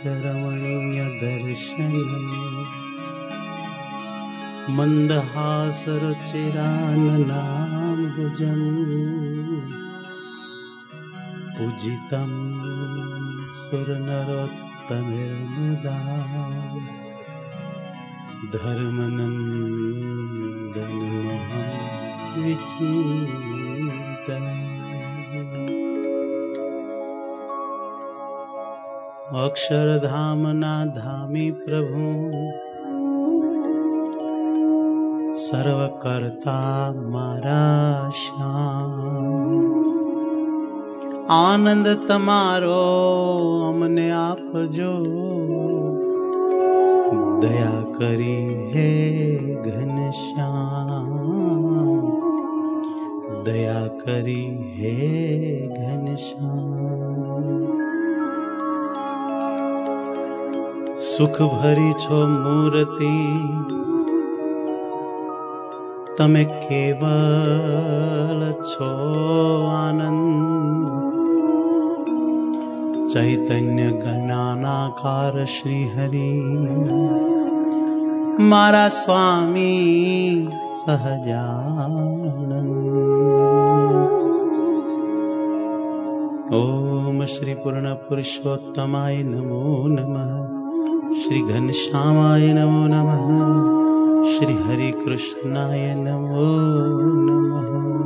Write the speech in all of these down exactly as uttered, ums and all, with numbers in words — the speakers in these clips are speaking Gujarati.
रमणीय दर्शनम् मन्दहासरुचिराननाम्बुजम् पूजितं सुरनरोत्तमैर्मुदा धर्मनन्दनमहं विचिन्तयामि। अक्षरधामना धामी प्रभु सर्वकर्ता मारा श्याम। आनंद तमारो अमने आपजो दया करी हे घनश्याम। दया करी हे घनश्याम। सुख भरी छो मूर्ति तमे केवल छो आनंद। चैतन्य गणानाकार श्री हरि मारा स्वामी सहजानंद। ओम श्री पूर्ण पुरुषोत्तमाय नमो नमः। श्री घनश्यामाय नमो नमः। श्री हरि कृष्णाय नमो नमः।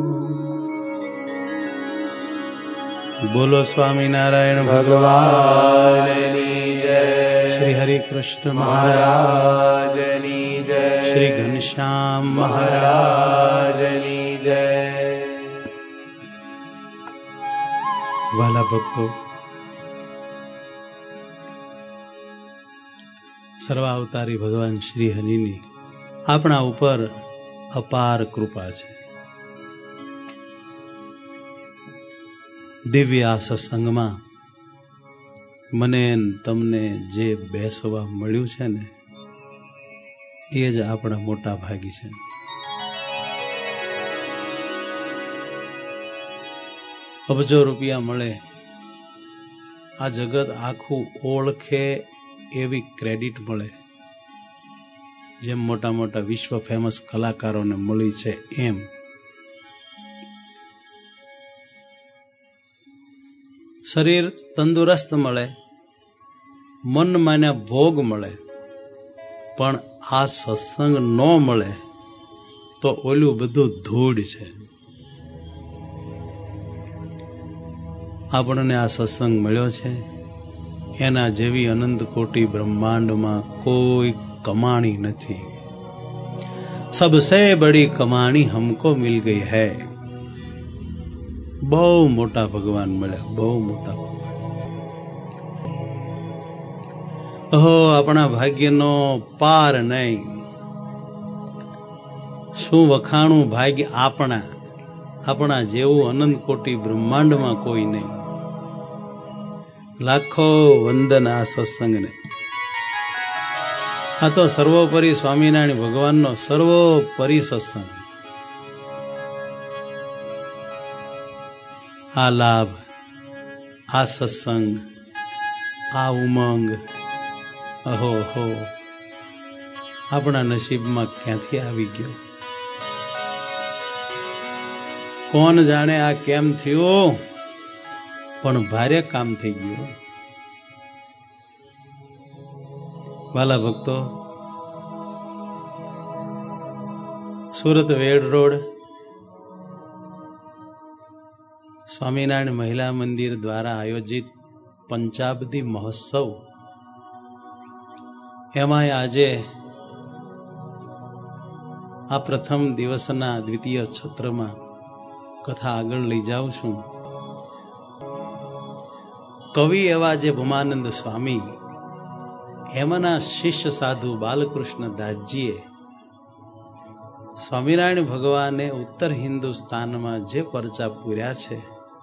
बोलो स्वामी नारायण भगवान की जय। श्री हरि कृष्ण महाराज की जय। श्री घनश्याम महाराज की जय। वाला भक्तों, सर्वावतारी भगवान श्री हरिनी આપણા ઉપર અપાર કૃપા છે। દિવ્ય આ સત્સંગમાં મને તમને જે બેસવા મળ્યું છે ને એ જ આપણા મોટા ભાગી છે। અબજો રૂપિયા મળે, આ જગત આખું ઓળખે એવી ક્રેડિટ મળે જેમ મોટા મોટા વિશ્વ ફેમસ કલાકારોને મળી છે એમ શરીર તંદુરસ્ત મળે, મન માન્યા ભોગ મળે, પણ આ સત્સંગ ન મળે તો ઓલું બધું ધૂળ છે। આપણને આ સત્સંગ મળ્યો છે એના જેવી અનંત કોટી બ્રહ્માંડમાં કોઈ कमाणी नहीं। सबसे बड़ी कमाणी हमको मिल गई है। बहु मोटा भगवान मिले, बहु मोटा भगवान। ओहो अपना भाग्य नो पार नहीं। शू वखाणु भाग्य अपना अपना जेवू अनंत कोटि ब्रह्मांड में कोई नहीं। लाखों वंदन आ सत्संग ने। आ तो सर्वोपरि स्वामीनारायण भगवान नो सर्वोपरि सत्संग। आ लाभ, आ सत्संग, आ उमंग, अहो हो अपना नसीब में क्यांथी आवी गयो? कोण जाने आ केम थयो, पण भारे काम थई गयो। वाला भक्तो, सूरत वेड रोड स्वामीनारायण महिला मंदिर द्वारा आयोजित पंचाब्दी महोत्सव एमां आजे आ प्रथम दिवसना द्वितीय सत्र में कथा आगळ लई जाऊं छुं। कवि एवा जे भूमानंद स्वामी एमना शिष्य साधु बालकृष्ण दासजीए स्वामीनारायण भगवाने उत्तर हिंदुस्तान में जे परचा पूर्या छे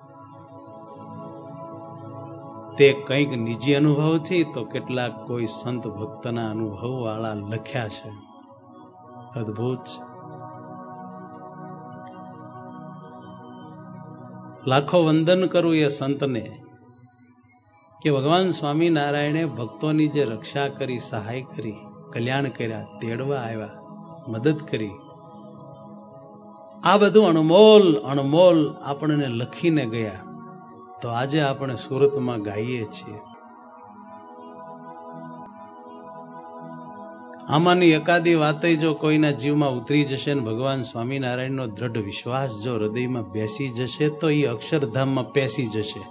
ते कंईक निजी अनुभव थी तो केटलाक कोई संत भक्तना अनुभव वाला लख्या छे। अद्भुत। लाखों वंदन करूं ये संत ने કે ભગવાન સ્વામિનારાયણે ભક્તોની જે રક્ષા કરી, સહાય કરી, કલ્યાણ કર્યા, તેડવા આવ્યા, મદદ કરી, આ બધું અણમોલ અણમોલ આપણને લખીને ગયા. તો આજે આપણે સુરતમાં ગાઈએ છીએ. આમાંની એકાદી વાતે જો કોઈના જીવમાં ઉતરી જશે ને ભગવાન સ્વામિનારાયણનો દ્રઢ વિશ્વાસ જો હૃદયમાં બેસી જશે તો એ અક્ષરધામમાં પેસી જશે,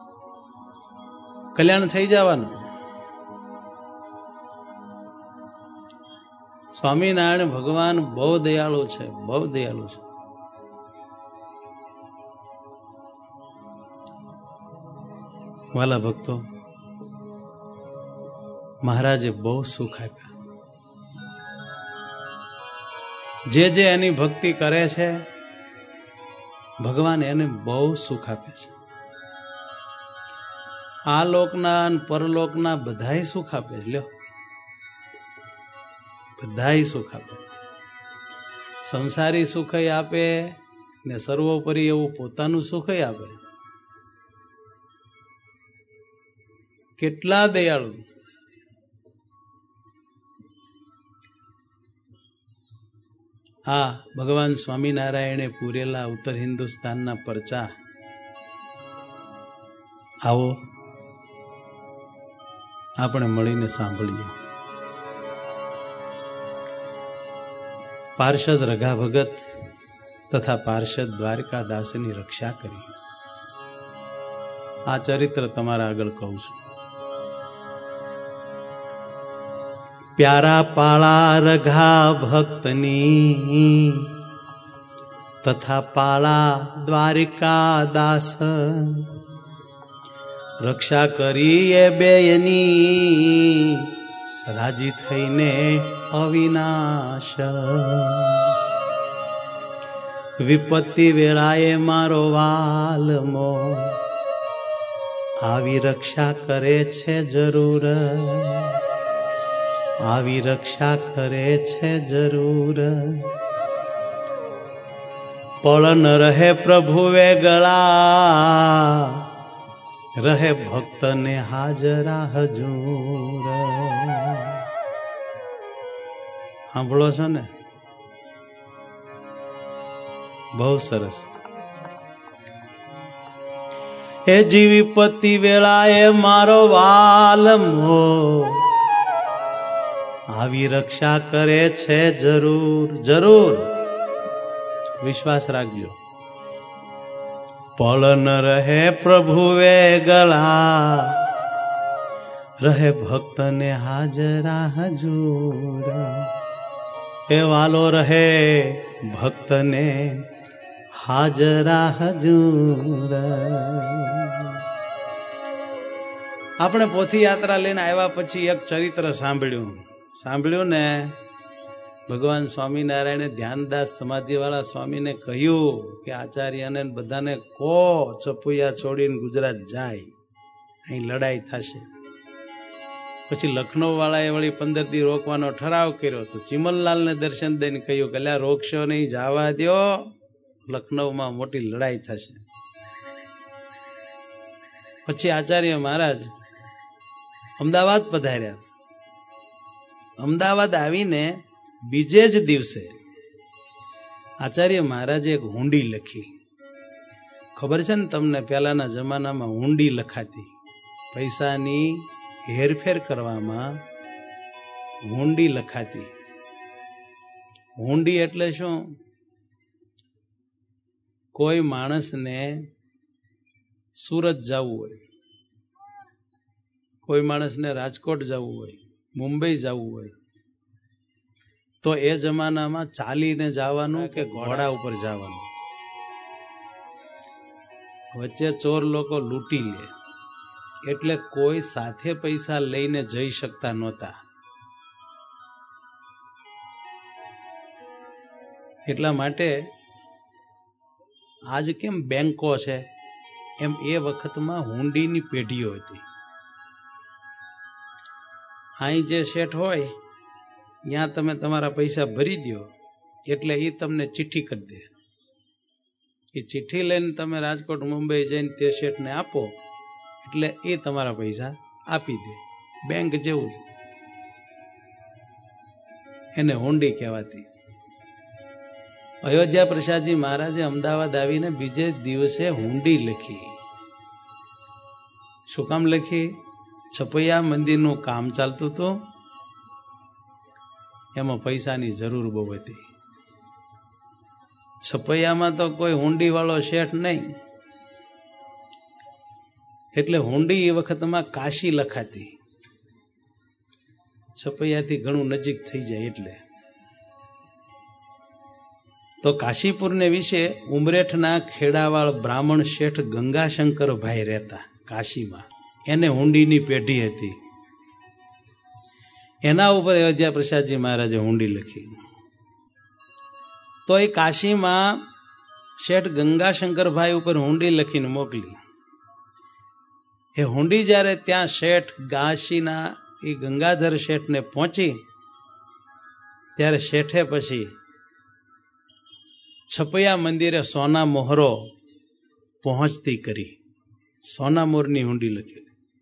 કલ્યાણ થઈ જવાનું. સ્વામિનારાયણ ભગવાન બહુ દયાળુ છે, બહુ દયાળુ છે. વાલા ભક્તો, મહારાજે બહુ સુખ આપ્યા. જે જે એની ભક્તિ કરે છે ભગવાન એને બહુ સુખ આપે છે. આ લોકના અને પરલોકના બધાય સુખ આપે છે. લ્યો, બધાય સુખ આપે. સંસારી સુખ આપે ને સર્વોપરી એવું પોતાનું સુખ આપે. કેટલા દયાળુ. હા, ભગવાન સ્વામિનારાયણે પૂરેલા ઉત્તર હિન્દુસ્તાનના પરચા આવો આપણે મળીને સાંભળીએ. પાર્ષદ રઘા ભગત તથા પાર્ષદ દ્વારકાદાસની રક્ષા કરી. આ ચરિત્ર તમારા આગળ કહું છું. પ્યારા પાળા રઘા ભક્તની તથા પાળા દ્વારકાદાસ, રક્ષા કરી એ બેયની રાજી થઈને અવિનાશ. વિપત્તિ વેળાએ મારો વાલમો આવી રક્ષા કરે છે જરૂર, આવી રક્ષા કરે છે જરૂર. પળન રહે પ્રભુએ ગળા, રહે ભક્તને હાજરા હજૂર. સાંભળો છો ને? બહુ સરસ. એ જીવી પતિ વેળાએ મારો વાલમો આવી રક્ષા કરે છે જરૂર, જરૂર. વિશ્વાસ રાખજો. પળન રહે પ્રભુએ ગળા, રહે ભક્તને હાજરા હજૂર. એ વાલો રહે ભક્તને હાજરા હજૂર. આપણે પોથી યાત્રા લઈને આવ્યા પછી એક ચરિત્ર સાંભળ્યું સાંભળ્યું ને ભગવાન સ્વામિનારાયણે ધ્યાનદાસ સમાધિવાળા સ્વામીને કહ્યું કે આચાર્યને બધાને કો ચપુયા છોડીને ગુજરાત જાય, અહીં લડાઈ થશે. પછી લખનૌ વાળાએ વળી પંદર દી રોકવાનો ઠરાવ કર્યો તો ચિમનલાલને દર્શન દઈને કહ્યું કે અલ્યા રોકશો નહીં, જવા દો, લખનૌમાં મોટી લડાઈ થશે. પછી આચાર્ય મહારાજ અમદાવાદ પધાર્યા. અમદાવાદ આવીને બીજે જ દિવસે આચાર્ય મહારાજે એક હુંડી લખી. ખબર છે ને તમને, પહેલાના જમાનામાં હુંડી લખાતી, પૈસાની હેરફેર કરવામાં હુંડી લખાતી. હુંડી એટલે શું? કોઈ માણસને સુરત જવું હોય, કોઈ માણસને રાજકોટ જવું હોય, મુંબઈ જવું હોય, તો એ જમાનામાં ચાલીને જવાનું કે ઘોડા ઉપર જવાનું. વચ્ચે ચોર લોકો લૂંટી લે એટલે કોઈ સાથે પૈસા લઈને જઈ શકતા નહોતા. એટલા માટે આજ કેમ બેંકો છે એમ એ વખતમાં હુંડીની પેઢીઓ હતી. અહીં જે શેઠ હોય ત્યાં તમે તમારા પૈસા ભરી દો એટલે એ તમને ચિઠ્ઠી કરી દે. એ ચિઠ્ઠી લઈને તમે રાજકોટ મુંબઈ જઈને તે શેઠને આપો એટલે એ તમારા પૈસા આપી દે. બેંક જેવું એને હુંડી કહેવાતી. અયોધ્યા પ્રસાદજી મહારાજે અમદાવાદ આવીને બીજે દિવસે હુંડી લખી. શું કામ લખી? છપૈયા મંદિરનું કામ ચાલતું હતું, એમાં પૈસાની જરૂર બહુ હતી. છપૈયામાં તો કોઈ હુંડી વાળો શેઠ નહીં, એટલે હુંડી એ વખતમાં કાશી લખાતી. છપૈયાથી ઘણું નજીક થઈ જાય એટલે. તો કાશીપુરને વિશે ઉમરેઠના ખેડાવાળ બ્રાહ્મણ શેઠ ગંગાશંકરભાઈ રહેતા કાશીમાં. એને હુંડીની પેઢી હતી. એના ઉપર અયોધ્યા પ્રસાદજી મહારાજે હુંડી લખી. તો એ કાશીમાં શેઠ ગંગાશંકરભાઈ ઉપર હુંડી લખીને મોકલી. એ હુંડી જ્યારે ત્યાં શેઠ કાશીના એ ગંગાધર શેઠને પહોંચી, ત્યારે શેઠે પછી છપૈયા મંદિરે સોના મોહરો પહોંચતી કરી. સોના મોરની હુંડી લખી.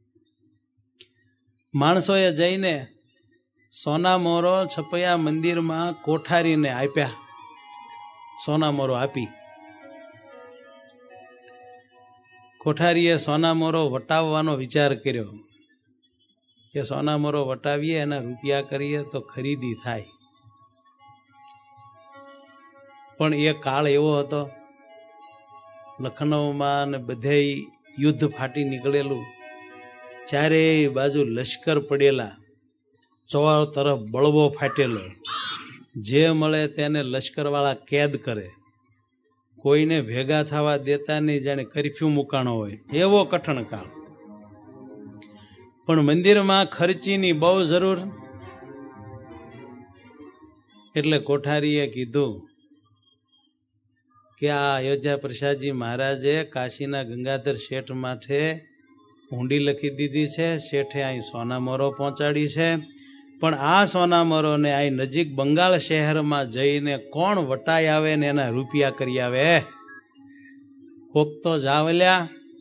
માણસોએ જઈને સોના મોરો છપૈયા મંદિરમાં કોઠારીને આપ્યા. સોના મોરો આપી. કોઠારીએ સોના મોરો વટાવવાનો વિચાર કર્યો કે સોના મોરો વટાવીએ, એના રૂપિયા કરીએ તો ખરીદી થાય. પણ એ કાળ એવો હતો, લખનૌમાં ને બધે યુદ્ધ ફાટી નીકળેલું, ચારેય બાજુ લશ્કર પડેલા, ચોર તરફ બળવો ફાટેલો, જે મળે તેને લશ્કરવાળા કેદ કરે, કોઈને ભેગા થવા દેતા નહીં, જાણે કરફ્યુ મુકાણો હોય એવો કઠણ કાળ. પણ મંદિરમાં ખર્ચીની બહુ જરૂર, એટલે કોઠારીએ કીધું કે આ અયોધ્યા પ્રસાદજી મહારાજે કાશીના ગંગાધર શેઠ માથે હુંડી લખી દીધી છે, શેઠે અહીં સોના મોરો પહોંચાડી છે, પણ આ સોના મોરોને અહીં નજીક બંગાળ શહેરમાં જઈને કોણ વટાઈ આવે ને એના રૂપિયા કરી આવે? કોક તો જાવલ્યા.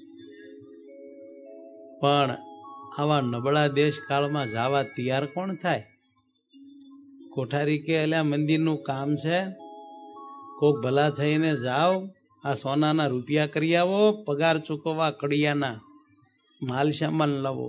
પણ આવા નબળા દેશ કાળમાં જવા તૈયાર કોણ થાય? કોઠારી કે અલ્યા મંદિરનું કામ છે, કોક ભલા થઈને જાઓ, આ સોનાના રૂપિયા કરી આવો, પગાર ચૂકવવા કડિયાના માલ સામાન લાવો.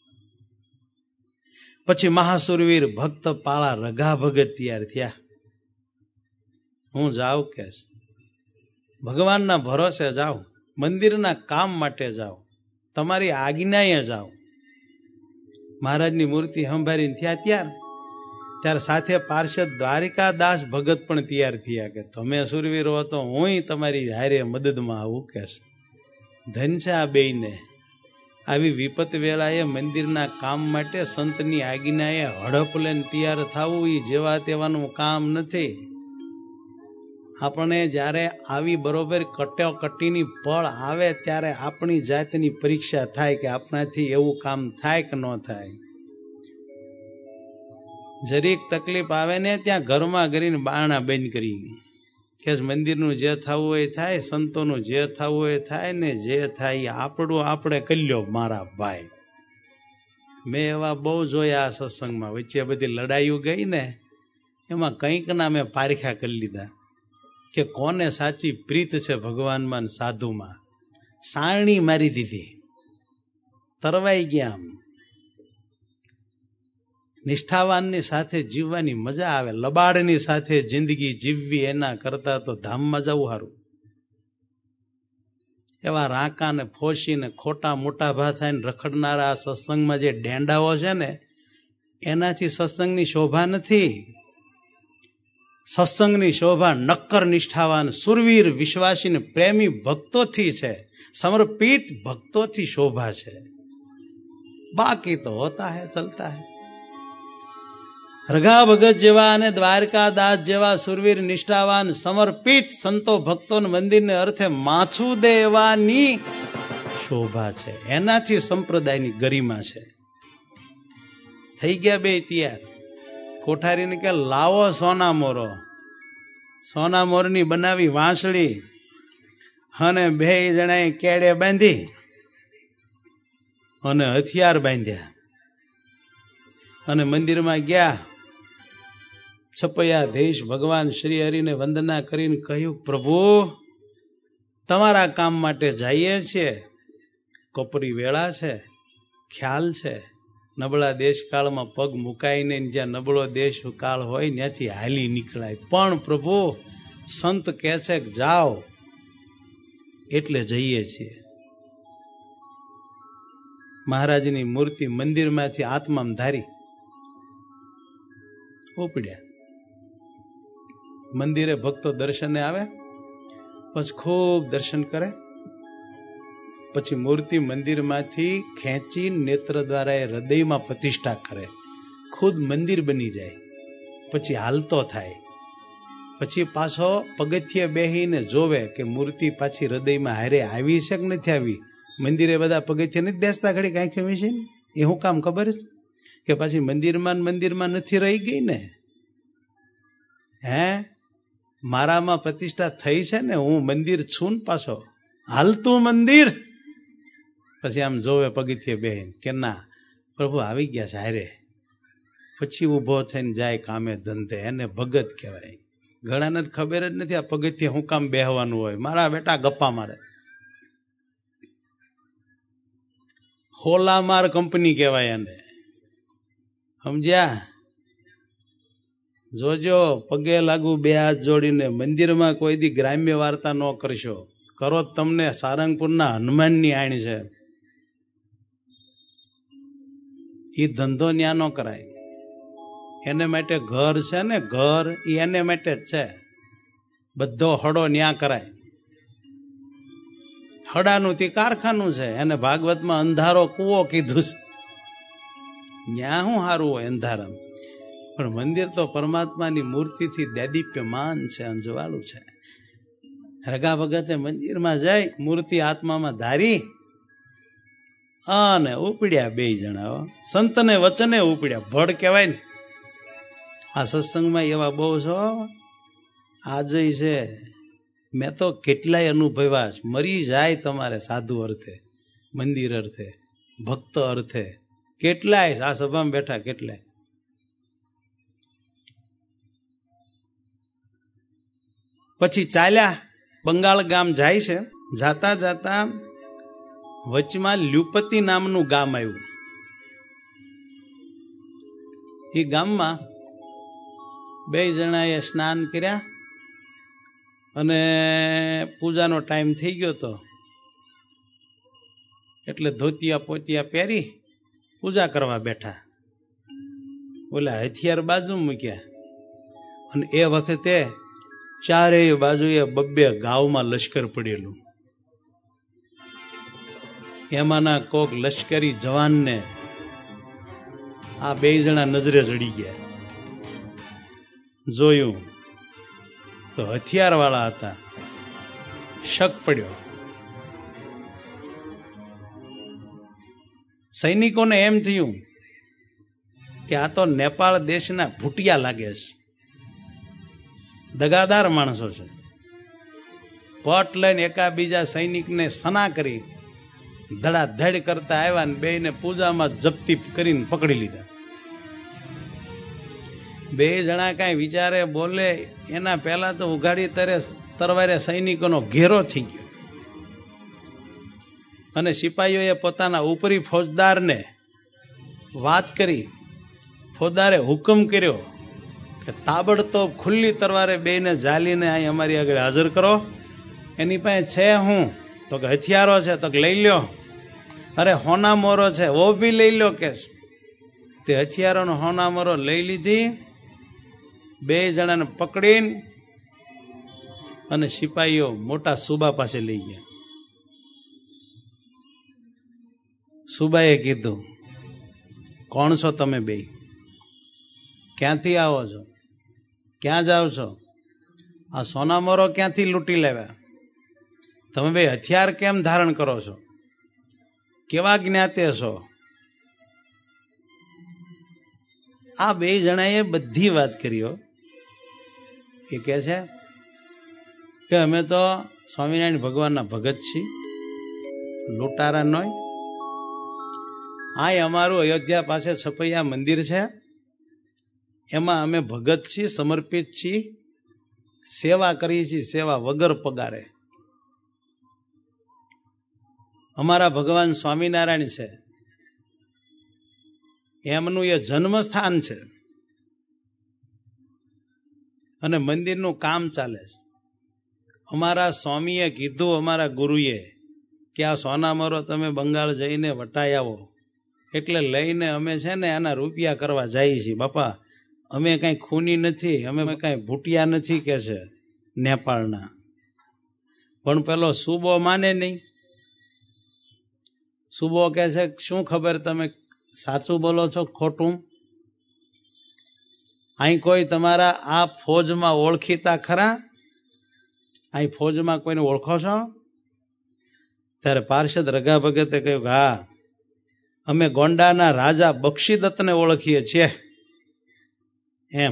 પછી મહાસુરવીર ભક્ત પાળા રઘા ભગત તૈયાર થયા. હું જાઉં કે ભગવાનના ભરોસે જાઉં, મંદિરના કામ માટે જાઉં, તમારી આજ્ઞાએ જાઉં. મહારાજની મૂર્તિ સંભાળીને થયા ત્યાર ત્યારે સાથે પાર્ષદ દ્વારિકાદાસ ભગત પણ તૈયાર થયા કે તમે સુરવીર હો તો હું તમારી હારે મદદમાં આવું. કે ધન છે આ બેયને. આવી વિપત વેળાએ મંદિરના કામ માટે સંતની આજ્ઞાએ હડપ લઈને તૈયાર થવું એ જેવા તેવાનું કામ નથી. આપણે જ્યારે આવી બરોબર કટોકટીની પળ આવે ત્યારે આપણી જાતની પરીક્ષા થાય કે આપણાથી એવું કામ થાય કે ન થાય. જરીક તકલીફ આવે ને ત્યાં ઘરમાં કરીને બારણા બંધ કરી કે મંદિરનું જે થવું હોય થાય, સંતોનું જે થવું હોય થાય, ને જે થાય આપણું આપણે કરી લ્યો મારા ભાઈ. મેં એવા બહુ જોયા આ સત્સંગમાં. વચ્ચે બધી લડાઈઓ ગઈ ને એમાં કંઈક ના મેં પારખ્યા કરી લીધા કે કોને સાચી પ્રીત છે ભગવાનમાં સાધુમાં. સારણી મારી દીધી, તરવાઈ ગયા. નિષ્ઠાવાનની સાથે જીવવાની મજા આવે, લબાડની સાથે જિંદગી જીવવી એના કરતા તો ધામમાં જવું સારું. એવા રાંકા ને ફોસી ને ખોટા મોટા ભા થઈને રખડનારા આ સત્સંગમાં જે ડેંડાઓ છે ને એનાથી સત્સંગની શોભા નથી. સત્સંગની શોભા નક્કર નિષ્ઠાવાન સુરવીર વિશ્વાસી ને પ્રેમી ભક્તોથી છે, સમર્પિત ભક્તોથી શોભા છે. બાકી તો હોતા હૈ, ચલતા હૈ. રઘા ભગત જેવા અને દ્વારકાદાસ જેવા સુરવીર નિષ્ઠાવાન સમર્પિત સંતો ભક્તો મંદિરને અર્થે માથું દેવાની શોભા છે. એનાથી સંપ્રદાયની ગરિમા છે. થઈ ગયા બે તૈયાર. કોઠારીને કે લાવો સોના મોરો. સોના મોરની બનાવી વાંસળી અને બે જણાએ કેડે બાંધી અને હથિયાર બાંધ્યા અને મંદિરમાં ગયા. છપૈયા દેશ ભગવાન શ્રી હરિને વંદના કરીને કહ્યું, પ્રભુ તમારા કામ માટે જઈએ છીએ. કપરી વેળા છે, ખ્યાલ છે. નબળા દેશકાળમાં પગ મુકાઈને જ્યાં નબળો દેશ કાળ હોય ત્યાંથી હાલી નીકળાય. પણ પ્રભુ સંત કહે છે કે જાઓ એટલે જઈએ છીએ. મહારાજની મૂર્તિ મંદિરમાંથી આત્મામાં ધારી ઉપડ્યા. મંદિરે ભક્તો દર્શને આવે, પછી ખૂબ દર્શન કરે, પછી મૂર્તિ મંદિરમાંથી ખેંચી નેત્ર દ્વારા એ હૃદયમાં પ્રતિષ્ઠા કરે. ખુદ મંદિર બની જાય. પછી હાલતો થાય. પછી પાછો પગથિયે બેહીને જોવે કે મૂર્તિ પાછી હૃદયમાં હારે આવી છે કે નથી આવી. મંદિરે બધા પગથિયે નથી બેસતા, ઘડી કાંઈ બેસી ને એ શું કામ ખબર છે કે પાછી મંદિરમાં મંદિરમાં નથી રહી ગઈ ને. હે મારામાં પ્રતિષ્ઠા થઈ છે ને, હું મંદિર છું ને પાછો હાલતું મંદિર. પછી આમ જોવે પગથિયે બેહીને કે ના પ્રભુ આવી ગયા છે હારે. પછી ઊભો થઈને જાય કામે ધંધે. એને ભગત કહેવાય. ઘણાને ખબર જ નથી આ પગથિયે હું કામ બેહવાનું હોય. મારા બેટા ગપ્પા મારે. હોલામાર કંપની કહેવાય એને, સમજ્યા? જોજો પગે લાગુ બે હાથ જોડીને. મંદિરમાં કોઈ દી ગ્રામ્ય વાર્તા ન કરશો. કરો તમને સારંગપુરના હનુમાનની આણ છે. એ ધંધો ન્યા ન કરાય. એને માટે ઘર છે ને, ઘર એ એને માટે જ છે. બધો હડો ન્યા કરાય. હડાનું તે કારખાનું છે. એને ભાગવતમાં અંધારો કૂવો કીધું છે. ન્યા શું સારું હોય અંધારામ? પણ મંદિર તો પરમાત્માની મૂર્તિથી દેદીપ્યમાન છે, અંજવાળું છે. રગા ભગતે મંદિરમાં જાય, મૂર્તિ આત્મામાં ધારી અને ઉપડ્યા બે જણા. સંતને વચને ઉપડ્યા. ભડ કહેવાય ને. આ સત્સંગમાં એવા બહુ છો આજે છે. મેં તો કેટલાય અનુભવ્યા છે. મરી જાય તમારે સાધુ અર્થે, મંદિર અર્થે, ભક્ત અર્થે. કેટલાય આ સભામાં બેઠા કેટલાય. પછી ચાલ્યા બંગાળ ગામ જાય છે. જાતા જાતા વચમાં લ્યુપતિ નામનું ગામ આવ્યું. એ ગામમાં બે જણાએ સ્નાન કર્યા અને પૂજાનો ટાઈમ થઈ ગયો હતો એટલે ધોતિયા પોતિયા પહેરી પૂજા કરવા બેઠા. ઓલા હથિયાર બાજુ મૂક્યા અને એ વખતે ચારેય બાજુએ બબ્બે ગાવમાં લશ્કર પડેલું. એમાંના કોક લશ્કરી જવાનને આ બે જણા નજરે ચડી ગયા. જોયું તો હથિયાર વાળા હતા. શક પડ્યો. સૈનિકોને એમ થયું કે આ તો નેપાળ દેશના ભૂટિયા લાગે છે, દગાદાર માણસો છે. પટ લઈને એકાબીજા સૈનિકને સના કરી ધડાધડ કરતા આવ્યા ને બેને પૂજામાં જપ્તી કરીને પકડી લીધા. બે જણા કાંઈ વિચારે બોલે એના પહેલા તો ઉઘાડી તરે તરવારે સૈનિકોનો ઘેરો થઈ ગયો અને સિપાહીઓએ પોતાના ઉપરી ફોજદારને વાત કરી. ફોજદારે હુકમ કર્યો કે તાબડતોબ ખુલ્લી તરવારે બેને ઝાલીને અહીં અમારી આગળ હાજર કરો. એની પાસે છે હું? તો કે હથિયારો છે. તો કે લઈ લ્યો. અરે હોના મોરો છે, વો બી લઈ લો કે. તે હથિયારોનો હોના મોરો લઈ લીધી. બે જણાને પકડીને અને સિપાહીઓ મોટા સુબા પાસે લઈ ગયા. સુબાએ કીધું, કોણ છો તમે બે? ક્યાંથી આવો છો? ક્યાં જાઓ છો? આ સોનામોરો ક્યાંથી લૂંટી લેવા? તમે બે હથિયાર કેમ ધારણ કરો છો? કેવા જ્ઞાતે છો? આ બે જણાએ બધી વાત કરી. એ કહે છે કે અમે તો સ્વામિનારાયણ ભગવાનના ભગત છીએ, લૂંટારા નોય. આ અમારું અયોધ્યા પાસે છપૈયા મંદિર છે, એમાં અમે ભગત છીએ, સમર્પિત છીએ, સેવા કરીએ છીએ, સેવા વગર પગારે. અમારા ભગવાન સ્વામિનારાયણ છે, એમનું એ જન્મસ્થાન છે અને મંદિરનું કામ ચાલે છે. અમારા સ્વામીએ કીધું, અમારા ગુરુએ, કે આ સોનામરો તમે બંગાળ જઈને વટાઈ આવો, એટલે લઈને અમે છે ને એના રૂપિયા કરવા જઈએ છીએ. બાપા, અમે કાંઈ ખૂની નથી, અમે કાંઈ ભૂટિયા નથી કે છે નેપાળના. પણ પેલો સુબો માને નહીં. સુબો કહે છે, શું ખબર તમે સાચું બોલો છો ખોટું? અહીં કોઈ તમારા આ ફોજમાં ઓળખીતા ખરા? અહીં ફોજમાં કોઈને ઓળખો છો? ત્યારે પાર્ષદ રઘા ભગતે કહ્યું કે હા, અમે ગોંડાના રાજા બક્ષીદત્તને ઓળખીએ છીએ. એમ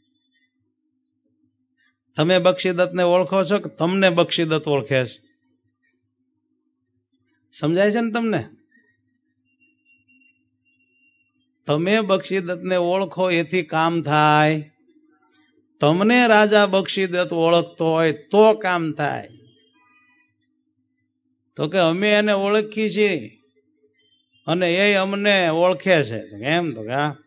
તમે બક્ષીદત્તને ઓળખો છો કે તમને બક્ષીદત્ત ઓળખે છે? સમજાય છે ને તમને? તમે બક્ષીદત્તને ઓળખો એથી કામ થાય. તમને રાજા બક્ષીદત્ત ઓળખતો હોય તો કામ થાય. તો કે અમે એને ઓળખી છીએ અને એ અમને ઓળખે છે. એમ તો કે હા.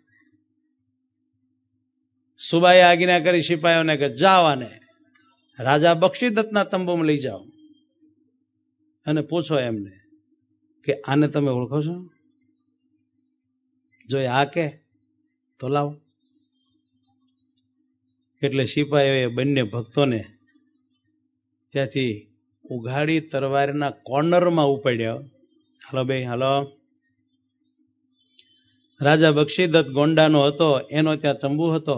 સુબાએ આજ્ઞા કરી સિપાહીઓને કે જાઓ આને રાજા બક્ષીદત્તના તંબુમાં લઈ જાઓ અને પૂછો એમને કે આને તમે ઓળખો છો? જો આ કે તો લાવો. એટલે સિપાહીઓએ બંને ભક્તોને ત્યાંથી ઉઘાડી તરવારના કોર્નરમાં ઉપાડ્યા. હાલો બે હાલો. રાજા બક્ષીદત્ત ગોંડાનો હતો, એનો ત્યાં તંબુ હતો,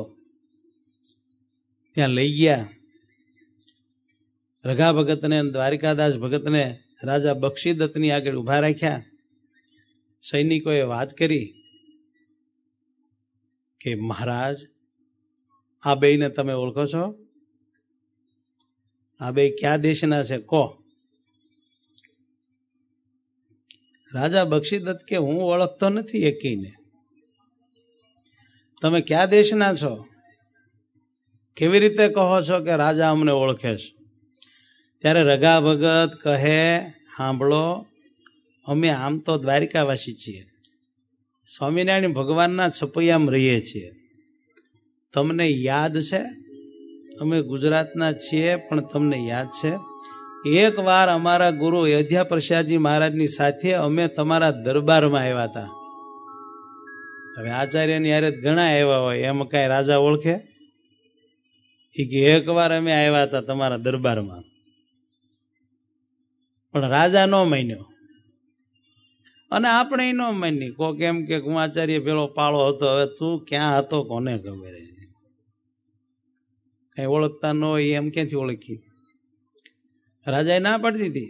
ત્યાં લઈ ગયા. રઘા ભગતને દ્વારિકાદાસ ભગતને રાજા બક્ષીદત્તની આગળ ઉભા રાખ્યા. સૈનિકોએ વાત કરી કે મહારાજ, આ બેયને તમે ઓળખો છો? આ બે ક્યાં દેશના છે કહો. રાજા બક્ષીદત્ત કે હું ઓળખતો નથી એકેયને. તમે ક્યાં દેશના છો? કેવી રીતે કહો છો કે રાજા અમને ઓળખે છે? ત્યારે રઘા ભગત કહે, સાંભળો, અમે આમ તો દ્વારિકાવાસી છીએ, સ્વામિનારાયણ ભગવાનના છપૈયામાં રહીએ છીએ. તમને યાદ છે? અમે ગુજરાતના છીએ પણ તમને યાદ છે? એક વાર અમારા ગુરુ અયોધ્યા પ્રસાદજી મહારાજની સાથે અમે તમારા દરબારમાં આવ્યા હતા. હવે આચાર્યની યારે ઘણા આવ્યા હોય, એમ કઈ રાજા ઓળખે? એ કે એક વાર અમે આવ્યા હતા તમારા દરબારમાં, પણ રાજા ન માન્યો અને આપણે ન માની. કોક એમ કે હું આચાર્ય પેલો પાળો હતો, હવે તું ક્યાં હતો કોને ખબર? કઈ ઓળખતા ન હોય એમ ક્યાંથી ઓળખી? રાજાએ ના પાડી દીધી.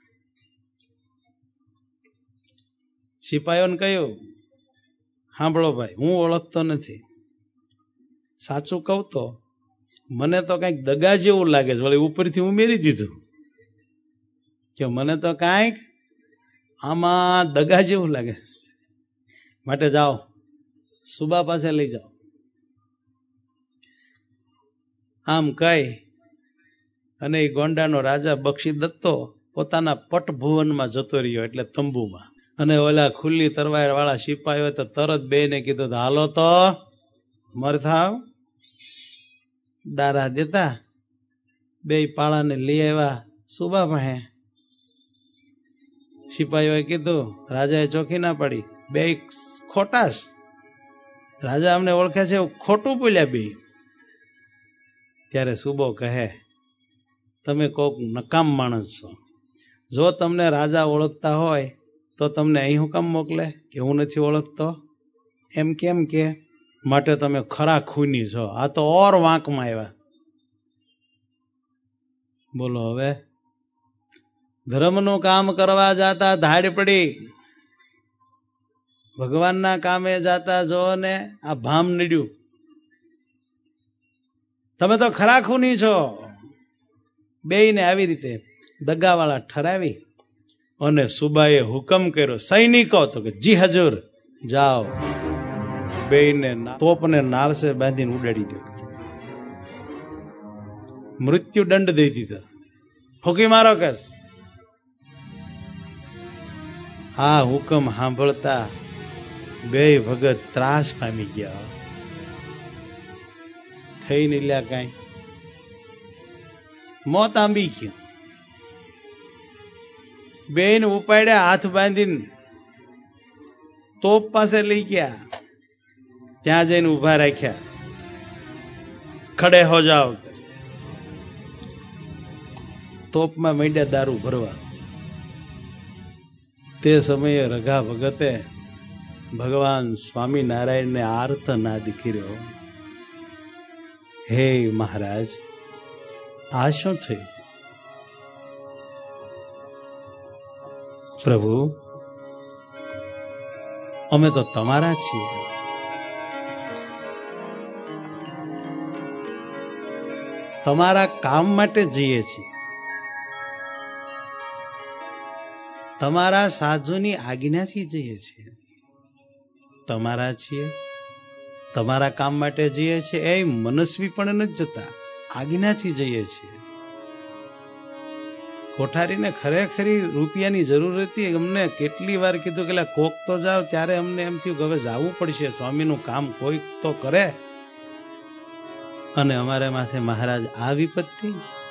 સિપાહીઓને કહ્યું, સાંભળો ભાઈ, હું ઓળખતો નથી. સાચું કહું તો મને તો કંઈક દગા જેવું લાગે છે. વળી ઉપરથી ઉમેરી દીધું કે મને તો કાંઈક આમાં દગા જેવું લાગે, માટે જાઓ સુબા પાસે લઈ જાઓ. આમ કહી અને એ ગોંડાનો રાજા બક્ષીદત્તો પોતાના પટભુવનમાં જતો રહ્યો, એટલે તંબુમાં. અને ઓલા ખુલ્લી તરવાર વાળા સિપાહીઓ તો તરત બેને કીધું, હાલો તો મરથાવ. દારા દેતા બે પાળાને લઈ આવ્યા સુબા પાસે. સિપાહીઓએ કીધું, રાજાએ ચોખી ના પાડી, બે ખોટાશ, રાજા અમને ઓળખે છે ખોટું બોલ્યા બે. ત્યારે સુબો કહે, તમે કોક નકામ માણસ છો. જો તમને રાજા ઓળખતા હોય તો તમને અહીં હું કામ મોકલે કે હું નથી ઓળખતો? એમ કેમ કે? માટે તમે ખરા ખૂની છો. આ તો ઓર વાંકમાં આવ્યા. બોલો હવે, ધર્મનું કામ કરવા જાતા ધાડ પડી, ભગવાનના કામે જાતા જો ને આ ભામ નીડ્યું. તમે તો ખરા ખૂની છો. બેયને આવી રીતે દગાવાળા ઠરાવી અને સુબાએ હુકમ કર્યો, સૈનિકો, તો કે જી હજુર, જાઓ બેયને તોપને નાળસે બાંધીને ઉડાડી દો. મૃત્યુ દંડ દઈ દીધો. ફૂંકી મારો કે આ હુકમ સાંભળતા બે ભગત ત્રાસ પામી ગયા. થઈ નહીં લ્યા કાંઈ, મોત આંબી ગયું. બેન ઉપાડ્યા, હાથ બાંધીને તોપ પાસે લઈ ગયા. ત્યાં જઈને ઉભા રાખ્યા. ખડે હો જાઓ. તોપમાં માંડ્યા દારૂ ભરવા. તે સમયે રઘા ભગતે ભગવાન સ્વામિનારાયણને આર્તનાદ કર્યો, હે મહારાજ, આ શું થયું? પ્રભુ, અમે તો તમારા છીએ. તમારા કામ માટે જઈએ છીએ. તમારા સાધુની આજ્ઞાથી જઈએ છીએ. તમારા છીએ, તમારા કામ માટે જઈએ છીએ. એ મનસ્વી પણ નથી જતા, આજ્ઞાથી જઈએ છીએ. કોઠારીને ખરેખરી રૂપિયાની જરૂર હતી. અમને કેટલી વાર કીધું કે કોક તો જાવ, ત્યારે અમને એમ થયું કે હવે જવું પડશે, સ્વામીનું કામ કોઈક તો કરે. અને અમારે માથે મહારાજ આ વિપત્તિ.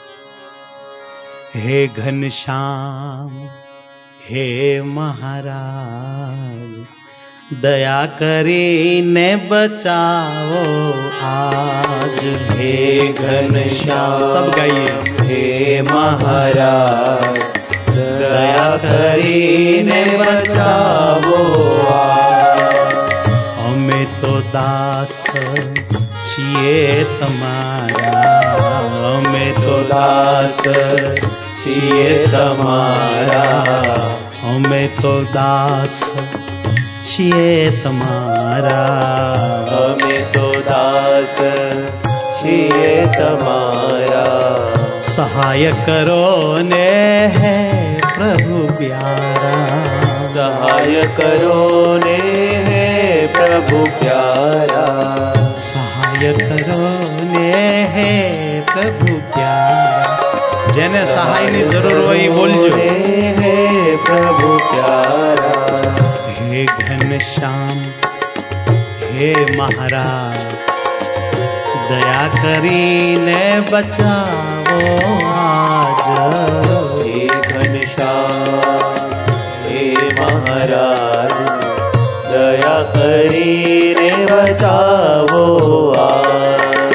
હે ઘનશ્યામ, હે મહારાજ, દયા કરીને બચાવો આજ. હે ઘનશ્યામ, સબ ગાઈએ. હે મહારાજ, દયા કરીને બચાવો આજ. અમે તો દાસ છીએ તમારા, અમે તો દાસ છીએ તમારા, અમે તો દાસ છીએ તમારા, અમે તો દાસ છીએ તમારા. સહાય કરો ને હે પ્રભુ પ્યારા, સહાય કરો ને હે પ્રભુ પ્યારા, સહાય કરો ને હે પ્રભુ પ્યારા. જેને સહાયની જરૂર હોય એ બોલજો. હે પ્રભુ પ્યારા. હે ઘનશ્યામ, હે મહારાજ, દયા કરીને બચાવો આજ. હે ઘનશ્યામ, હે મહારાજ, દયા કરીને બચાવો આજ.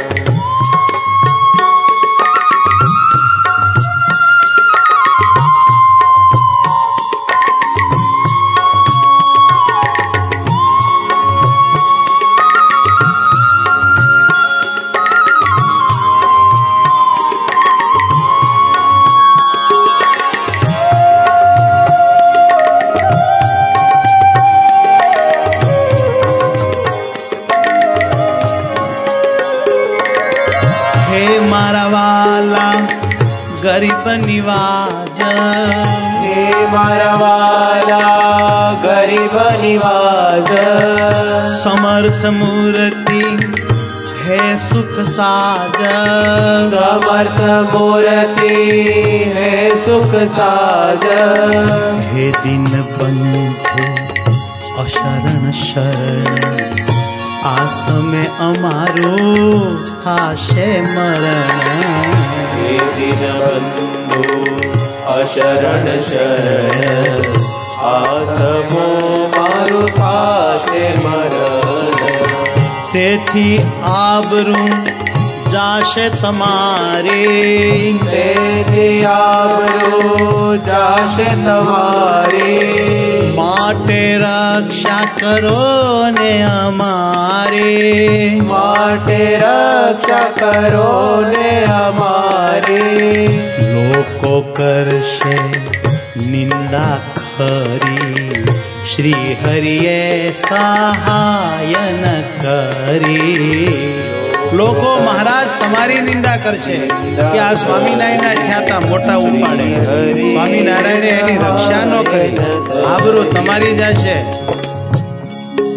ગરીબ નિવાજ, હે મારા વાલા ગરીબ નિવાજ. સમર્થ મૂર્તિ હે સુખ સાજ, સમર્થ મૂર્તિ હે સુખ સાજ. હે દિન બંધુ અશરણ શરણ, આ સમય અમારું થાશે મરણ. હે દિન બંધુ અશરણ શરણ, આ સમો મારું થાશે મરણ. તેથી આબરૂ જાશે તમારી, તેથી આબરૂ જાશે તમારી. માટે રક્ષા કરો ને અમારી, માટે રક્ષા કરો ને અમારી. લોકો કરશે નિંદા ખરી, શ્રી હરિએ સહાય ન કરી. લોકો મહારાજ તમારી નિંદા કરશે કે આ સ્વામિનારાયણ થયા હતા મોટા ઉપાડે, સ્વામિનારાયણે એની રક્ષા ન કરી, આબરૂ તમારી જશે.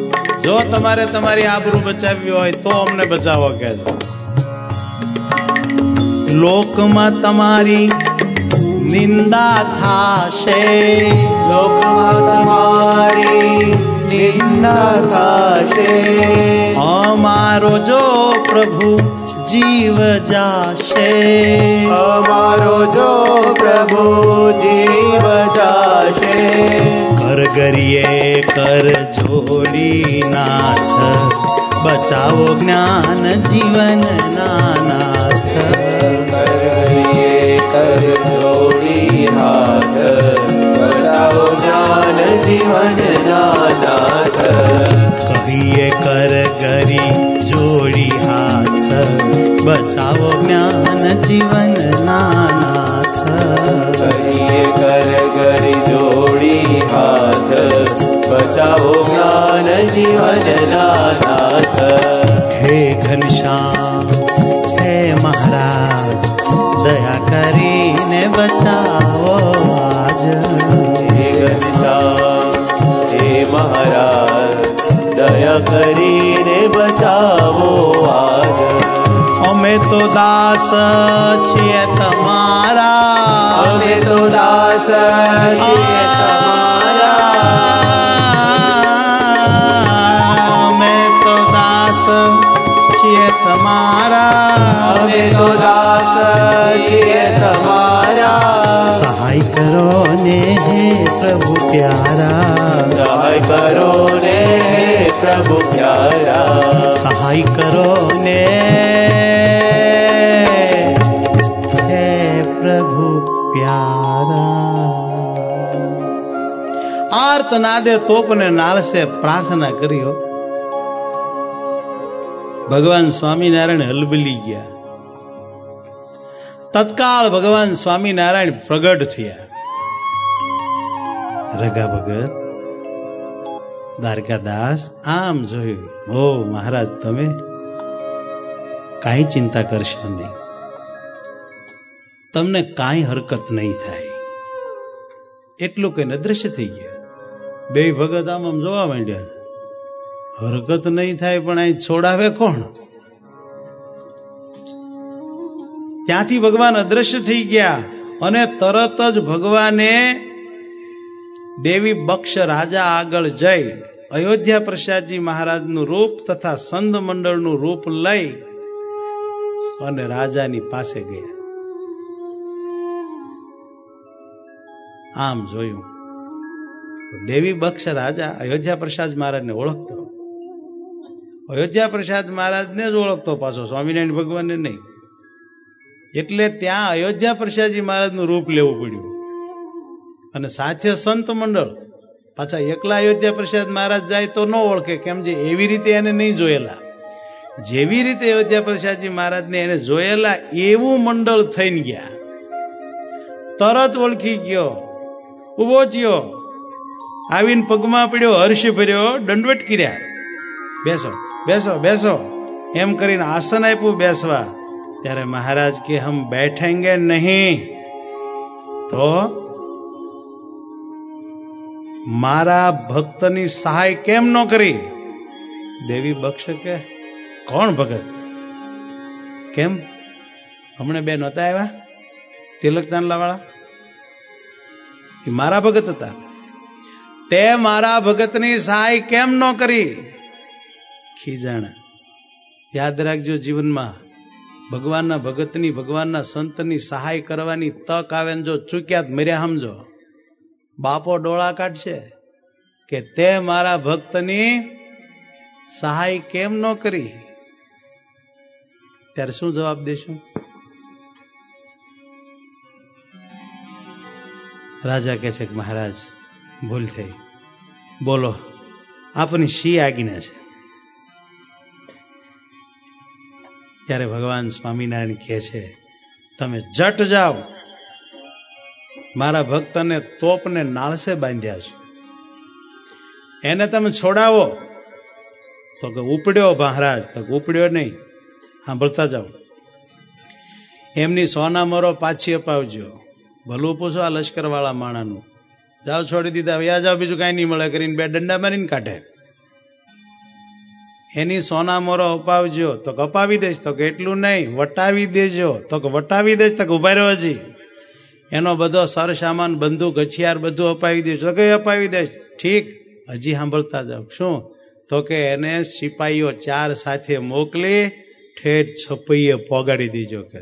જો તમારે તમારી આબરૂ બચાવવી હોય તો અમને બચાવો કહેજો. લોકમાં તમારી નિંદા થાશે, લોકમાં તમારી નિંદા થાશે. અમારો જો પ્રભુ જીવ જાશે, અમારો જો પ્રભુ જીવ જાશે. કરગરીએ કર જોડી નાથ, બચાવો જ્ઞાન જીવન નાથ. કરગરીએ કર જોડી હાથ, બચાવો જ્ઞાન જીવન નાથ. કહીએ કર ગરી જોડી હાથ, બચાવો જ્ઞાન જીવન નાથ. કહીએ કર ગરી જોડી હાથ, બચાવો જ્ઞાન જીવન નાથ. હે ઘનશ્યામ હે મહારાજ, દયા કરીને બચાવો આજ. હે ઘનશ્યામ હે મહારાજ, દયા કરીને બચાવો આજ. અમે તો દાસ છીએ તમારા, અમે તો દાસ છીએ તમારા. અમે તો દાસ છીએ તમારા, અમે તો દાસ છીએ તમારા. સહાય કરો ને હે પ્રભુ પ્યારા, સહાય કરો ને પ્રભુ પ્યારા. સહાય કરો ને હે પ્રભુ પ્યારા. આર્ત નાદે તોપને નાળસે પ્રાર્થના કર્યો. ભગવાન સ્વામિનારાયણ હલબલી ગયા. તત્કાળ ભગવાન સ્વામિનારાયણ પ્રગટ થયા. રગા ભગત દ્વારકાદાસ આમ જોયું, ઓ મહારાજ તમે કાંઈ ચિંતા કરશો નહીં, તમને કાંઈ હરકત નહીં થાય. એટલું કહીને અદ્રશ્ય થઈ ગયા. બે ભગત આમ આમ જોવા માંડ્યા. હરકત નહીં થાય પણ અહીં છોડાવે કોણ? ત્યાંથી ભગવાન અદ્રશ્ય થઈ ગયા અને તરત જ ભગવાને દેવી બક્ષ રાજા આગળ જઈ અયોધ્યા પ્રસાદજી મહારાજનું રૂપ તથા સંત મંડળનું રૂપ લઈ અને રાજાની પાસે ગયા. આમ જોયું તો દેવી બક્ષ રાજા અયોધ્યા પ્રસાદ મહારાજને ઓળખતો, અયોધ્યા પ્રસાદ મહારાજને જ ઓળખતો, પાછો સ્વામિનારાયણ ભગવાનને નહીં. એટલે ત્યાં અયોધ્યા પ્રસાદજી મહારાજનું રૂપ લેવું પડ્યું. અને સાથે સંત મંડળ પાછા એકલા અયોધ્યા પ્રસાદ મહારાજ જાય તો ન ઓળખે, કેમ જે એવી રીતે એને નહીં જોયેલા. જેવી રીતે અયોધ્યા પ્રસાદજી મહારાજને એને જોયેલા એવું મંડળ થઈને ગયા. તરત ઓળખી ગયો, ઉભો થયો, આવીને પગમાં પડ્યો, હર્ષ ભર્યો, દંડવટ કર્યા. બેસો બેસો બેસો એમ કરીને આસન આપ્યું બેસવા. ત્યારે મહારાજ કે હમ બેઠેંગે નહીં. તો મારા ભક્તની સહાય કેમ ન કરી? દેવી બક્ષ કે કોણ ભગત? કેમ હમણાં બે નહોતા આવ્યા તિલક ચાંદલા વાળા? એ મારા ભગત હતા. તે મારા ભગતની સહાય કેમ ન કરી? ખીજાણા. યાદ રાખજો, જીવનમાં ભગવાનના ભગતની ભગવાનના સંતની સહાય કરવાની તક આવે ને જો ચૂક્યા મર્યા સમજો. બાપો ડોળા કાઢશે કે તે મારા ભક્તની સહાય કેમ ન કરી? ત્યારે શું જવાબ દેશું? રાજા કહે છે કે મહારાજ ભૂલ થઈ, બોલો આપની શી આજ્ઞા છે? ત્યારે ભગવાન સ્વામિનારાયણ કહે છે તમે જટ જાઓ, મારા ભક્તને તોપને નાળસે બાંધ્યા છે, એને તમે છોડાવો. તો કે ઉપડ્યો મહારાજ? તો ઉપડ્યો નહીં, સાંભળતા જાઓ. એમની સોના મરો પાછી અપાવજો. ભલું પૂછો આ લશ્કર વાળા માણાનું. જાઓ છોડી દીધા, વ્યા જાઓ, બીજું કાંઈ નહીં મળે કરીને બે દંડા મારીને કાઢે. એની સોના મોરો અપાવજો તો કે અપાવી દઈશ, તો કે એટલું નહીં વટાવી દેજો, તો કે વટાવી દઈશ, તો કે ઉભા રહ્યો હજી એનો બધો સર સામાન બંદૂક હથિયાર બધું અપાવી દેજો, તો કે અપાવી દઈશ. ઠીક, હજી સાંભળતા જાઓ. શું? તો કે એને સિપાહીઓ ચાર સાથે મોકલી ઠેઠ છપૈયે પોગાડી દીજો કે.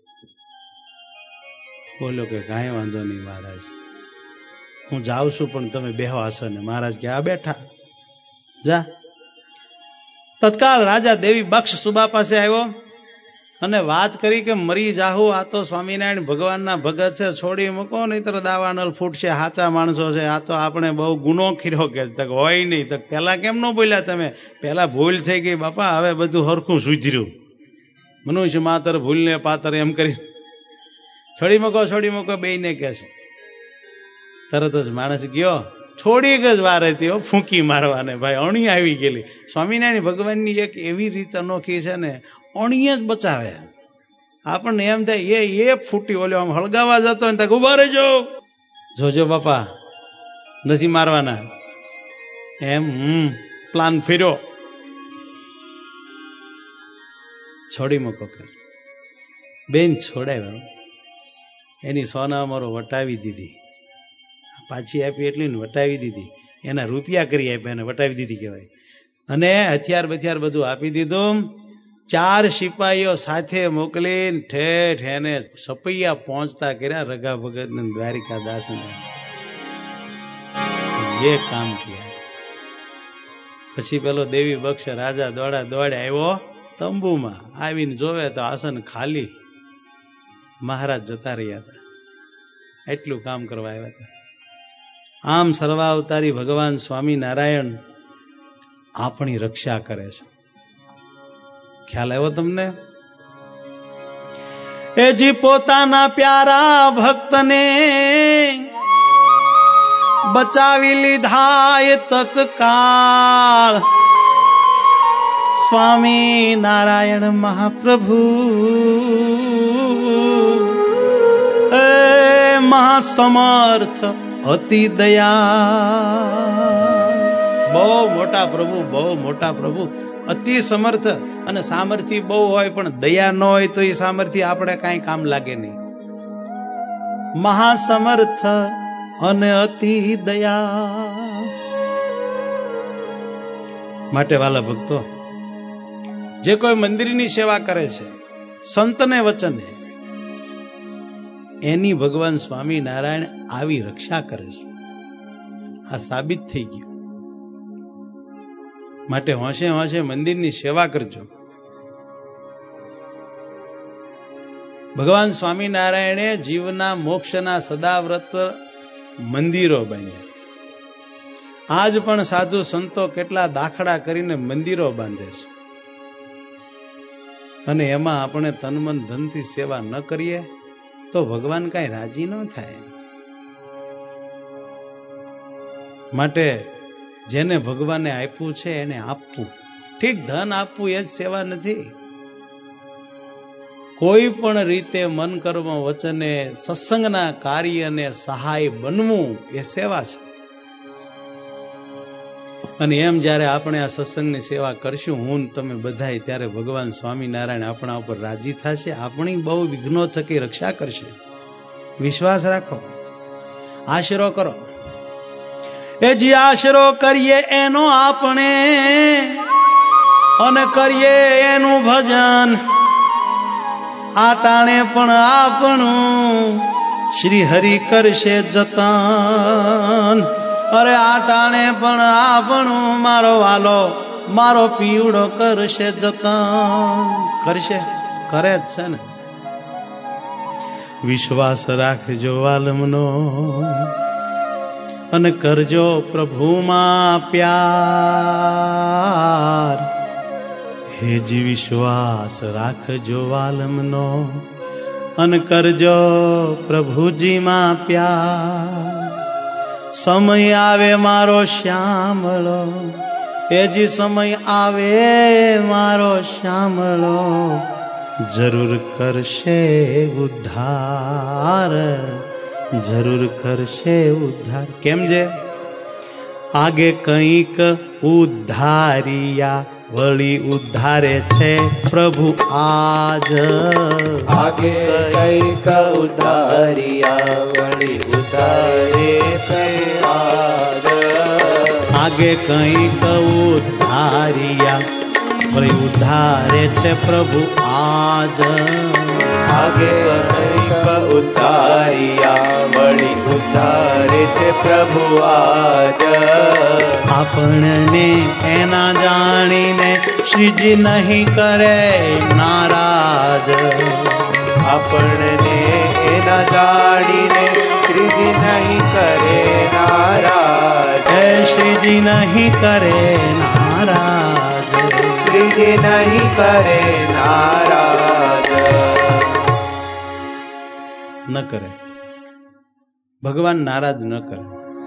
બોલો કે કાંઈ વાંધો નહીં મહારાજ, હું જાઉં છું પણ તમે બેહો આસને. મહારાજ કે આ બેઠા જા. તત્કાળ રાજા દેવી બક્ષ સુબા પાસે આવ્યો અને વાત કરી કે મરી જાહુ, આ તો સ્વામિનારાયણ ભગવાનના ભગત છે, છોડી મૂકો નહીતર દાવાનલ ફૂટશે, સાચા માણસો છે, આ તો આપણે બહુ ગુનો ખીરો કે હોય નહીં. તો પેલા કેમ ન બોલ્યા તમે? પેલા ભૂલ થઈ ગઈ બાપા, હવે બધું હરખું સુધર્યું. મનુષ્ય માતર ભૂલને પાતર એમ કરી છોડી મૂકો છોડી મૂકો બેયને કહે છે. તરત જ માણસ ગયો, થોડીક જ વાર હતી ફૂંકી મારવાને, ભાઈ અણી આવી ગયેલી. સ્વામિનારાયણ ભગવાનની એક એવી રીત અનોખી છે ને, અણીએ જ બચાવે. આપણને એમ થાય એ એ ફૂટી ઓલ્યો આમ હળગાવા જતો ને ત્યાં ઉભા રહેજો, જોજો બાપા નથી મારવાના એમ. હમ પ્લાન ફેર્યો, છોડી મૂકો કે બેન છોડાવ્યા. એની સોના અમારો વટાવી દીધી, પાછી આપી એટલી ને વટાવી દીધી, એના રૂપિયા કરી આપ્યા એને વટાવી દીધી કહેવાય. અને હથિયાર બથિયાર બધું આપી દીધું. ચાર સિપાહીઓ સાથે મોકલીને ઠેઠ એને સપૈયા પહોંચતા કર્યા રઘા ભગત ને દ્વારિકા દાસ ને. ये काम किया. પછી પેલો દેવી બક્ષ રાજા દોડા દોડે આવ્યો તંબુમાં, આવીને જોવે તો આસન ખાલી, મહારાજ જતા રહ્યા હતા. એટલું કામ કરવા આવ્યા હતા. આમ સર્વાવતારી ભગવાન સ્વામિનારાયણ આપણી રક્ષા કરે છે. ખ્યાલ આવ્યો તમને? એ જી પોતાના પ્યારા ભક્તને બચાવી લીધા એ તત્કાળ સ્વામી નારાયણ મહાપ્રભુ. એ મહાસમર્થ અતિ દયા, બહુ મોટા પ્રભુ, બહુ મોટા પ્રભુ, અતિ સમર્થ. અને સામર્થ્ય બહુ હોય પણ દયા ન હોય તો એ સામર્થ્ય આપણે કાંઈ કામ લાગે નહીં. મહાસમર્થ અને અતિ દયા. માટે વાલા ભક્તો, જે કોઈ મંદિરની સેવા કરે છે સંતને વચને, એની ભગવાન સ્વામિનારાયણ આવી રક્ષા કરે છે. આ સાબિત થઈ ગયું. માટે હોંશે હોંશે મંદિરની સેવા કરજો. ભગવાન સ્વામિનારાયણે જીવના મોક્ષના સદાવ્રત મંદિરો બાંધ્યા. આજ પણ સાધુ સંતો કેટલા દાખલા કરીને મંદિરો બાંધે છે, અને એમાં આપણે તનમન ધનથી સેવા ન કરીએ તો ભગવાન કાંઈ રાજી ન થાય. માટે જેને ભગવાને આપ્યું છે એને આપવું. ઠીક, ધન આપવું એ જ સેવા નથી. કોઈ પણ રીતે મન કર્મ વચને સત્સંગના કાર્યને સહાય બનવું એ સેવા છે. અને એમ જ્યારે આપણે આ સત્સંગની સેવા કરશું, હું તમે બધાય, ત્યારે ભગવાન સ્વામિનારાયણ આપણા ઉપર રાજી થશે, આપણી બહુ વિઘ્નો થકી રક્ષા કરશે. વિશ્વાસ રાખો, આશરો કરો. એ જે આશરો કરીએ એનો આપણે, અને કરીએ એનું ભજન, આટાણે પણ આપણું શ્રી હરિ કરશે જતન. અરે આટાણે પણ આપણું મારો વાલો મારો પીવડો કરશે જતન. કરશે, કરે જ છે ને. વિશ્વાસ રાખજો વાલમનો, અને કરજો પ્રભુમાં પ્યાર. હેજી વિશ્વાસ રાખજો વાલમનો, અને કરજો પ્રભુજીમાં પ્યાર. સમય આવે મારો શ્યામળો, હેજી સમય આવે મારો શ્યામળો, જરૂર કરશે ઉદ્ધાર, જરૂર કરશે ઉદ્ધાર. કેમ છે? આગે કંઈક ઉદ્ધારિયા વળી ઉદ્ધારે છે પ્રભુ આજ. આગે કઈક ઉદ્ધારિયા વળી ઉદ્ધારે છે આજ. આગે કંઈક ઉદ્ધારિયા વળી ઉદ્ધારે છે પ્રભુ આજ. આગે કઈક ઉદ્ધારિયા વળી ઉદ્ધારે છે પ્રભુ આજ. આપણને એના જાણીને શ્રીજી નહીં કરે નારાજ. આપણને એના જાણીને શ્રીજી નહીં કરે નારાજ. હે શ્રીજી નહીં કરે નારાજ. શ્રીજી નહીં કરે નારાજ. ન કરે, ભગવાન નારાજ ન કરે.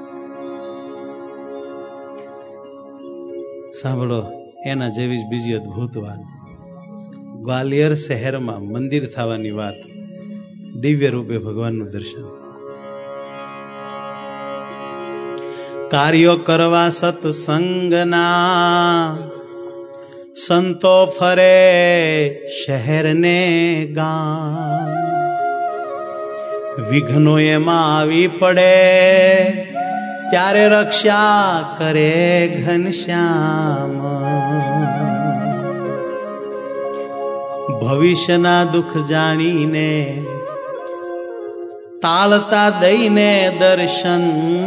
સાંભળો, એના જેવી જ બીજી અદભુત વાત. ગ્વાલિયર શહેરમાં મંદિર થવાની વાત, દિવ્ય રૂપે ભગવાનનું દર્શન. કાર્યો કરવા સત્સંગના સંતો ફરે શહેરને ગામ. વિઘ્નો એમાં આવી પડે ત્યારે રક્ષા કરે ઘનશ્યામ. ભવિષ્યના દુઃખ જાણીને ટાળતા દઈને દર્શન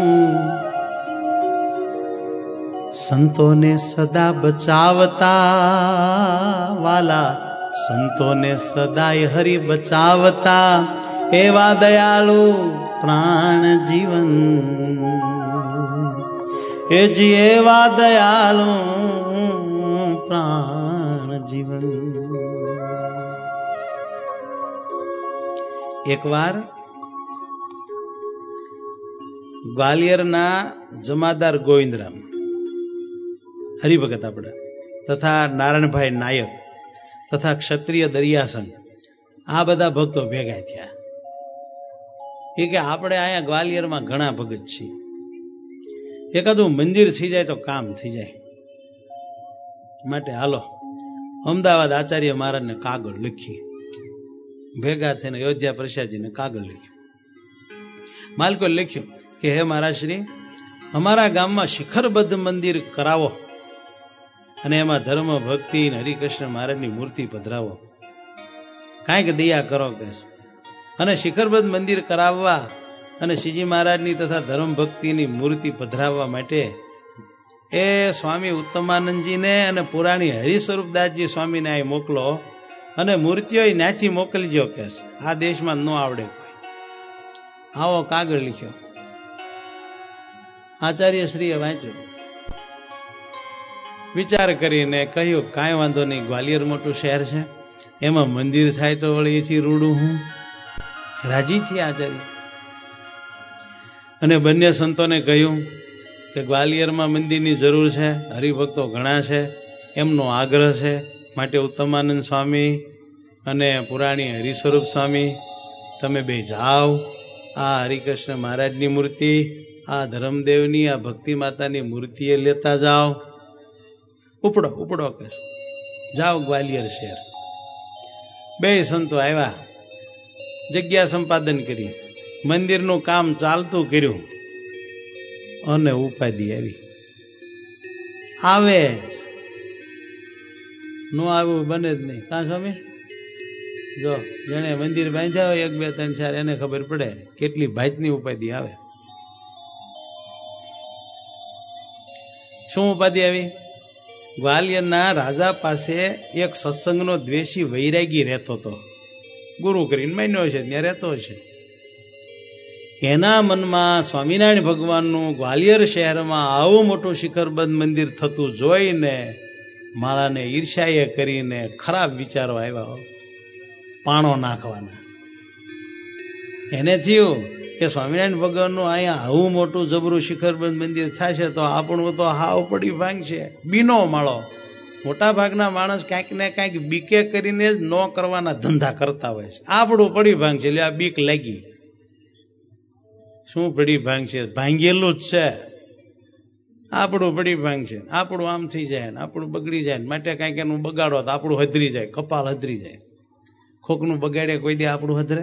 સંતોને સદા બચાવતા વાલા. સંતોને સદાય હરિ બચાવતા એવા દયાળુ પ્રાણ જીવન. એ જી એવા દયાળુ પ્રાણ જીવન. એક વાર ગ્વાલિયરના જમાદાર ગોવિંદરામ હરિભગત આપણે તથા નારાયણભાઈ નાયક તથા ક્ષત્રિય દરિયાસન, આ બધા ભક્તો ભેગા થયા. એ કે આપણે અહીંયા ગ્વાલિયરમાં ઘણા ભગત છીએ, એકાદું મંદિર થઈ જાય તો કામ થઈ જાય, માટે હાલો અમદાવાદ આચાર્ય મહારાજને કાગળ લખી. ભેગા થઈને અયોધ્યા પ્રસાદજીને કાગળ લખ્યું. માલિકો લખ્યું કે હે મહારાજ શ્રી, અમારા ગામમાં શિખરબદ્ધ મંદિર કરાવો અને એમાં ધર્મ ભક્તિ હરિકૃષ્ણ મહારાજની મૂર્તિ પધરાવો, કાંઈક દયા કરો કે. અને શિખરબદ્ધ મંદિર કરાવવા અને શ્રીજી મહારાજની તથા ધર્મ ભક્તિની મૂર્તિ પધરાવવા માટે એ સ્વામી ઉત્તમાનંદજીને અને પુરાણી હરિસ્વરૂપદાસજી સ્વામીને અહીં મોકલો અને મૂર્તિઓ ત્યાંથી મોકલજો કે. આ દેશમાં ન આવડે કોઈ. આવો કાગળ લખ્યો. આચાર્ય શ્રીએ વાંચ્યો, વિચાર કરીને કહ્યું કાંઈ વાંધો નહીં, ગ્વાલિયર મોટું શહેર છે, એમાં મંદિર થાય તો વળી એથી રૂડું હું. રાજી છીએ આચાર્ય. અને બંને સંતોને કહ્યું કે ગ્વાલિયરમાં મંદિરની જરૂર છે, હરિભક્તો ઘણા છે, એમનો આગ્રહ છે, માટે ઉત્તમાનંદ સ્વામી અને પુરાણી હરિસ્વરૂપ સ્વામી તમે બે જાઓ, આ હરિકૃષ્ણ મહારાજની મૂર્તિ, આ ધર્મદેવની, આ ભક્તિ માતાની મૂર્તિએ લેતા જાઓ. ઉપડો ઉપડો કે જાઓ ગ્વાલિયર શહેર. બે સંતો આવ્યા, જગ્યા સંપાદન કરી, મંદિરનું કામ ચાલતું કર્યું અને ઉપાધિ આવી. આવે જ નો આવું બને જ નહીં. કાં સ્વામી? જો જેને મંદિર બાંધ્યા હોય એક બે ત્રણ ચાર, એને ખબર પડે કેટલી ભાતની ઉપાધિ આવે. શું ઉપાધિ આવી? ગ્વાલિયરના રાજા પાસે એક સત્સંગનો દ્વેષી વૈરાગી રહેતો હતો, ગુરુ કરીને માન્યો છે, ત્યાં રહેતો છે. એના મનમાં સ્વામિનારાયણ ભગવાનનું ગ્વાલિયર શહેરમાં આવું મોટું શિખરબદ્ધ મંદિર થતું જોઈને માળાને ઈર્ષ્યાએ કરીને ખરાબ વિચારો આવ્યા, પાણો નાખવાના. એને થયું કે સ્વામિનારાયણ ભગવાનનું અહીંયા આવું મોટું જબરું શિખરબદ્ધ મંદિર થશે તો આપણું તો હાવ પડી ભાંગશે. બીનો માળો. મોટા ભાગના માણસ કાંઈક ને કાંઈક બીકે કરીને જ ન કરવાના ધંધા કરતા હોય છે. આપણું પડી ભાંગશે, એટલે આ બીક લાગી. શું પડી ભાંગશે? ભાંગેલું જ છે. આપણું પડી ભાંગ છે, આપણું આમ થઈ જાય ને આપણું બગડી જાય ને માટે કાંઈક એનું બગાડો તો આપણું હધરી જાય, કપાળ હધરી જાય. ખોખનું બગાડે કોઈ દે આપણું હધરે?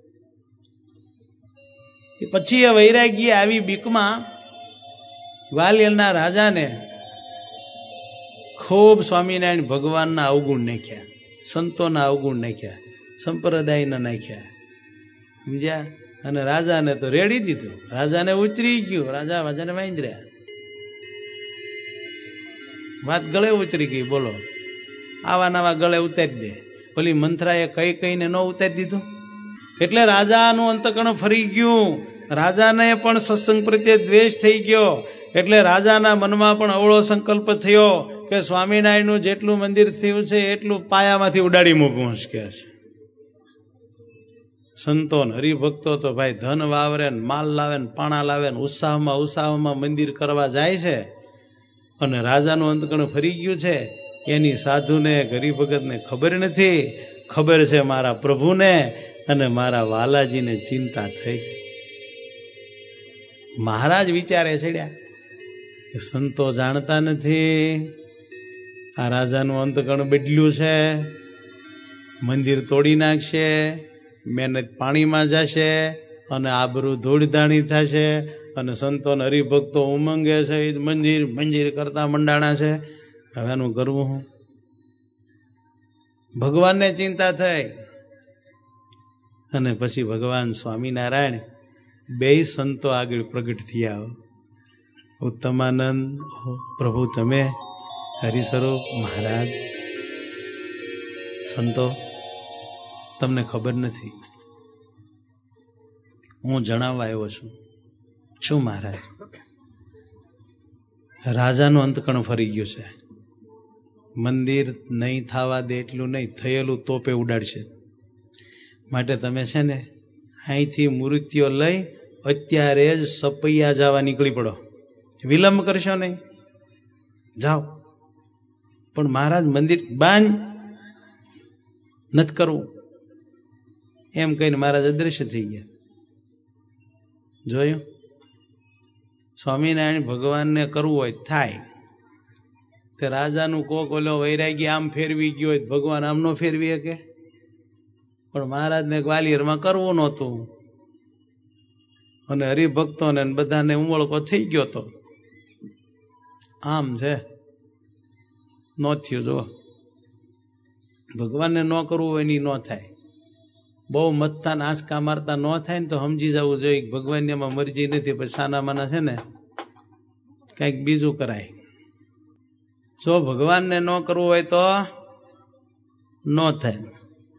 પછી એ વૈરાગી આવી બીકમાં ગ્વાલિયરના રાજાને ખૂબ સ્વામિનારાયણ ભગવાનના અવગુણ નાખ્યા, સંતોના અવગુણ નાખ્યા, સંપ્રદાયના નાખ્યા, સમજ્યા? અને રાજાને તો રેડી દીધું, રાજાને ઉતરી ગયું, રાજા રાજાને વાંદર્યા, વાત ગળે ઉતરી ગઈ. બોલો, આવા નવા ગળે ઉતારી દે. ઓલી મંથરાએ કઈ કઈને ન ઉતારી દીધું એટલે રાજાનું અંતકરણ ફરી ગયું. રાજાને પણ સત્સંગ પ્રત્યે દ્વેષ થઈ ગયો એટલે રાજાના મનમાં પણ અવળો સંકલ્પ થયો કે સ્વામિનારાયણનું જેટલું મંદિર થયું છે એટલું પાયામાંથી ઉડાડી મૂકવું કે છે. સંતો ને હરિભક્તો તો ભાઈ ધન વાવરે ને માલ લાવે ને પાણા લાવે ને ઉત્સાહમાં ઉત્સાહમાં મંદિર કરવા જાય છે અને રાજાનું અંતકણ ફરી ગયું છે. એની સાધુને હરિભગતને ખબર નથી, ખબર છે મારા પ્રભુને અને મારા વાલાજીને ચિંતા થઈ. મહારાજ વિચારે ચડ્યા કે સંતો જાણતા નથી આ રાજાનું અંતકણ બદલ્યું છે, મંદિર તોડી નાખશે, મહેનત પાણીમાં જશે અને આબરૂ ધૂળધાણી થશે અને સંતો ને હરિભક્તો ઉમંગે છે, મંદિર મંદિર કરતા મંડાણા છે. હવે એનું કરવું હું? ભગવાનને ચિંતા થઈ અને પછી ભગવાન સ્વામિનારાયણ બે સંતો આગળ પ્રગટ થયા. ઉત્તમાનંદ પ્રભુ તમે, હરિસ્વરૂપ મહારાજ, સંતો તમને ખબર નથી, હું જણાવવા આવ્યો છું. શું મહારાજ? રાજાનું અંતકણ ફરી ગયું છે, મંદિર નહીં થવા દે એટલું નહીં, થયેલું તોપે ઉડાડશે. માટે તમે છે ને અહીંથી મૂર્તિઓ લઈ અત્યારે જ સપૈયા જવા નીકળી પડો, વિલંબ કરશો નહીં, જાઓ. પણ મહારાજ મંદિર બાંધ નથી કરવું એમ કહીને મહારાજ અદૃશ્ય થઈ ગયા. જોયું? સ્વામિનારાયણ ભગવાનને કરવું હોય થાય તે રાજાનું કોક ઓલો વૈરાગી આમ ફેરવી ગયો હોય, ભગવાન આમ નો ફેરવી શકે. પણ મહારાજને ગ્વાલિયરમાં કરવું નહોતું અને હરિભક્તોને બધાને ઉમળકો થઈ ગયો તો આમ છે, ન થયું. જો ભગવાનને ન કરવું હોય એની ન થાય. બહુ મથતા ને આંચકા મારતા ન થાય ને તો સમજી જવું જોઈએ ભગવાનની એમાં મરજી નથી. પછી સાના માના છે ને કંઈક બીજું કરાય. જો ભગવાનને ન કરવું હોય તો ન થાય.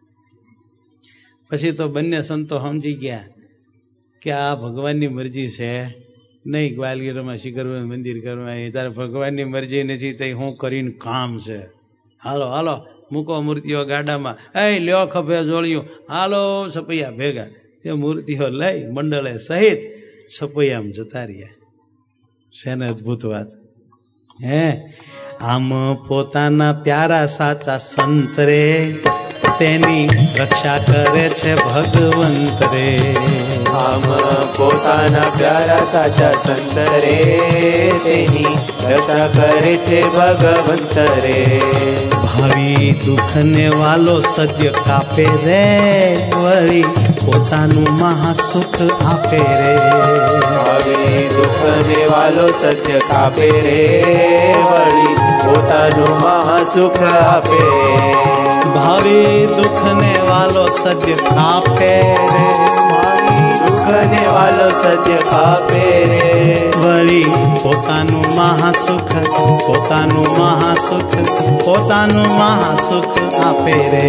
પછી તો બંને સંતો સમજી ગયા કે આ ભગવાનની મરજી છે નહીં, ગ્વાલિયરમાં શિખરમાં મંદિર કરવા એ તારે ભગવાનની મરજી નથી તો હું કરીને કામ છે. હાલો હાલો મૂકો મૂર્તિઓ ગાડામાં, એ લ્યો ખભે જોડ્યું, હાલો સપૈયા ભેગા. એ મૂર્તિઓ લઈ મંડળે સહિત સપૈયામાં જતા રહ્યા. શેને અદભુત વાત હે! આમ પોતાના પ્યારા સાચા સંત રે, તેની રક્ષા કરે છે ભગવંત રે. આમ પોતાના પ્યારા સાચા સંત રે, તેની રક્ષા કરે છે ભગવંત રે. ભાવી દુઃખને વાલો સદ્ય કાપે રે, વળી પોતાનું મહાસુખ આપે રે. ભાવી દુઃખને વાલો સત્ય કાપે રે, વળી પોતાનું મહાસુખ આપે. ભાવી દુઃખને વાલો સદ્ય કાપે રે, દુઃખને વાલો સત્ય કાપે રે, વળી પોતાનું મહાસુખ, પોતાનું મહાસુખ, પોતાનું મહાસુખ આપે રે.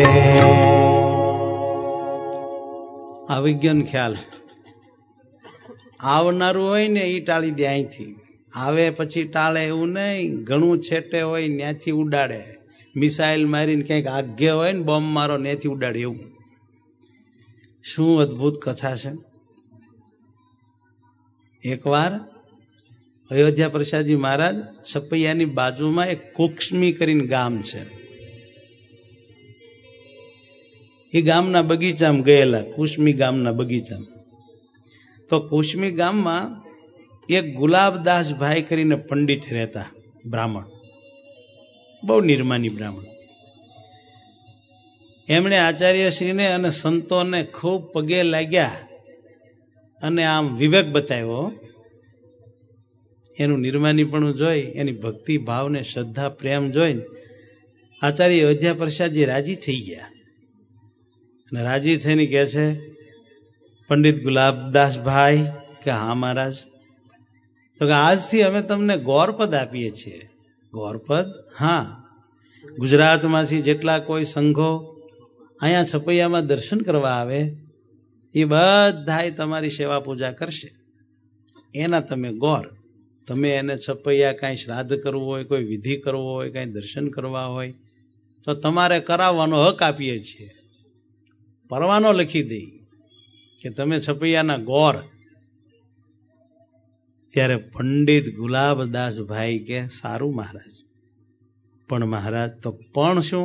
આ વિજ્ઞાન ખ્યાલ આવનારું હોય ને એ ટાળી દે અહીંથી, આવે પછી ટાળે એવું નહીં. ઘણું છેટે હોય ત્યાંથી ઉડાડે, મિસાઇલ મારીને ક્યાંક આગે હોય ને બોમ્બ મારો ત્યાંથી ઉડાડે. એવું શું અદભુત કથા છે! એકવાર અયોધ્યા પ્રસાદજી મહારાજ સપૈયાની બાજુમાં એક કુક્ષ્મી કરીને ગામ છે, એ ગામના બગીચામાં ગયેલા, કુશ્મી ગામના બગીચામાં. તો કુશ્મી ગામમાં એક ગુલાબદાસભાઈ કરીને પંડિત રહેતા બ્રાહ્મણ, બહુ નિર્માની બ્રાહ્મણ. એમણે આચાર્યશ્રીને અને સંતોને ખૂબ પગે લાગ્યા અને આમ વિવેક બતાવ્યો. એનું નિર્માનીપણું જોઈ, એની ભક્તિ ભાવને શ્રદ્ધા પ્રેમ જોઈને આચાર્ય અયોધ્યા પ્રસાદજી રાજી થઈ ગયા. અને રાજી થઈને કહે છે, પંડિત ગુલાબદાસભાઈ કે હા મહારાજ, તો કે આજથી અમે તમને ગૌરપદ આપીએ છીએ. ગૌરપદ? હા. ગુજરાતમાંથી જેટલા કોઈ સંઘો અહીંયા છપૈયામાં દર્શન કરવા આવે એ બધાય તમારી સેવા પૂજા કરશે. એના તમે ગૌર, તમે એને છપૈયા કાંઈ શ્રાદ્ધ કરવું હોય, કોઈ વિધિ કરવો હોય, કાંઈ દર્શન કરવા હોય તો તમારે કરાવવાનો હક આપીએ છીએ. પરવાનો લખી દઈ કે તમે છપૈયાના ગૌર. ત્યારે પંડિત ગુલાબદાસભાઈ કે સારું મહારાજ, પણ મહારાજ તો પણ શું,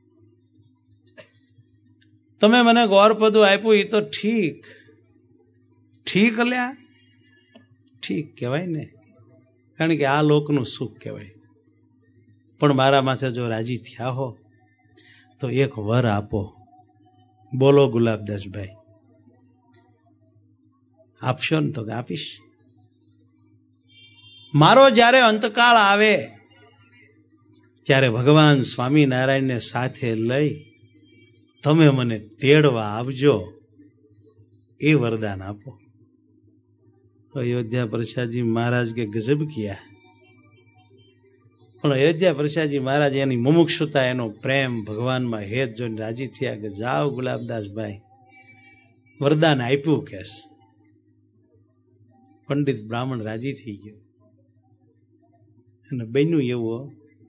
તમે મને ગૌરપદું આપ્યું એ તો ઠીક ઠીક લ્યા ઠીક કહેવાય ને, કારણ કે આ લોકનું સુખ કહેવાય. પણ મારા માથે જો રાજી થયા હો તો એક વર આપો. બોલો ગુલાબદાસભાઈ, આપશો ને? તો કે આપીશ. મારો જ્યારે અંતકાળ આવે ત્યારે ભગવાન સ્વામિનારાયણને સાથે લઈ તમે મને તેડવા આવજો, એ વરદાન આપો. અયોધ્યા પ્રસાદજી મહારાજ કે ગજબ કિયા. પણ અયોધ્યા પ્રસાદજી મહારાજ એની મુમુક્ષુતા, એનો પ્રેમ ભગવાનમાં હેત જોઈને રાજી થયા કે જાઓ ગુલાબદાસભાઈ, વરદાન આપ્યું. કેસ પંડિત બ્રાહ્મણ રાજી થઈ ગયો અને બન્યું એવું.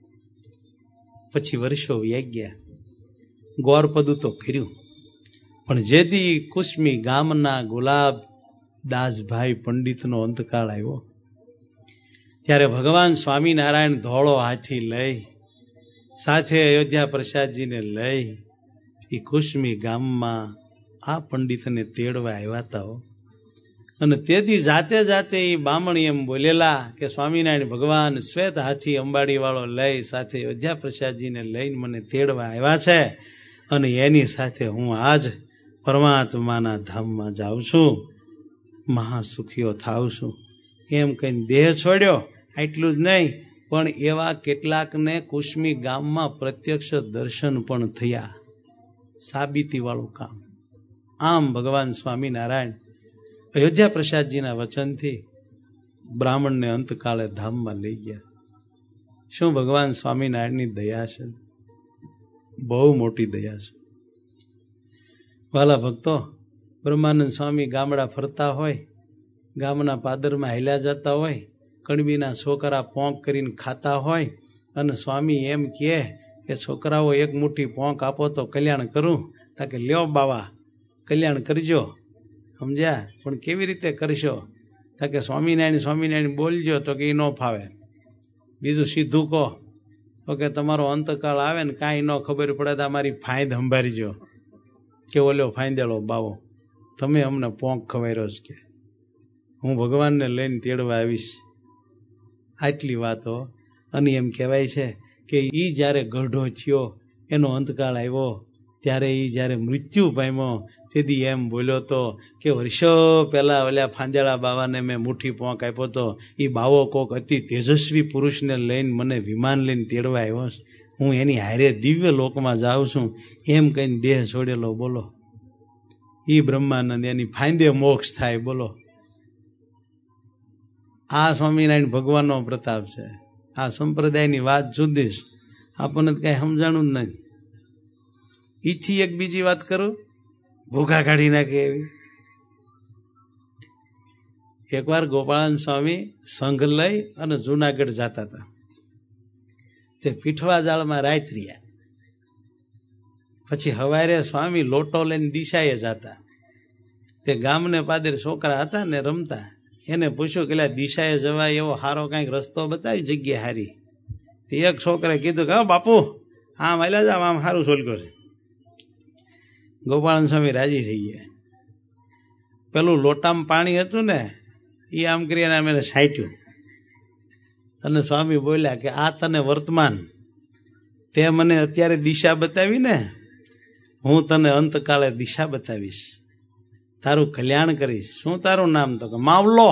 પછી વર્ષો વ્યાઈ ગયા, ગૌરપદું તો કર્યું, પણ જેથી કુસ્મી ગામના ગુલાબદાસભાઈ પંડિતનો અંતકાળ આવ્યો ત્યારે ભગવાન સ્વામિનારાયણ ધોળો હાથી લઈ સાથે અયોધ્યા પ્રસાદજીને લઈ એ કુસ્મી ગામમાં આ પંડિતને તેડવા આવ્યા હતા. અને તેથી જાતે જાતે એ બામણી એમ બોલેલા કે સ્વામિનારાયણ ભગવાન શ્વેત હાથી અંબાડી વાળો લઈ સાથે અયોધ્યા પ્રસાદજીને લઈને મને તેડવા આવ્યા છે અને એની સાથે હું આજ પરમાત્માના ધામમાં જાઉં છું, મહાસુખીઓ થાઉં છું. એમ કહીને દેહ છોડ્યો. આટલું જ નહીં, પણ એવા કેટલાકને કુસ્મી ગામમાં પ્રત્યક્ષ દર્શન પણ થયા. સાબિતી વાળું કામ. આમ ભગવાન સ્વામિનારાયણ અયોધ્યા પ્રસાદજીના વચનથી બ્રાહ્મણને અંતકાળે ધામમાં લઈ ગયા. શું ભગવાન સ્વામિનારાયણની દયા છે, બહુ મોટી દયા છે. વાલા ભક્તો, બ્રહ્માનંદ સ્વામી ગામડા ફરતા હોય, ગામના પાદરમાં હાલ્યા જતા હોય, કણબીના છોકરા પોંક કરીને ખાતા હોય અને સ્વામી એમ કહે કે છોકરાઓ એક મુઠ્ઠી પોંક આપો તો કલ્યાણ કરું. તાકે લ્યો બાવા કલ્યાણ કરજો. સમજ્યા? પણ કેવી રીતે કરશો? તાકે સ્વામિનારાયણ સ્વામિનારાયણ બોલજો. તો કે એ ન ફાવે. બીજું સીધું કહો તો કે તમારો અંતકાળ આવે ને કાંઈ ન ખબર પડે તો અમારી ફાંદ સંભાળજો. કે ઓલો ફાંદેલો બાવો તમે અમને પોંક ખવાર્યો છે, કે હું ભગવાનને લઈને તેડવા આવીશ. આટલી વાતો. અને એમ કહેવાય છે કે એ જ્યારે ગઢો થયો, એનો અંતકાળ આવ્યો, ત્યારે એ જ્યારે મૃત્યુ પામ્યો તેથી એમ બોલ્યો તો કે વર્ષો પહેલાં ઓલા ફાંદેલા બાવાને મેં મુઠ્ઠી પોંક આપ્યો તો એ બાવો કોક અતિ તેજસ્વી પુરુષને લઈને મને વિમાન લઈને તેડવા આવ્યો છે, હું એની હારે દિવ્ય લોકમાં જાઉં છું. એમ કહીને દેહ છોડેલો. બોલો, એ બ્રહ્માનંદ એની ફાંદે મોક્ષ થાય. બોલો, આ સ્વામિનારાયણ ભગવાનનો પ્રતાપ છે. આ સંપ્રદાયની વાત જુદી છે, આપણને કાંઈ સમજાણું જ નહીં. ઈથી એક બીજી વાત કરું, ભૂખા કાઢી નાખે એવી. એકવાર ગોપાળાનંદ સ્વામી સંઘ લઈ અને જુનાગઢ જતા હતા. તે પીઠવા જાળમાં રાત રહ્યા. પછી હવારે સ્વામી લોટો લઈને દિશાએ જતા. તે ગામને પાદર છોકરા હતા ને રમતા, એને પૂછ્યું કે દિશાએ જવાય એવો સારો કાંઈક રસ્તો બતાવી, જગ્યા હારી. તે એક છોકરાએ કીધું કે બાપુ આમ હાલ્યા જાવ, આમ સારું છોલકો છે. ગોપાળાનંદ સ્વામી રાજી થઈ ગયા. પેલું લોટામાં પાણી હતું ને એ આમ કરીને અમે સાંટ્યું. અને સ્વામી બોલ્યા કે આ તને વર્તમાન, તે મને અત્યારે દિશા બતાવી ને, હું તને અંતકાળે દિશા બતાવીશ, તારું કલ્યાણ કરીશ. શું તારું નામ? તો કે માવલો.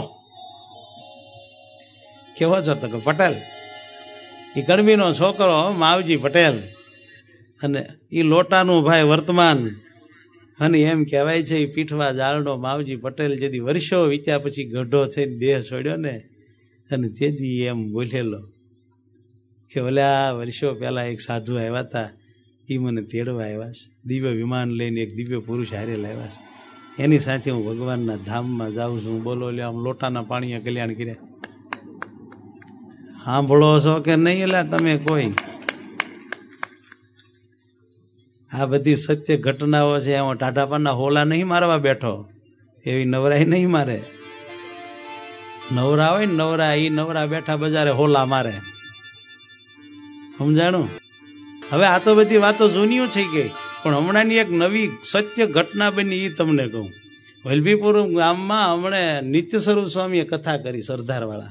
કેવો છો? તો કે પટેલ. એ ગણબીનો છોકરો માવજી પટેલ અને એ લોટાનું ભાઈ વર્તમાન. અને એમ કહેવાય છે એ પીઠવા જાળનો માવજી પટેલ જેથી વર્ષો વીત્યા પછી ગઢો થઈને દેહ છોડ્યો ને, અને તેથી એમ બોલેલો કે ઓલા વર્ષો પહેલા એક સાધુ આવ્યા હતા, એ મને તેડવા આવ્યા છે, દિવ્ય વિમાન લઈને એક દિવ્ય પુરુષ હારે લાવ્યા છે, એની સાથે હું ભગવાનના ધામમાં જાઉં છું. બોલો લે, આમ લોટાના પાણીએ કલ્યાણ કર્યા. સાંભળો છો કે નહીં? એલા તમે કોઈ આ બધી સત્ય ઘટનાઓ છે, એમાં ટાઢાપાના હોલા નહીં મારવા બેઠો, એવી નવરાઈ નહીં મારે. નવરા હોય ને નવરા, એ નવરા બેઠા બજારે હોલા મારે. સમજાણું? હવે આ તો બધી વાતો જૂનીઓ થઈ ગઈ, પણ હમણાંની એક નવી સત્ય ઘટના બની એ તમને કહું. વલભીપુર ગામમાં હમણે નિત્ય સ્વરૂપ સ્વામીએ કથા કરી, સરદારવાળા,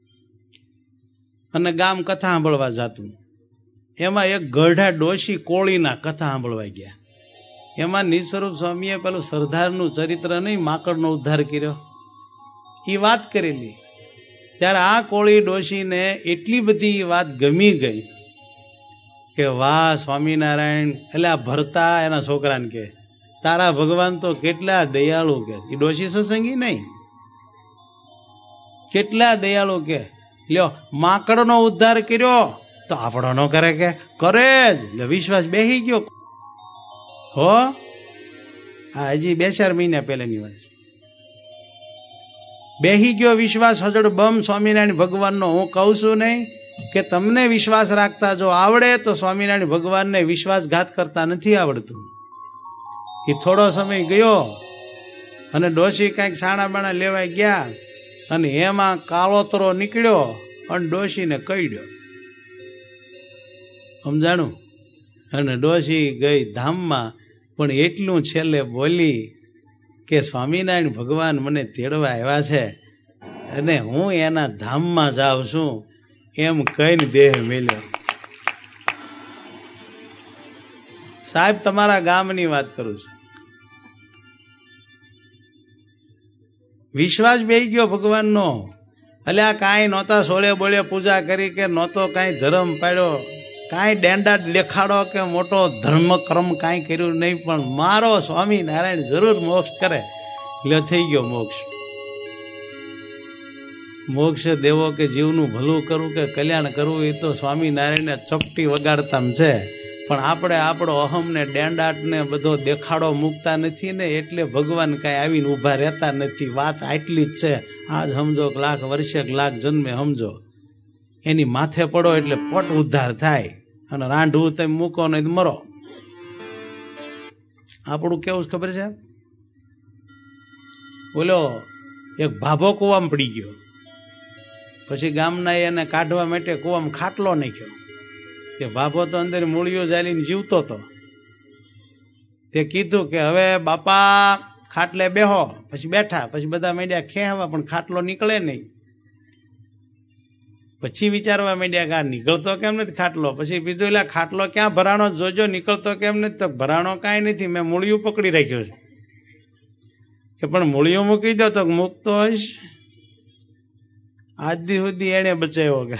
અને ગામ કથા સાંભળવા જાતું. એમાં એક ગઢા ડોશી કોળીના કથા સાંભળવા ગયા. એમાં નિત્ય સ્વરૂપ સ્વામીએ પેલું સરદારનું ચરિત્ર નહીં, માકડનો ઉદ્ધાર કર્યો, એ વાત કરેલી. ત્યારે આ કોળી ડોશીને એટલી બધી વાત ગમી ગઈ કે વાહ સ્વામિનારાયણ. એટલે આ ભરતા એના છોકરાને કે તારા ભગવાન તો કેટલા દયાળુ કે. એ ડોશી સત્સંગી નહીં, કેટલા દયાળુ કે. લ્યો, માકડનો ઉદ્ધાર કર્યો તો આપણો ન કરે કે? કરે જ. એટલે વિશ્વાસ બેસી ગયો. હો, આ હજી બે ચાર મહિના પહેલાની વાત છે. બેહી ગયો વિશ્વાસ હજડ બમ સ્વામિનારાયણ ભગવાનનો. હું કહું છું નહીં કે તમને વિશ્વાસ રાખતા જો આવડે તો સ્વામિનારાયણ ભગવાનને વિશ્વાસઘાત કરતા નથી આવડતું. એ થોડો સમય ગયો અને ડોશી કાંઈક છાણા બાણા લેવા ગયા અને એમાં કાળોતરો નીકળ્યો અને ડોશીને કઈડ્યો. સમજાણું? અને ડોશી ગઈ ધામમાં, પણ એટલું છેલ્લે બોલી કે સ્વામિનારાયણ ભગવાન મને તેડવા આવ્યા છે અને હું એના ધામમાં જાઉં છું, એમ કહીને દેહ મેલ્યો. સાહેબ, તમારા ગામની વાત કરું છું. વિશ્વાસ બેસી ગયો ભગવાનનો. એટલે આ કાંઈ નહોતા સોળે બોળે પૂજા કરી કે નહોતો કાંઈ ધર્મ પાડ્યો, કાંઈ ડેંડા દેખાડો કે મોટો ધર્મ કર્મ કાંઈ કર્યું નહીં, પણ મારો સ્વામિનારાયણ જરૂર મોક્ષ કરે. એટલે થઈ ગયો મોક્ષ. મોક્ષ દેવો કે જીવનું ભલું કરવું કે કલ્યાણ કરવું એ તો સ્વામિનારાયણને ચપટી વગાડતા છે, પણ આપણે આપણો અહમને ડેંડાટને બધો દેખાડો મૂકતા નથી ને, એટલે ભગવાન કાંઈ આવીને ઊભા રહેતા નથી. વાત આટલી જ છે. આજ સમજો કે લાખ વર્ષે લાખ જન્મે સમજો, એની માથે પડો એટલે પટ ઉદ્ધાર થાય, અને રાંઢવું તમે મૂકો નહીં મરો. આપણું કેવું ખબર છે? બોલો, એક ભાભો કૂવામાં પડી ગયો, પછી ગામના એને કાઢવા માટે કૂવામાં ખાટલો નાખ્યો. તે ભાભો તો અંદર મૂળીઓ ચાલીને જીવતો હતો. તે કીધું કે હવે બાપા ખાટલે બેહો. પછી બેઠા. પછી બધા માંડ્યા ખેંચવા, પણ ખાટલો નીકળે નહીં. પછી વિચારવા માંડ્યા કે આ નીકળતો કેમ નથી ખાટલો. પછી કીધું એટલે ખાટલો ક્યાં ભરાણો જોજો, નીકળતો કેમ નથી. તો ભરાણો કાંઈ નથી, મેં મૂળિયું પકડી રાખ્યો છે. કે પણ મૂળિયું મૂકી દો. તો મૂકતો હોઈશ. આજ દી સુધી એને બચાવ્યો કે.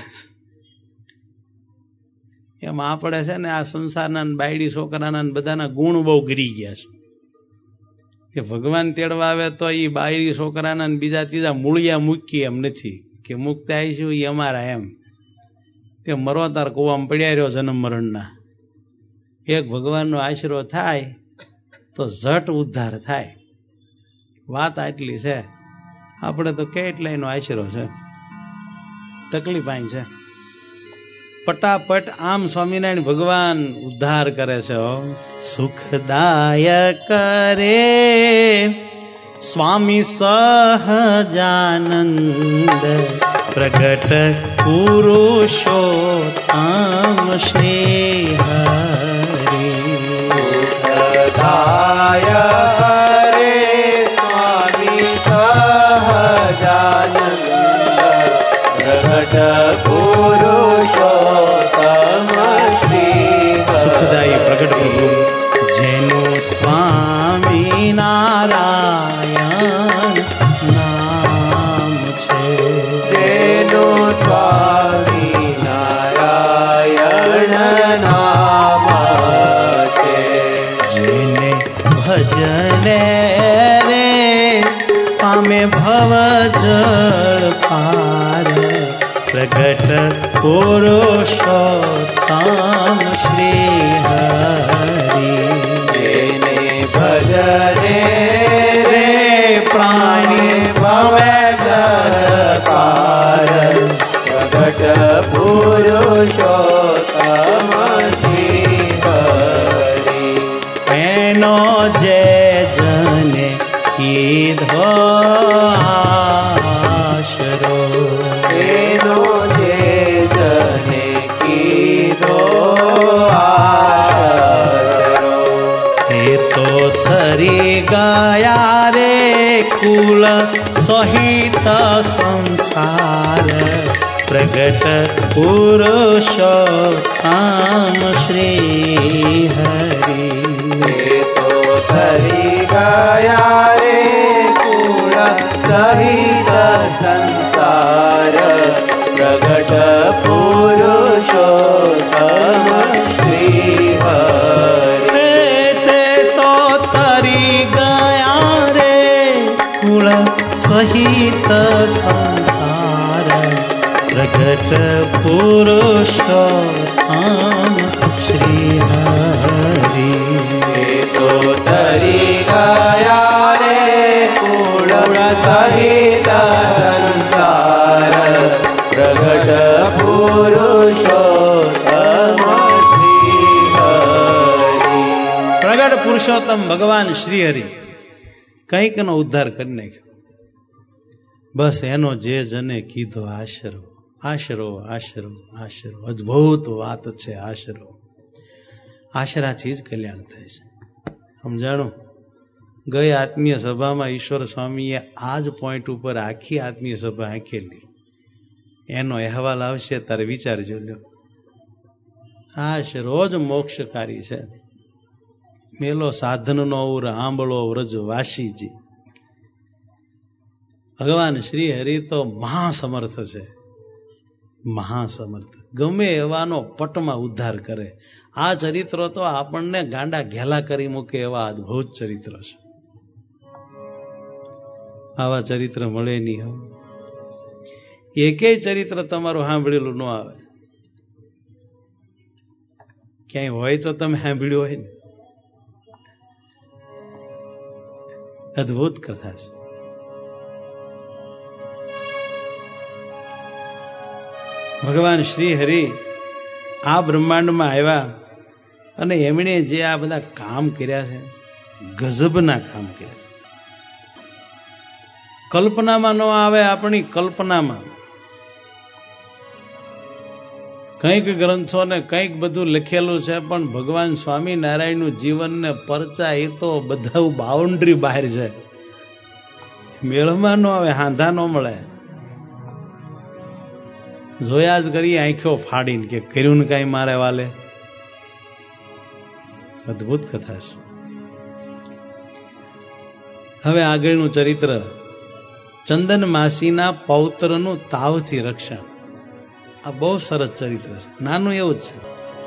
એમાં આપણે છે ને આ સંસારના બાયડી છોકરાના બધાના ગુણ બહુ ગરી ગયા છે. કે ભગવાન તેડવા આવે તો એ બાયડી છોકરાના બીજા ત્રીજા મૂળિયા મૂકી એમ નથી કે મૂકતા આવીશું એ અમારા એમ. કે મરો તાર કૂવામાં પડ્યા રહ્યો જન્મ મરણના. એક ભગવાનનો આશરો થાય તો ઝટ ઉદ્ધાર થાય. વાત આટલી છે. આપણે તો કેટલાયનો આશરો છે, તકલીફ અહીં છે. પટાપટ આમ સ્વામિનારાયણ ભગવાન ઉદ્ધાર કરે છે. સુખદાયક રે સ્વામી સહજાનંદ પ્રગટ પુરુષોત્તમ શ્રી હરે. સુખદાયક રે સ્વામી સહજાનંદ પુરુષોત્તમ શ્રી સુખદાયી પ્રગટ પ્રભુ જેનું સ્વામી નારાયણ નામ છે, જેનું સ્વામી નારાયણ નામ છે, જેને ભજને રે પામે ભવ જળ પાર પ્રગટ પુરુષોત્તમ શ્રી હરિ, જેને ભજને રે પ્રાણી ભવે જળ પાર પ્રગટ પુરુષોત્તમ શ્રી હરિ, એનો જે જને કીધો આશરો, એનો જે જને કીધો આશરો, તે તો તરી ગયા રે કુલ સહિત સંસાર પ્રગટ પુરુષોત્તમ શ્રી હરિ, એ તો તરી ગયા રે કુળ સહિત સંસાર પ્રગટ પુરુષોત્તમ શ્રી હરિ, તે તો તરી ગયા રે કુળ સહિત સંસાર પ્રગટ પુરુષોત્તમ શ્રી હરિ, એ તો તરી ગયા રે કુળ સહિત સંસાર પ્રગટ પુરુષોત્તમ શ્રી હરિ, પ્રગટ પુરુષોત્તમ ભગવાન શ્રી હરિ કંઈક નો ઉદ્ધાર કરી નાખ્યો. બસ એનો જે જને કીધો આશરો, આશરો આશરો આશરો. અદભુત વાત છે આશરો. આશરાથી જ કલ્યાણ થાય છે. સમજાણું? ગઈ આત્મીય સભામાં ઈશ્વર સ્વામીએ આ જ પોઈન્ટ ઉપર આખી આત્મીય સભા આંકેલી. એનો અહેવાલ આવશે તારે વિચારજો લ્યો. આશરો જ મોક્ષકારી છે. મેલો સાધનનો ઉર આંબળો વ્રજ વાસીજી. ભગવાન શ્રી હરિ તો મહાસમર્થ છે, મહાસમર્થ. ગમે એવાનો પટમાં ઉદ્ધાર કરે. આ ચરિત્રો તો આપણને ગાંડા ઘેલા કરી મૂકે એવા અદભુત ચરિત્ર છે. આવા ચરિત્ર મળે નહીં. હવે એકેય ચરિત્ર તમારું સાંભળેલું ન આવે. ક્યાંય હોય તો તમે સાંભળ્યું હોય ને. અદભુત કથા છે. ભગવાન શ્રી હરિ આ બ્રહ્માંડમાં આવ્યા અને એમણે જે આ બધા કામ કર્યા છે, ગજબના કામ કર્યા. કલ્પનામાં ન આવે. આપણી કલ્પનામાં કંઈક ગ્રંથો ને કંઈક બધું લખેલું છે, પણ ભગવાન સ્વામિનારાયણનું જીવન ને પરચા એ તો બધા બાઉન્ડ્રી બહાર છે. મેળમાં ન આવે, હાંધા ન મળે. જોયા જ કરી આંખો ફાડીને કે કર્યું ને કાંઈ મારે વાલે. અદભુત કથા છે. હવે આગળનું ચરિત્ર ચંદન માસીના પૌત્રનું તાવથી રક્ષણ. આ બહુ સરસ ચરિત્ર છે. નાનું એવું જ છે.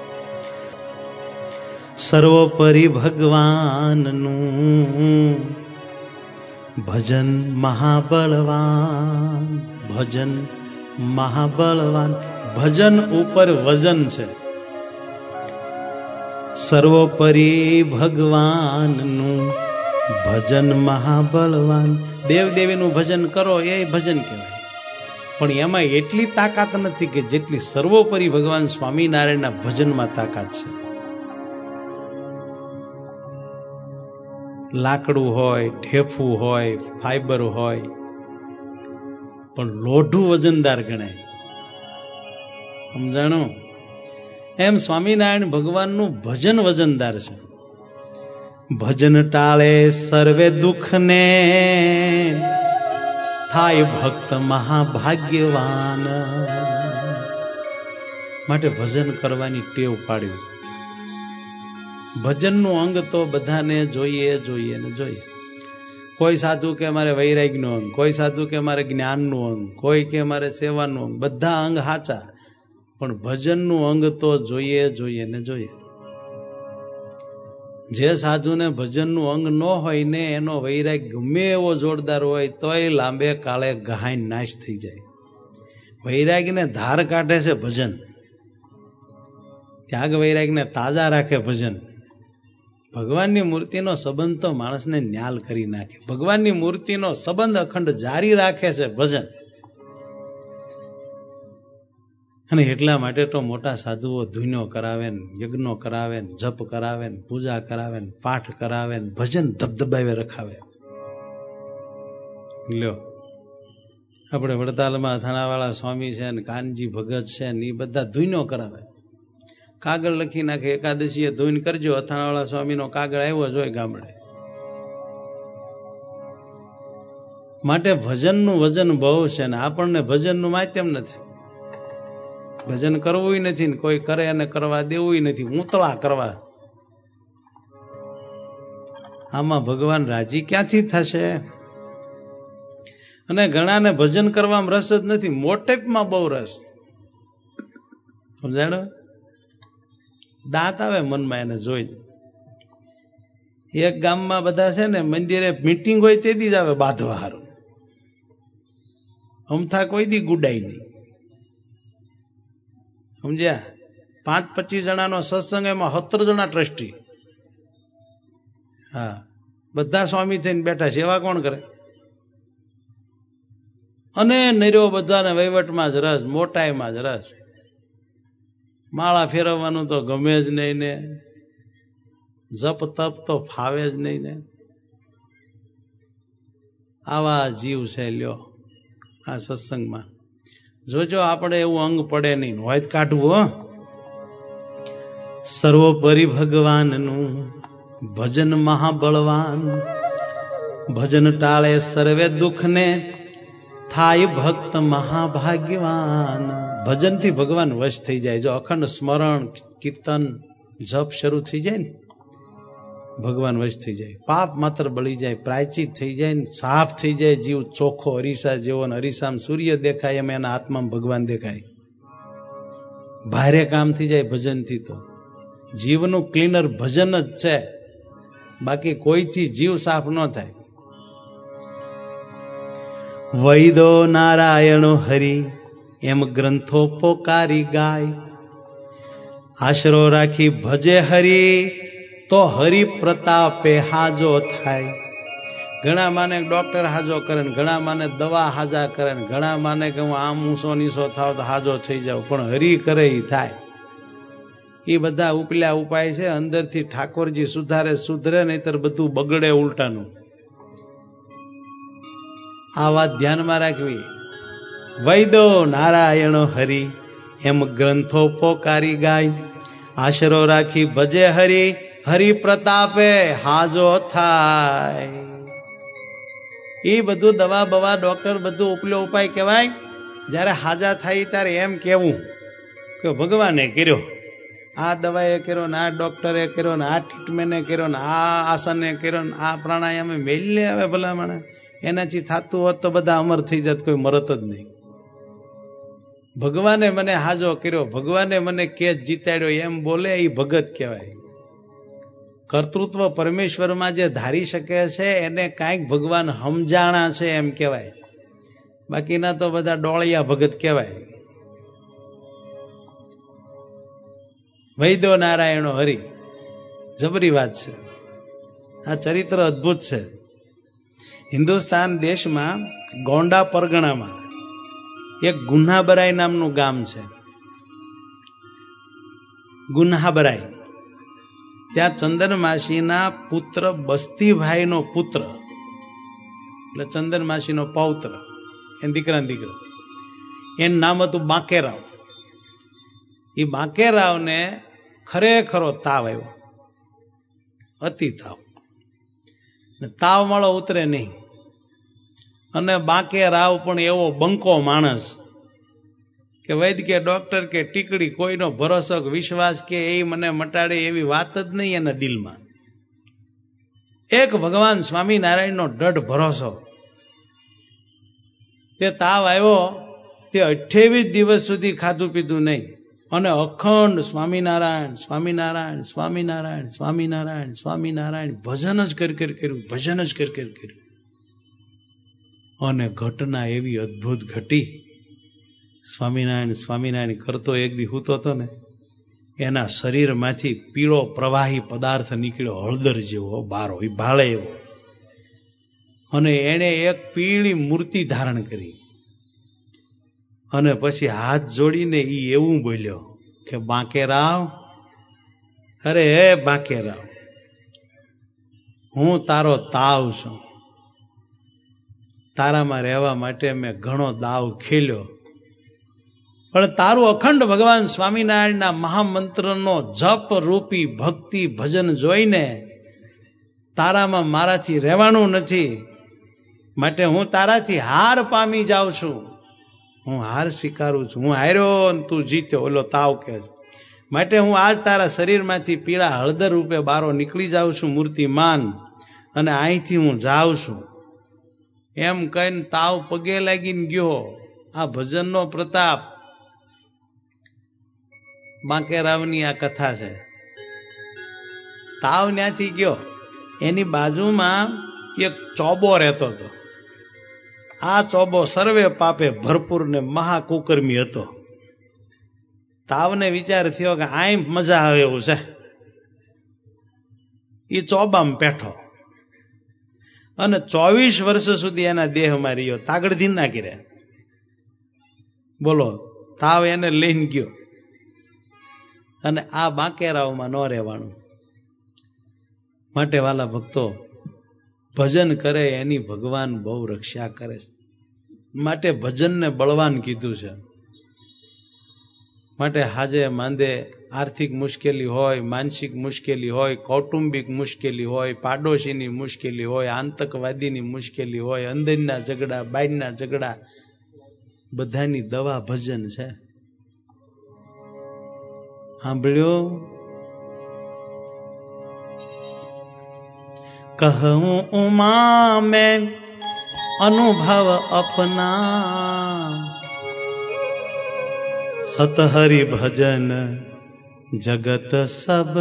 સર્વોપરી ભગવાનનું ભજન મહાબળવાન, ભજન મહાબળવાન. ભજન ઉપર વજન છે. સર્વોપરી ભગવાનનું ભજન મહાબળવાન. દેવદેવીનું ભજન કરો એ ભજન કહેવાય, પણ એમાં એટલી તાકાત નથી કે જેટલી સર્વોપરી ભગવાન સ્વામિનારાયણના ભજનમાં તાકાત છે. લાકડું હોય, ઠેફું હોય, ફાઈબર હોય, પણ લોઢું વજનદાર ગણાય. સમજાણું? એમ સ્વામિનારાયણ ભગવાનનું ભજન વજનદાર છે. ભજન ટાળે સર્વે દુઃખને, થાય ભક્ત મહાભાગ્યવાન. માટે ભજન કરવાની ટેવ પાડ્યું. ભજનનું અંગ તો બધાને જોઈએ જોઈએ ને જોઈએ. કોઈ સાધુ કે અમારે વૈરાગ્યનું અંગ, કોઈ સાધુ કે અમારે જ્ઞાનનું અંગ, કોઈ કે અમારે સેવાનું અંગ, બધા અંગ સાચા, પણ ભજનનું અંગ તો જોઈએ જોઈએ ને જોઈએ. જે સાધુને ભજનનું અંગ ન હોય ને એનો વૈરાગ ગમે એવો જોરદાર હોય તોય લાંબે કાળે ગહાઈ નાશ થઈ જાય. વૈરાગને ધાર કાઢે છે ભજન. ત્યાગ વૈરાગને તાજા રાખે ભજન. ભગવાનની મૂર્તિનો સંબંધ તો માણસને ન્યાલ કરી નાખે. ભગવાનની મૂર્તિનો સંબંધ અખંડ જારી રાખે છે ભજન. અને એટલા માટે તો મોટા સાધુઓ ધૂનો કરાવે ને, યજ્ઞો કરાવે ને, જપ કરાવે ને, પૂજા કરાવે ને, પાઠ કરાવે ને, ભજન ધબધબાવે રખાવે. લ્યો, આપણે વડતાલમાં અથાણાવાળા સ્વામી છે ને, કાનજી ભગત છે ને, એ બધા ધૂનો કરાવે. કાગળ લખી નાખે, એકાદશીએ ધૂન કરજો, અથાણાવાળા સ્વામીનો કાગળ આવ્યો જ હોય ગામડે. માટે ભજનનું વજન બહુ છે ને આપણને ભજનનું માધ્યમ નથી. ભજન કરવું નથી ને કોઈ કરે અને કરવા દેવું નથી, ઊંતળા કરવા. આમાં ભગવાન રાજી ક્યાંથી થશે? અને ઘણાને ભજન કરવામાં રસ જ નથી, મોટેપમાં બહુ રસ. સમજાણો? દાંત આવે મનમાં એને જોઈને. એક ગામમાં બધા છે ને મંદિરે મીટિંગ હોય તેથી જ આવે બાંધવા હારું. અમથા કોઈ દી ગુડાય નહીં. સમજ્યા? પાંચ પચીસ જણાનો સત્સંગ, એમાં સત્તર જણા ટ્રસ્ટી. હા, બધા સ્વામી થઈને બેઠા, સેવા કોણ કરે? અને નર્યો બધાને વહીવટમાં જ રસ, મોટાઈમાં જ રસ. માળા ફેરવવાનું તો ગમે જ નહીં ને, જપ તપ તો ફાવે જ નહીં ને. આવા જીવ છે લ્યો આ સત્સંગમાં. જોજો આપણે એવું અંગ પડે નહીં, હોય કાઢવું. હો, સર્વોપરી ભગવાનનું ભજન મહાબળવાન. ભજન ટાળે સર્વે દુઃખને, થાય ભક્ત મહાભાગ્યવાન. ભજનથી ભગવાન વશ થઈ જાય. જો અખંડ સ્મરણ, કીર્તન, જપ શરૂ થઈ જાય ને, ભગવાન વશ થઈ જાય. પાપ માત્ર બળી જાય, પ્રાયચિત થઈ જાય ને, સાફ થઈ જાય જીવ ચોખ્ખો. અરીસા જેવો ને, અરીસામાં સૂર્ય દેખાય એમ એના આત્મામાં ભગવાન દેખાય. ભારે કામ થઈ જાય ભજનથી. તો જીવનું ક્લીનર ભજન જ છે, બાકી કોઈથી જીવ સાફ ન થાય. વૈદો નારાયણો હરિ એમ ગ્રંથો પોકારી ગાય. આશરો રાખી ભજે હરિ તો હરિ પ્રતાપે હાજો થાય. ઘણા માને ડોક્ટર હાજો કરે ને, ઘણા માને દવા હાજા કરે ને, ઘણા માને કે હું આમ ઊંસો નીસો થાવ તો હાજો થઈ જાવ, પણ હરિ કરે એ થાય. એ બધા ઉપલ્યા ઉપાય છે. અંદરથી ઠાકોરજી સુધારે સુધરે, નહીતર બધું બગડે ઉલટાનું. આ વાત ધ્યાનમાં રાખવી. વૈદો નારાયણો હરિ એમ ગ્રંથો પોકારી ગાય. આશરો રાખી ભજે હરિ હરિ પ્રતાપે હાજો થાય. એ બધું દવા બવા ડોક્ટર બધું ઉપલો ઉપાય કહેવાય. જ્યારે હાજા થાય ત્યારે એમ કેવું કે ભગવાને કર્યો, આ દવાએ કર્યો ને, આ ડોક્ટરે કર્યો ને, આ ટ્રીટમેન્ટે કર્યો ને, આ આસને કર્યો ને, આ પ્રાણાયામે મેલી આવે ભલામણ. એનાથી થતું હોત તો બધા અમર થઈ જત, કોઈ મરત જ નહીં. ભગવાને મને હાજો કર્યો, ભગવાને મને કેસ જીતાડ્યો એમ બોલે એ ભગત કહેવાય. કર્તૃત્વ પરમેશ્વરમાં જે ધારી શકે છે એને કાંઈક ભગવાન સમજાણા છે એમ કહેવાય. બાકીના તો બધા ડોળિયા ભગત કહેવાય. વૈદો નારાયણો હરિ, જબરી વાત છે. આ ચરિત્ર અદ્ભુત છે. હિન્દુસ્તાન દેશમાં ગોંડા પરગણામાં એક ગુન્હાબરાઈ નામનું ગામ છે. ગુન્હાબરાઈ, ત્યાં ચંદનમાસીના પુત્ર બસ્તીભાઈનો પુત્ર, એટલે ચંદનમાસીનો પૌત્ર, એ દીકરા દીકરા, એનું નામ હતું બાંકેરાવ. એ બાંકેરાવને ખરેખરો તાવ આવ્યો, અતિ તાવ. તાવ મળો ઉતરે નહીં. અને બાંકેરાવ પણ એવો બંકો માણસ કે વૈદ કે ડોક્ટર કે ટીકડી કોઈનો ભરોસો કે વિશ્વાસ કે એ મને મટાડે એવી વાત જ નહીં એના દિલમાં. એક ભગવાન સ્વામિનારાયણનો દૃઢ ભરોસો. તે તાવ આવ્યો તે અઠ્યાવીસ દિવસ સુધી ખાધું પીધું નહીં અને અખંડ સ્વામિનારાયણ સ્વામિનારાયણ સ્વામિનારાયણ સ્વામિનારાયણ સ્વામિનારાયણ ભજન જ કર કર કર્યું ભજન જ કર કર કર્યું. અને ઘટના એવી અદ્ભુત ઘટી. સ્વામિનારાયણ સ્વામિનારાયણ કરતો એક દી હૂતો હતો ને, એના શરીરમાંથી પીળો પ્રવાહી પદાર્થ નીકળ્યો, હળદર જેવો બારો એ ભાળે એવો. અને એણે એક પીળી મૂર્તિ ધારણ કરી અને પછી હાથ જોડીને એ એવું બોલ્યો કે બાંકેરાવ, અરે હે બાંકેરાવ, હું તારો તાવ છું. તારામાં રહેવા માટે મેં ઘણો દાવ ખેલ્યો, પણ તારું અખંડ ભગવાન સ્વામિનારાયણના મહામંત્રનો જપ રૂપી ભક્તિ ભજન જોઈને તારામાં મારાથી રહેવાનું નથી. માટે હું તારાથી હાર પામી જાઉં છું. હું હાર સ્વીકારું છું. હું હાર્યો ને તું જીત્યો, ઓલો તાવ કે. માટે હું આજ તારા શરીરમાંથી પીળા હળદર રૂપે બારો નીકળી જાઉં છું મૂર્તિમાન, અને અહીંથી હું જાઉં છું. એમ કહીને તાવ પગે લાગીને ગયો. આ ભજનનો પ્રતાપ. બાંકેરાવની આ કથા છે. તાવ ત્યાંથી ગયો. એની બાજુમાં એક ચોબો રહેતો હતો. આ ચોબો સર્વે પાપે ભરપૂર ને મહાકુકર્મી હતો. તાવને વિચાર થયો કે આય મજા આવે એવું છે. એ ચોબામાં પેઠો અને ચોવીસ વર્ષ સુધી એના દેહમાં રહ્યો. તાગડથી ના કર્યા. બોલો, તાવ એને લઈને ગયો. અને આ બાંકેરાવમાં ન રહેવાનું. માટે વાલા ભક્તો, ભજન કરે એની ભગવાન બહુ રક્ષા કરે છે. માટે ભજનને બળવાન કીધું છે. માટે હાજે માંદે આર્થિક મુશ્કેલી હોય, માનસિક મુશ્કેલી હોય, કૌટુંબિક મુશ્કેલી હોય, પાડોશીની મુશ્કેલી હોય, આતંકવાદીની મુશ્કેલી હોય, અંદરના ઝઘડા, બહારના ઝઘડા, બધાની દવા ભજન છે. સાંભળ્યો? કહું ઉમા મેં અનુભવ અપના, સતહરિ ભજન જગત સબ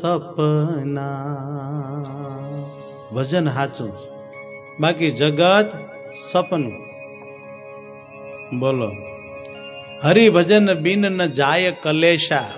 સપના. ભજન સાચું, બાકી જગત સપનું. બોલો, હરિભજન બિન ન જાય કલેશા.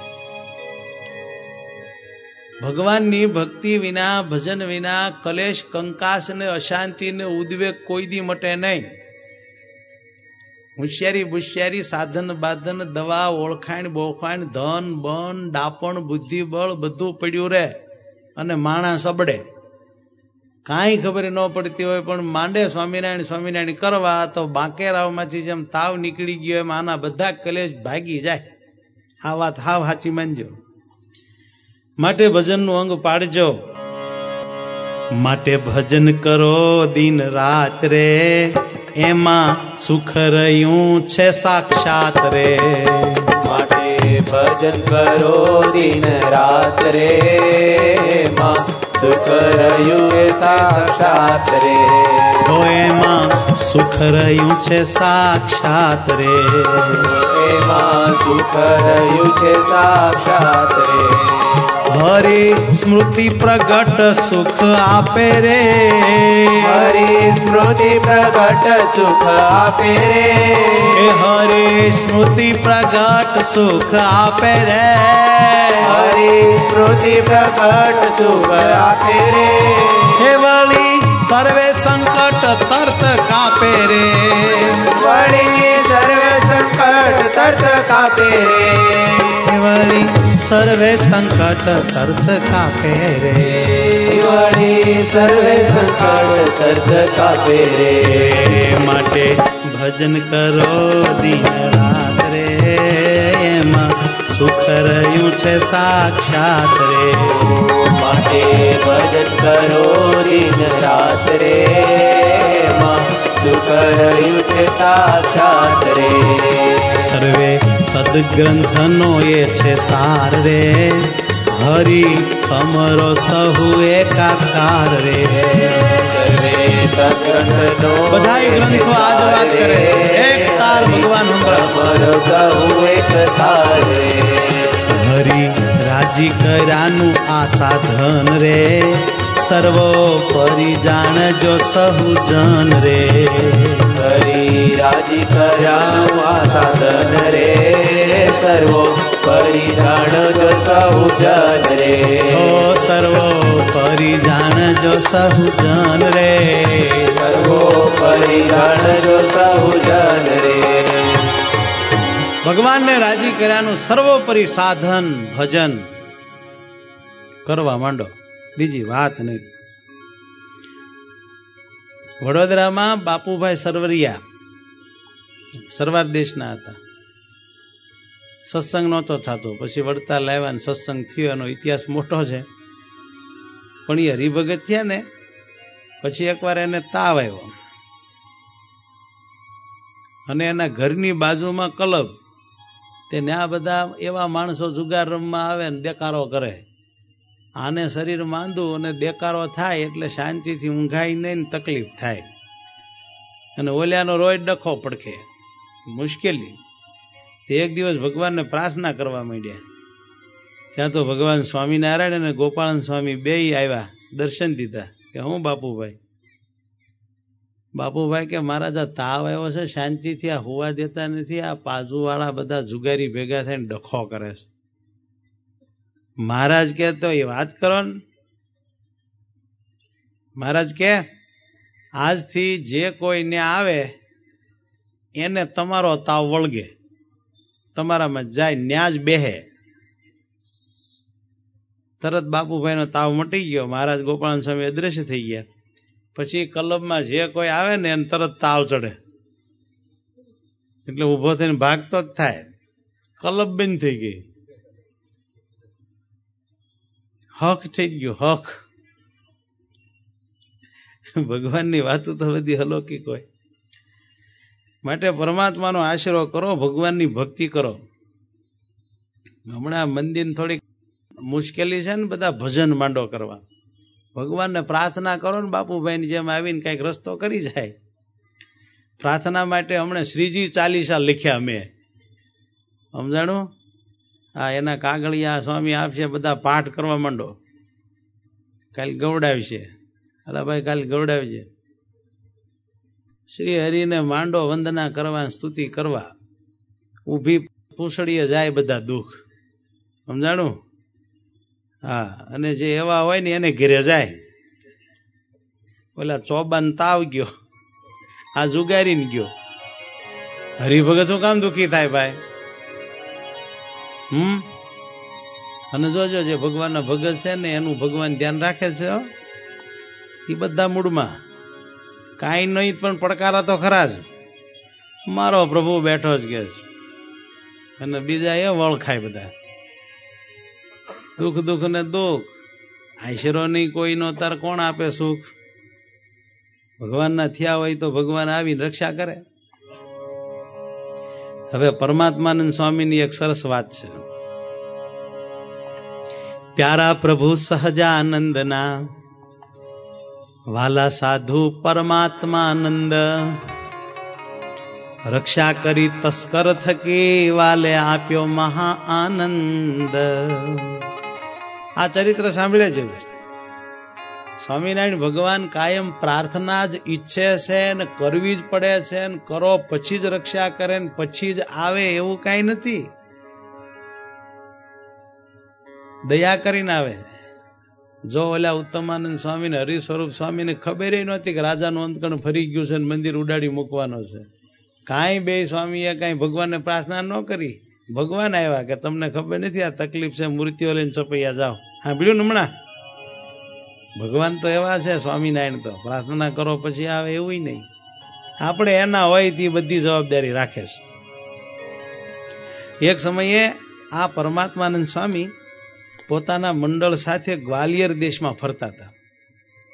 ભગવાનની ભક્તિ વિના, ભજન વિના કલેશ, કંકાસ ને અશાંતિ ને ઉદ્વેગ કોઈ દી મટે નહીં. હોશિયારી બુશિયારી, સાધન બાધન, દવા, ઓળખાણ બોખાણ, ધન બન, ડાપણ, બુદ્ધિ બળ બધું પડ્યું રહે અને માણસ અબડે. કાંઈ ખબર ન પડતી હોય પણ માંડે સ્વામિનારાયણ સ્વામિનારાયણ કરવા તો બાંકેરાવમાંથી જેમ તાવ નીકળી ગયો એમ આના બધા કલેશ ભાગી જાય. આ વાત હાવ સાચી માનજો. માટે ભજનનું અંગ પાડજો. માટે ભજન કરો દિન રાત રે, એમાં સુખ રહ્યું છે સાક્ષાત રે. માટે ભજન કરો દિન રાત રે, એમાં સુખ રહ્યું છે સાક્ષાત રે. તો એમાં સુખ રહ્યું છે સાક્ષાત રે. એમાં સુખ રહ્યું છે સાક્ષાત રે. હરી સ્મૃતિ પ્રગટ સુખ આપે રે. હરી સ્મૃતિ પ્રગટ સુખ આપે રે. એ હરી સ્મૃતિ પ્રગટ સુખ આપે રે. હરી સ્મૃતિ પ્રગટ સુખ આપે રે. હે વળી સર્વે સંકટ તર્ત કાપે રે. વળી સર્વે સંકટ તર્ત કાપે રે. હે વળી સર્વે સંકટ તર્ત કાપે રે. વળી સર્વે સંકટ તર્ત કાપે રે. માટે ભજન કરો દિન રાત રે, એમાં સુખ રહ્યું છે સાક્ષાત રે. માટે ભજન કરો દિન રાત રે, એમાં સુખ રહ્યું છે સાક્ષાત રે. સર્વે સદગ્રંથનો એ છે સાર રે, હરિ સમરો સહુ એકાકાર રે. સર્વે સદગ્રંથનો બધાય ગ્રંથો આજ વાત કરે, એક તાર ભગવાન સમરો સહુ એકાકાર રે. હરિ રાજી કર્યાનું આ સાધન રે, સર્વોપરી જાણજો સહુ જન રે. હરિ રાજી કર્યાનું આ સાધન રે, સર્વોપરી જાણજો સહુ જન રે. ઓ સર્વોપરી જાણજો સહુ જન રે, સર્વોપરી જાણજો સહુ જન રે. ભગવાનને રાજી કર્યાનું સર્વોપરી સાધન ભજન કરવા માંડો, બીજી વાત નહીં. વડોદરામાં બાપુભાઈ સરવરિયા સરવાર દેશના હતા. સત્સંગ નહોતો થતો, પછી વડતાલ લાવ્યા ને સત્સંગ થયો. એનો ઇતિહાસ મોટો છે, પણ એ હરિભગત થયા ને પછી એકવાર એને તાવ આવ્યો અને એના ઘરની બાજુમાં ક્લબ, તેને આ બધા એવા માણસો જુગાર રમવા આવે ને દેકારો કરે. આને શરીર માંદું અને દેકારો થાય એટલે શાંતિથી ઊંઘાય નહીં ને તકલીફ થાય, અને ઓલિયાનો રોજ ડખો પડખે, મુશ્કેલી. એક દિવસ ભગવાનને પ્રાર્થના કરવા માંડ્યા. ત્યાં તો ભગવાન સ્વામિનારાયણ અને ગોપાળન સ્વામી બેય આવ્યા, દર્શન દીધા. કે હું બાપુભાઈ? બાપુભાઈ કે મહારાજ આ તાવ આવ્યો છે, શાંતિથી આ હોવા દેતા નથી, આ પાજુવાળા બધા જુગારી ભેગા થઈને ડખો કરે છે. મહારાજ કે તો એ વાત કરો ને. મહારાજ કે આજથી જે કોઈને આવે એને તમારો તાવ વળગે, તમારામાં જાય ન્યાજ બેહે. તરત બાપુભાઈનો તાવ મટી ગયો. મહારાજ ગોપાલ સ્વામી અદ્રશ્ય થઈ ગયા. પછી ક્લબમાં જે કોઈ આવે ને એને તરત તાવ ચડે, એટલે ઊભો થઈને ભાગતો જ થાય. ક્લબ બંધ થઈ ગઈ, હક થઈ ગયો હક. ભગવાનની વાતો તો બધી અલૌકિક હોય. માટે પરમાત્માનો આશરો કરો, ભગવાનની ભક્તિ કરો. હમણાં મંદિર થોડીક મુશ્કેલી છે ને, બધા ભજન માંડો કરવા. ભગવાનને પ્રાર્થના કરો ને, બાપુભાઈની જેમ આવીને કંઈક રસ્તો કરી જાય. પ્રાર્થના માટે હમણાં શ્રીજી ચાલીસા લખ્યા મેં, સમજાણું? હા, એના કાગળિયા સ્વામી આપશે, બધા પાઠ કરવા માંડો. કાલે ગવડાવશે, અલા ભાઈ કાલે ગવડાવજે. શ્રી હરિને માંડો વંદના કરવા, સ્તુતિ કરવા. ઊભી પૂછડીએ જાય બધા દુઃખ, સમજાણું? હા, અને જે એવા હોય ને એને ઘેરે જાય. ઓલા ચોબાન તાવ ગયો, આ જુગારીને ગયો. હરિભગત શું કામ દુઃખી થાય ભાઈ? હમ અને જોજો જે ભગવાનના ભગત છે ને એનું ભગવાન ધ્યાન રાખે છે. એ બધા મૂળમાં કાંઈ નહીં, પણ પડકારા તો ખરા જ. મારો પ્રભુ બેઠો જ કે છે, અને બીજા એ વળખાય બધા. દુઃખ દુઃખ ને દુઃખ, આશરો નહીં કોઈનો, તાર કોણ આપે સુખ? ભગવાનના થયા હોય તો ભગવાન આવીને રક્ષા કરે. હવે પરમાત્માનંદ સ્વામીની એક સરસ વાત છે. પ્યારા પ્રભુ સહજાનંદના વાલા સાધુ પરમાત્માનંદ, રક્ષા કરી તસ્કર થકી વાલે આપ્યો મહા આનંદ. આ ચરિત્ર સાંભળે છે. સ્વામિનારાયણ ભગવાન કાયમ પ્રાર્થના જ ઈચ્છે છે ને કરવી જ પડે છે, ને કરો પછી જ રક્ષા કરે ને પછી જ આવે, એવું કાંઈ નથી. દયા કરીને આવે. જો ઓલા ઉત્તમાનંદ સ્વામી ને હરિ સ્વરૂપ સ્વામીને ખબર નહોતી કે રાજાનું અંતકણ ફરી ગયું છે ને મંદિર ઉડાડી મૂકવાનો છે. કાંઈ બે સ્વામીએ કાંઈ ભગવાનને પ્રાર્થના ન કરી. ભગવાન આવ્યા કે તમને ખબર નથી આ તકલીફ છે, મૂર્તિઓ લઈને ચપૈયા જાઓ. સાંભળ્યું ને હમણાં? ભગવાન તો એવા છે સ્વામિનારાયણ, તો પ્રાર્થના કરો પછી આવે એવું નહીં. આપણે એના હોય તે બધી જવાબદારી રાખે છે. એક સમયે આ પરમાત્માનંદ સ્વામી પોતાના મંડળ સાથે ગ્વાલિયર દેશમાં ફરતા હતા.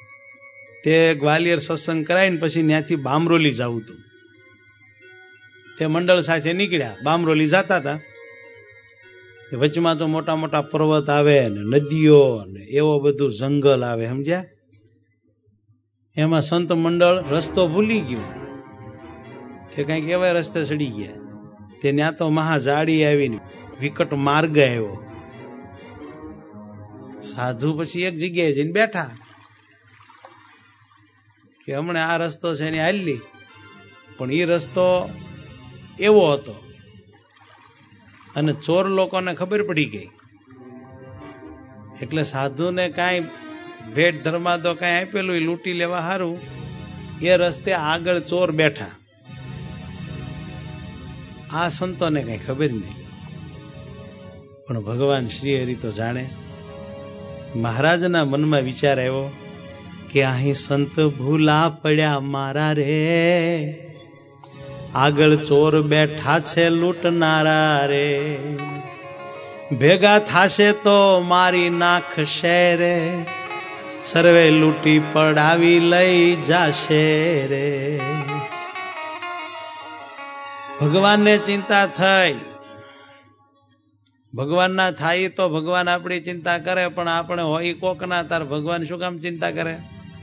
તે ગ્વાલિયર સત્સંગ કરાવીને પછી ત્યાંથી બામરોલી જવું હતું. તે મંડળ સાથે નીકળ્યા. બામરોલી જતા હતા. વચમાં તો મોટા મોટા પર્વત આવે ને નદીઓ ને એવો બધું જંગલ આવે, સમજ્યા? એમાં સંત મંડળ રસ્તો ભૂલી ગયું. તે કંઈક એવા રસ્તે ચડી ગયા. તે ત્યાં તો મહાજાડી આવીને વિકટ માર્ગ આવ્યો. સાધુ પછી એક જગ્યાએ જઈને બેઠા કે હમણાં આ રસ્તો છે એને હાલી, પણ એ રસ્તો એવો હતો અને ચોર લોકોને ખબર પડી ગઈ. એટલે સાધુને કાંઈ ભેટ ધર્માદો કાંઈ આપેલું એ લૂંટી લેવા સારું એ રસ્તે આગળ ચોર બેઠા. આ સંતોને કઈ ખબર નહીં, પણ ભગવાન શ્રી હરિ તો જાણે. મહારાજના મનમાં વિચાર આવ્યો કે અહીં સંત ભૂલા પડ્યા મારા રે, આગળ ચોર બેઠા છે લૂંટનારા રે, ભેગા થાશે તો મારી નાખશે રે, સર્વે લૂંટી પડાવી લઈ જાશે રે. ભગવાનને ચિંતા થઈ. ભગવાન ના થાય તો ભગવાન આપણી ચિંતા કરે, પણ આપણે હોય કોક ના તાર ભગવાન શું કામ ચિંતા કરે?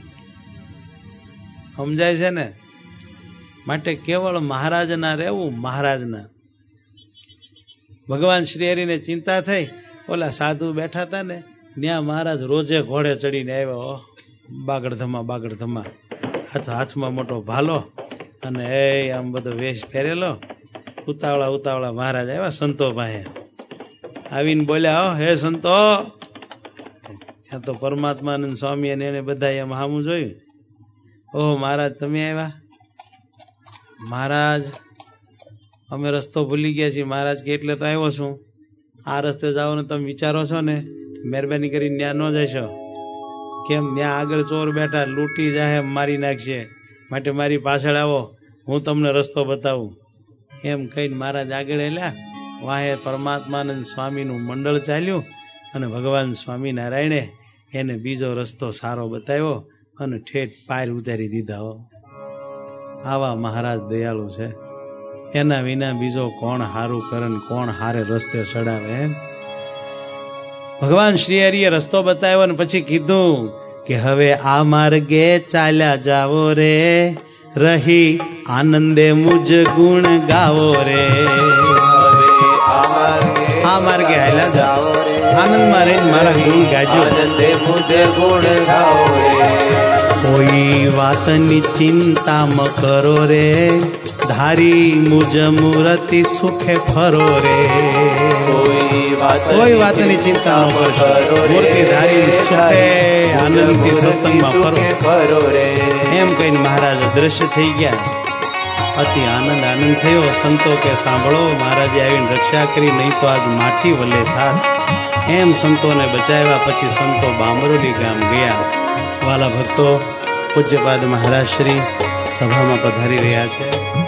સમજાય છે ને? માટે કેવળ મહારાજના રહેવું, મહારાજના. ભગવાન શ્રી હરિને ચિંતા થઈ. ઓલા સાધુ બેઠા હતા ને ત્યાં મહારાજ રોજે ઘોડે ચડીને આવ્યો. બાગડધમા બાગડધમા, હાથ હાથમાં મોટો ભાલો અને એ આમ બધો વેશ પહેરેલો. ઉતાવળા ઉતાવળા મહારાજ આવ્યા સંતો પાસે. આવીને બોલ્યા, હે સંતો. ત્યાં તો પરમાત્માનંદ સ્વામી અને એને બધા એમ સામું જોયું. ઓહો મહારાજ તમે આવ્યા? મહારાજ અમે રસ્તો ભૂલી ગયા છીએ. મહારાજ કે એટલે તો આવ્યો છું. આ રસ્તે જવાનું તમે વિચારો છો ને, મહેરબાની કરીને ત્યાં ન જશો. કેમ? ત્યાં આગળ ચોર બેઠા, લૂંટી જાય, મારી નાખશે. માટે મારી પાછળ આવો, હું તમને રસ્તો બતાવું. એમ કહીને મહારાજ આગળ એલ્યા. વાહે પરમાત્માનંદ સ્વામીનું મંડળ ચાલ્યું અને ભગવાન સ્વામિનારાયણે એને બીજો રસ્તો સારો બતાવ્યો અને ઠેઠ પાર ઉતારી દીધા. આવા મહારાજ દયાળુ છે. એના વિના બીજો કોણ હારું કરે ને કોણ હારે રસ્તે ચડાવે? ભગવાન શ્રી હરિએ રસ્તો બતાવ્યો ને પછી કીધું કે હવે આ માર્ગે ચાલ્યા જાવો રે, રહી આનંદે મુજ ગુણ ગાવો રે. આ માર્ગે હાલ્યા જાઓ, આનંદમાં રહીને મારા ગુણ ગાજો. આનંદે મુજ ગુણ ગાવો રે, કોઈ વાતની ચિંતા મ કરો રે, ધારી મુજ મૂર્તિ સુખે ફરો રે. કોઈ વાત કોઈ વાતની ચિંતા ન કરશો, મૂર્તિ ધારી સુખે આનંદથી સત્સંગમાં ફરો રે. એમ કહીને મહારાજ દ્રશ્ય થઈ ગયા. અતિ આનંદ આનંદ થયો. સંતો કે સાંભળો, મહારાજે આવીને રક્ષા કરી, નહીં તો આજ માઠી વલે થાત. એમ સંતોને બચાવ્યા. પછી સંતો બામરોલી ગામ ગયા. વાલા ભક્તો, પૂજ્યપાદ મહારાજ શ્રી સભામાં પધારી રહ્યા છે.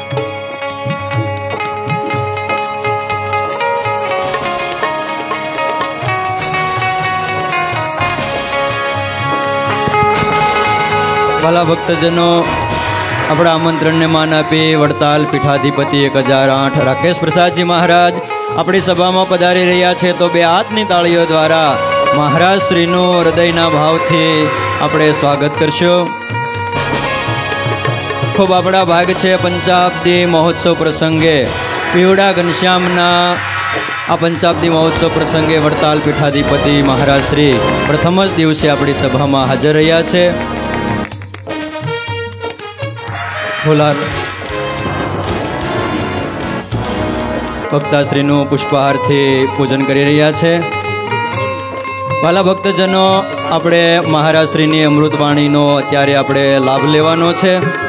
વાલા ભક્તજનો, આપણા આમંત્રણને માન આપી વડતાલ પીઠાધિપતિ એક હજાર આઠ રાકેશ પ્રસાદજી મહારાજ આપણી સભામાં પધારી રહ્યા છે. તો બે હાથની તાળીઓ દ્વારા મહારાજ શ્રીનું હૃદયના ભાવથી આપણે સ્વાગત કરશું. ખૂબ આપણા ભાગ છે પંચાબ્દી મહોત્સવ પ્રસંગે, પીવડા ઘનશ્યામના આ પંચાબ્દી મહોત્સવ પ્રસંગે વડતાલ પીઠાધિપતિ મહારાજ શ્રી પ્રથમ જ દિવસે આપણી સભામાં હાજર રહ્યા છે. ફુલાર ભક્તાશ્રીનું પુષ્પહારથી પૂજન કરી રહ્યા છે. વાલા ભક્તજનો, આપણે મહારાજશ્રીની અમૃતવાણીનો અત્યારે આપણે લાભ લેવાનો છે.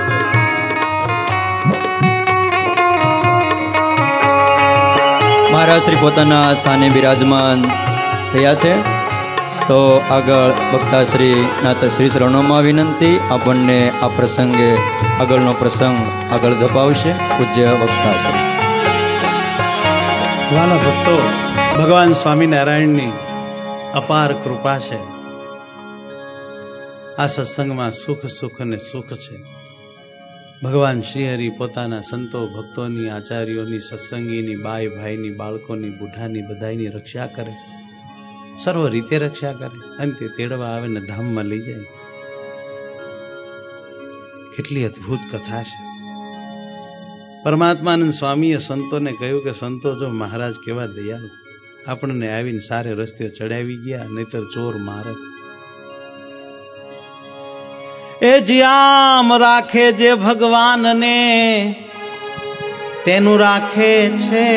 મહારાજશ્રી પોતાના સ્થાને બિરાજમાન થયા છે. તો આગળ ભક્તાશ્રીના શ્રી શરણોમાં વિનંતી. આપણને આ પ્રસંગે આગળનો પ્રસંગ આગળ ધપાવશે પૂજ્ય ભક્તાશ્રી. વાલા ભક્તો, ભગવાન સ્વામિનારાયણની અપાર કૃપા છે. આ સત્સંગમાં સુખ સુખ અને સુખ છે. ભગવાન શ્રીહરિ પોતાના સંતો ભક્તોની, આચાર્યોની, સત્સંગીની, બાઈ ભાઈની, બાળકોની, બુઢાની બધાની રક્ષા કરે, સર્વ રીતે રક્ષા કરે, અંતે તેડવા આવે ને ધામમાં લઈ જાય. કેટલી અદ્ભુત કથા છે. પરમાત્માનંદ સ્વામીએ સંતોને કહ્યું કે સંતો જો મહારાજ કેવા દયાળુ, આપણને આવીને સારે રસ્તે ચડાવી ગયા, નહીતર ચોર મારત. એ જ્યામ રાખે જે ભગવાનને તેનું રાખે છે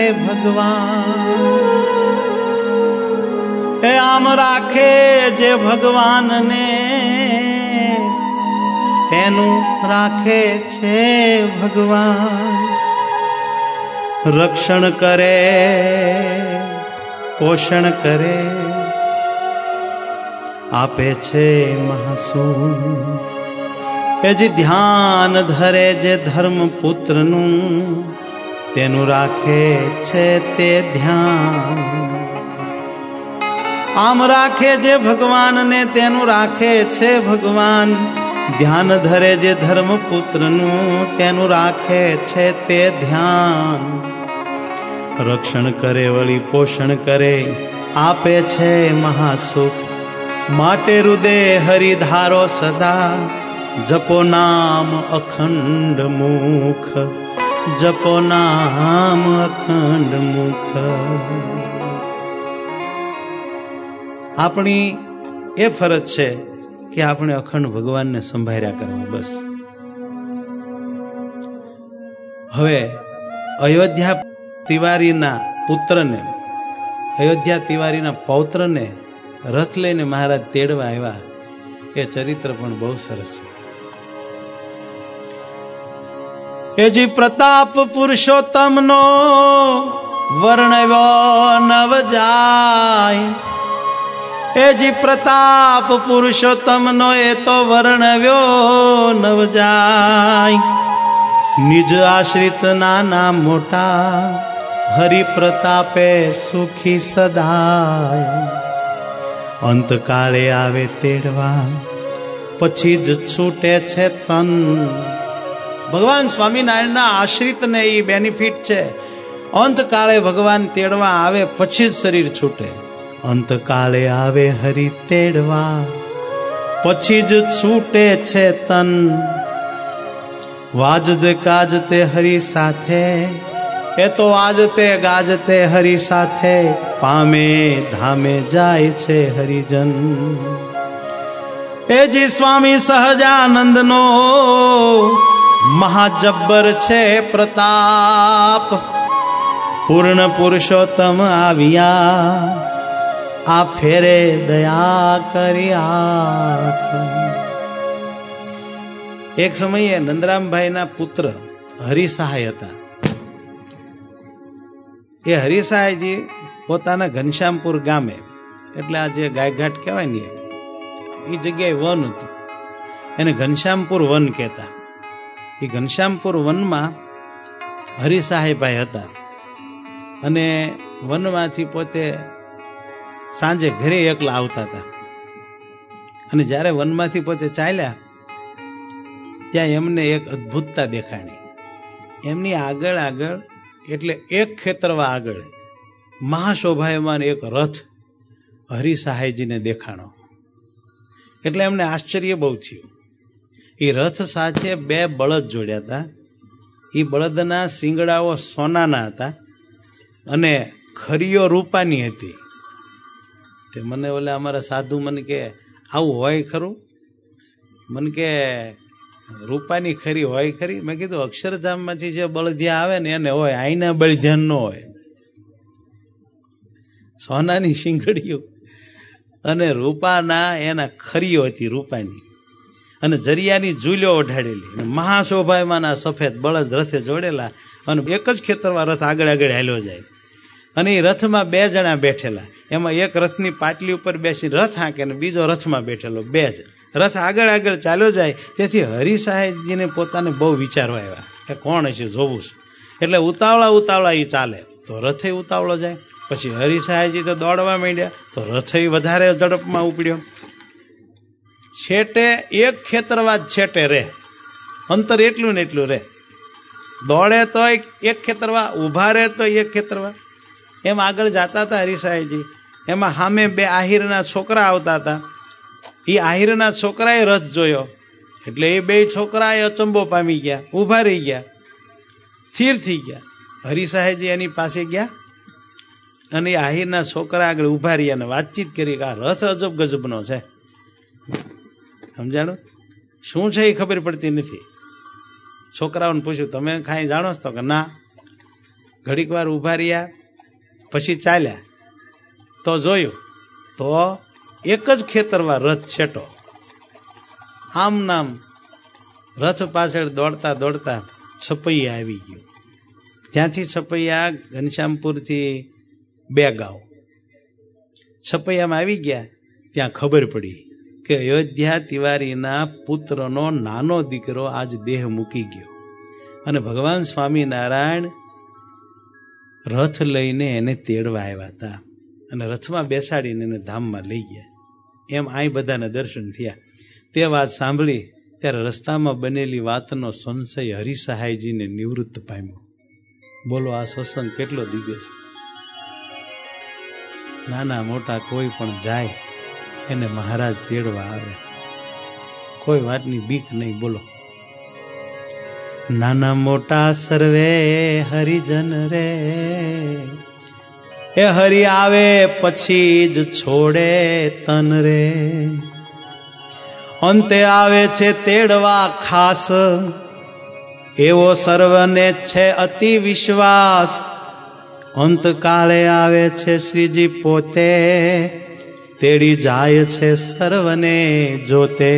ભગવાન. એ આમ રાખે જે ભગવાનને તેનું રાખે છે ભગવાન. રક્ષણ કરે, પોષણ કરે, આપે છે મહાસુખ. એ જે ધ્યાન ધરે જે ધર્મ પુત્રનું તેનું રાખે છે તે ધ્યાન. આમ રાખે જે ભગવાનને તેનું રાખે છે ભગવાન. ધ્યાન ધરે જે ધર્મ પુત્રનું તેનું રાખે છે તે ધ્યાન. રક્ષણ કરે વળી પોષણ કરે, આપે છે મહાસુખ. માટે હૃદય હરિધારો સદા, જપો નામ અખંડ મુખ. જપો નામ અખંડ મુખ. આપણી એ ફરજ છે કે આપણે અખંડ ભગવાનને સંભાળ્યા કરવા. બસ હવે અયોધ્યા તિવારીના પુત્રને, અયોધ્યા તિવારીના પૌત્રને રથ લઈને મહારાજ તેડવા આવ્યા. એ ચરિત્ર પણ બહુ સરસ છે. એજી પ્રતાપ પુરુષોત્તમનો વર્ણવ્યો નવ જાય. એજી પ્રતાપ પુરુષોત્તમનો એ તો વર્ણવ્યો નવ જાય. નિજ આશ્રિત નાના મોટા, હરિ પ્રતાપે સુખી સદાય. અંતકાળે આવે તેડવા, પછી જ છૂટે છે તન. ભગવાન સ્વામિનારાયણના આશ્રિતને એ બેનિફિટ છે. અંતકાળે ભગવાન તેડવા આવે પછી જ શરીર છૂટે. અંતકાળે આવે હરિ તેડવા, પછી જ છૂટે છે તન. વાજતે ગાજતે હરિ સાથે, એ તો વાજતે ગાજતે હરિ સાથે, પામે ધામે જાય છે હરિજન. એ જી સ્વામી સહજાનંદનો મહાજબ્બર છે પ્રતાપ. પૂર્ણ પુરુષોત્તમ આવ્યા, આ ફેરે દયા કરી આપ. એક સમયે નંદરામભાઈના પુત્ર હરિસહાય હતા. એ હરિસહાયજી પોતાના ઘનશ્યામપુર ગામે, એટલે આ જે ગાયઘાટ કહેવાય ને એ જગ્યાએ વન હતું, એને ઘનશ્યામપુર વન કહેતા. એ ઘનશ્યામપુર વનમાં હરિસહાયભાઈ હતા. અને વનમાંથી પોતે સાંજે ઘરે એકલા આવતા હતા. અને જ્યારે વનમાંથી પોતે ચાલ્યા ત્યાં એમને એક અદ્ભુતતા દેખાણી. એમની આગળ આગળ એટલે એક ખેતરવા આગળ મહાશોભાયમાન એક રથ હરિસહાયજીને દેખાણો. એટલે એમને આશ્ચર્ય બહુ થયું. એ રથ સાથે બે બળદ જોડ્યા હતા. એ બળદના શિંગડાઓ સોનાના હતા અને ખરીઓ રૂપાની હતી. તે મને ઓલે અમારા સાધુ મને કે આવું હોય ખરું? મને કે રૂપાની ખરી હોય ખરી? મેં કીધું અક્ષરધામમાંથી જે બળદિયા આવે ને એને હોય, આઈના બળદિયા ન હોય. સોનાની શિંગડીઓ અને રૂપાના એના ખરીઓ હતી રૂપાની, અને જરિયાની ઝૂલ્યો ઓઢાડેલી. મહાશોભાયમાના સફેદ બળદ રથે જોડેલા, અને એક જ ખેતરમાં રથ આગળ આગળ હાલ્યો જાય. અને એ રથમાં બે જણા બેઠેલા. એમાં એક રથની પાટલી ઉપર બેસી રથ હાંકે ને બીજો રથમાં બેઠેલો. બે જ રથ આગળ આગળ ચાલ્યો જાય. તેથી હરિસહાયજીને પોતાને બહુ વિચારવા આવ્યા કે કોણ હશે જોવું છે. એટલે ઉતાવળા ઉતાવળા એ ચાલે તો રથે ઉતાવળો જાય. પછી હરિસહાયજી તો દોડવા માંડ્યા તો રથે વધારે ઝડપમાં ઉપડ્યો. છેટે એક ખેતરવા છેટે રે અંતર એટલું ને એટલું રહે. દોડે તો એક ખેતરવા, ઊભા રહે તો એક ખેતરવા. એમ આગળ જતા હતા હરિસાઈજી. એમાં સામે બે આહિરના છોકરા આવતા હતા. એ આહિરના છોકરાએ રથ જોયો એટલે એ બે છોકરાએ અચંબો પામી ગયા, ઊભા રહી ગયા, સ્થિર થઈ ગયા. હરિસાહેજી એની પાસે ગયા અને એ આહિરના છોકરા આગળ ઊભા રહ્યા અને વાતચીત કરી કે આ રથ અજબ ગજબનો છે. સમજાણું? શું છે એ ખબર પડતી નથી. છોકરાઓને પૂછ્યું તમે કાંઈ જાણો છો? કે ના. ઘડીક વાર ઊભા રહ્યા પછી ચાલ્યા તો જોયું તો એક જ ખેતરમાં રથ છેટો. આમ નામ રથ પાછળ દોડતા દોડતા છપૈયા આવી ગયું. ત્યાંથી છપૈયા ઘનશ્યામપુરથી બે ગાંવ છપૈયામાં આવી ગયા. ત્યાં ખબર પડી કે અયોધ્યા તિવારીના પુત્રનો નાનો દીકરો આજ દેહ મૂકી ગયો અને ભગવાન સ્વામિનારાયણ રથ લઈને એને તેડવા આવ્યા હતા અને રથમાં બેસાડીને એને ધામમાં લઈ ગયા. એમ અહીં બધાને દર્શન થયા. તે વાત સાંભળી ત્યારે રસ્તામાં બનેલી વાતનો સંશય હરિસહાયજીને નિવૃત્ત પામ્યો. બોલો, આ સત્સંગ કેટલો દિવ્ય છે! નાના મોટા કોઈ પણ જાય એને મહારાજ તેડવા આવે, કોઈ વાતની બીક નહીં. બોલો, નાના મોટા સર્વે હરિજન રે, એ હરિ આવે પછી જ છોડે તન રે. અંતે આવે છે તેડવા ખાસ, એવો સર્વને છે અતિ વિશ્વાસ. અંતકાળે આવે છે શ્રીજી પોતે, તેડી જાય છે સર્વને જોતે.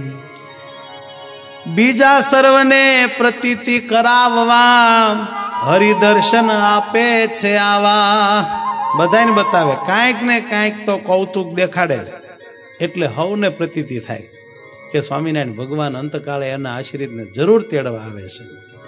બીજા સર્વને પ્રતીતિ કરાવવા હરિદર્શન આપે છે આવા. બધાને બતાવે, કાંઈક ને કાંઈક તો કૌતુક દેખાડે એટલે હવને પ્રતીતિ થાય કે સ્વામિનારાયણ ભગવાન અંતકાળે એના આશ્રિતને જરૂર તેડવા આવે છે.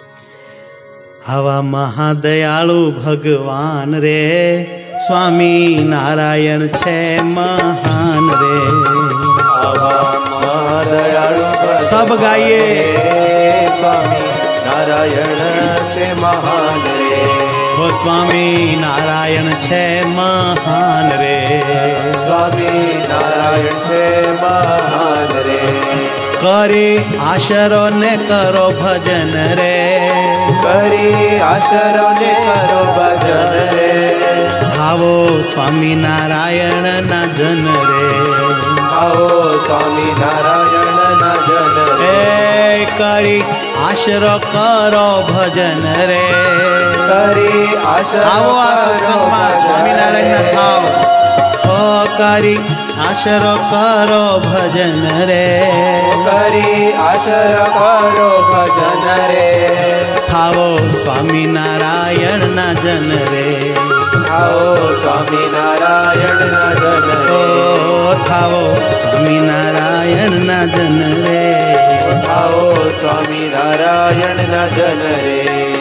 આવા મહાદયાળુ ભગવાન રે, સ્વામી નારાયણ છે મહાન રે. આવા મહાદયાળુ સબ ગાઈએ, સ્વામી નારાયણ છે મહાન રે. ઓ સ્વામી નારાયણ છે મહાન રે. સ્વામી નારાયણ છે મહાન રે. કરી આશરો ને કરો ભજન રે, કરી આશરો ને કરો ભજન રે. આવો સ્વામી નારાયણ ના જન રે. આવો સ્વામી નારાયણ ના જન રે. એ કરી આશરો કરો ભજન રે. કરી આશરો આવો આ સત્સંગમાં સ્વામિનારાયણ ના થાવ. ઓ કરી આશરો કરો ભજન રે. કરી આશરો કરો ભજન રે. થાવો સ્વામિનારાયણ ના જન રે. આવો સ્વામી નારાયણ ના જન રે. ઓ થાવો સ્વામિનારાયણ ના જન રે. આવો સ્વામી નારાયણ ના જન રે.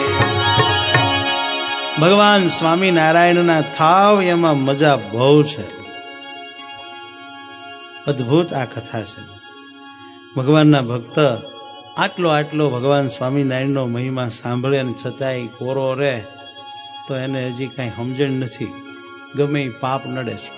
ભગવાન સ્વામિનારાયણ ના થાવ એમાં મજા બહુ છે. અદ્ભુત આ કથા છે. ભગવાનના ભક્ત આટલો આટલો ભગવાન સ્વામિનારાયણનો મહિમા સાંભળે અને છતાંય કોરો રહે તો એને હજી કાંઈ સમજણ નથી. ગમે એ પાપ નડે છે.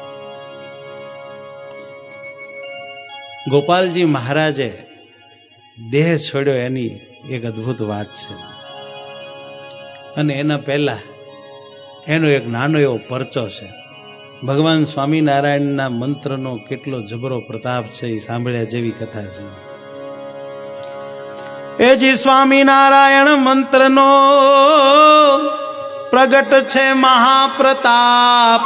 ગોપાલજી મહારાજે દેહ છોડ્યો એની એક અદ્ભુત વાત છે. અને એના પહેલા એનો એક નાનો એવો પરચો છે. ભગવાન સ્વામિનારાયણના મંત્રનો કેટલો જબરો પ્રતાપ છે એ સાંભળ્યા જેવી કથા છે. એ જી સ્વામિનારાયણ મંત્રનો પ્રગટ છે મહાપ્રતાપ.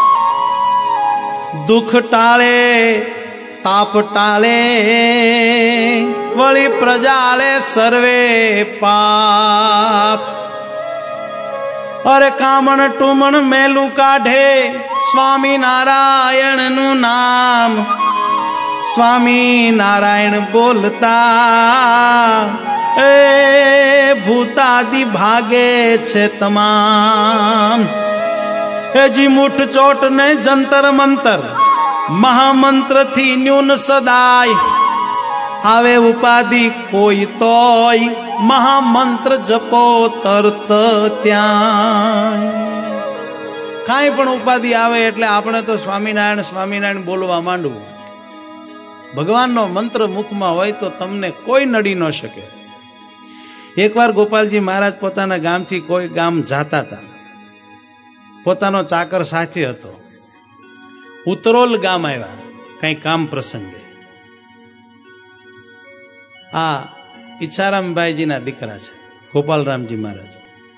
દુઃખ ટાળે, તાપ ટાળે, વળી પ્રજાળે સર્વે પાપ. અરે કામણ ટુમણ મેલું કાઢે સ્વામિનારાયણ નું નામ. સ્વામિનારાયણ બોલતા એ ભૂતાદિ ભાગે છે તમામ. હેજી મુઠ ચોટ ને જંતર મંતર મહામંત્ર થી ન્યૂન સદાય. આવે ઉપાધિ કોઈ તોય મહામંત્ર જપો તરત ત્યાં. કાંઈ પણ ઉપાધિ આવે એટલે આપણે તો સ્વામિનારાયણ સ્વામિનારાયણ બોલવા માંડવું. ભગવાનનો મંત્ર મુખમાં હોય તો તમને કોઈ નડી ન શકે. એકવાર ગોપાલજી મહારાજ પોતાના ગામથી કોઈ ગામ જાતા હતા. પોતાનો ચાકર સાચી હતો. ઉતરોલ ગામ આવ્યા કઈ કામ પ્રસંગે. આ ઈચ્છારામભાઈજીના દીકરા છે ગોપાલરામજી મહારાજ.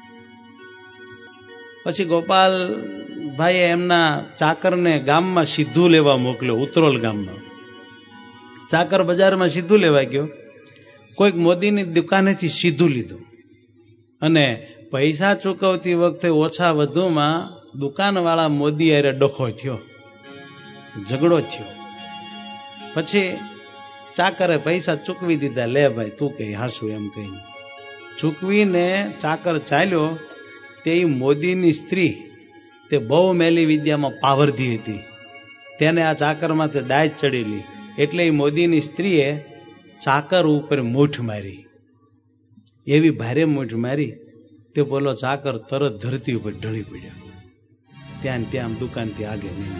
પછી ગોપાલભાઈએ એમના ચાકરને ગામમાં સીધું લેવા મોકલ્યો. ઉતરોલ ગામમાં ચાકર બજારમાં સીધું લેવા ગયો. કોઈક મોદીની દુકાનેથી સીધું લીધું અને પૈસા ચૂકવતી વખતે ઓછા વધુમાં દુકાનવાળા મોદી અરે ડખો થયો, ઝઘડો થયો. પછી ચાકરે પૈસા ચૂકવી દીધા. લે ભાઈ તું કે હાસું એમ કહીને ચૂકવીને ચાકર ચાલ્યો. તે મોદીની સ્ત્રી તે બહુ મેલી વિદ્યામાં પાવરધી હતી. તેને આ ચાકરમાં તે દાજ ચડેલી એટલે એ મોદીની સ્ત્રીએ ચાકર ઉપર મૂઠ મારી. એવી ભારે મૂઠ મારી તે બોલો ચાકર તરત ધરતી ઉપર ઢળી પડ્યા. ત્યાં ત્યાં દુકાનથી આગે નહીં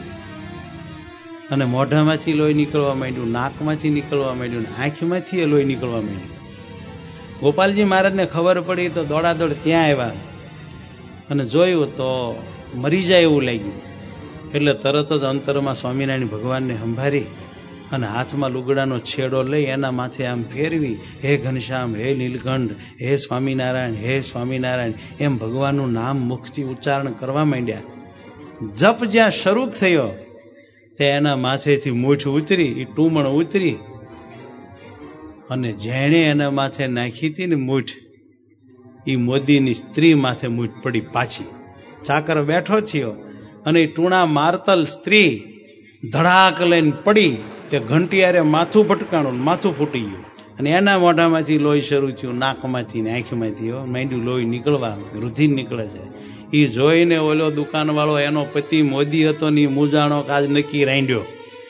અને મોઢામાંથી લોહી નીકળવા માંડ્યું, નાકમાંથી નીકળવા માંડ્યું, આંખમાંથી એ લોહી નીકળવા માંડ્યું. ગોપાલજી મહારાજને ખબર પડી તો દોડાદોડ ત્યાં આવ્યા અને જોયું તો મરી જાય એવું લાગ્યું. એટલે તરત જ અંતરમાં સ્વામિનારાયણ ભગવાનને સંભાળી અને હાથમાં લુગડાનો છેડો લઈ એના માથે આમ ફેરવી, હે ઘનશ્યામ, હે નીલકંઠ, હે સ્વામિનારાયણ, હે સ્વામિનારાયણ એમ ભગવાનનું નામ મુખથી ઉચ્ચારણ કરવા માંડ્યા. જપ જ્યાં શરૂ થયો તે એના માથેથી મૂઠ ઉતરી, એ ટૂમણ ઉતરી અને જેણે એના માથે નાખી હતી ને મૂઠ, એ મોદીની સ્ત્રી માથે મૂઠ પડી પાછી. ચાકર બેઠો થયો અને એ ટૂણા મારતલ સ્ત્રી ધડાક લઈને પડી. તે ઘંટિયારે માથું ભટકાણું, માથું ફૂટી ગયું અને એના મોઢામાંથી લોહી શરૂ થયું, નાકમાંથી ને આંખમાંથી માંડ્યું લોહી નીકળવા, રુધિર નીકળે છે. એ જોઈને ઓલો દુકાનવાળો એનો પતિ મોદી હતો ને મૂજાણો કાજ નક્કી રાંડ્યો.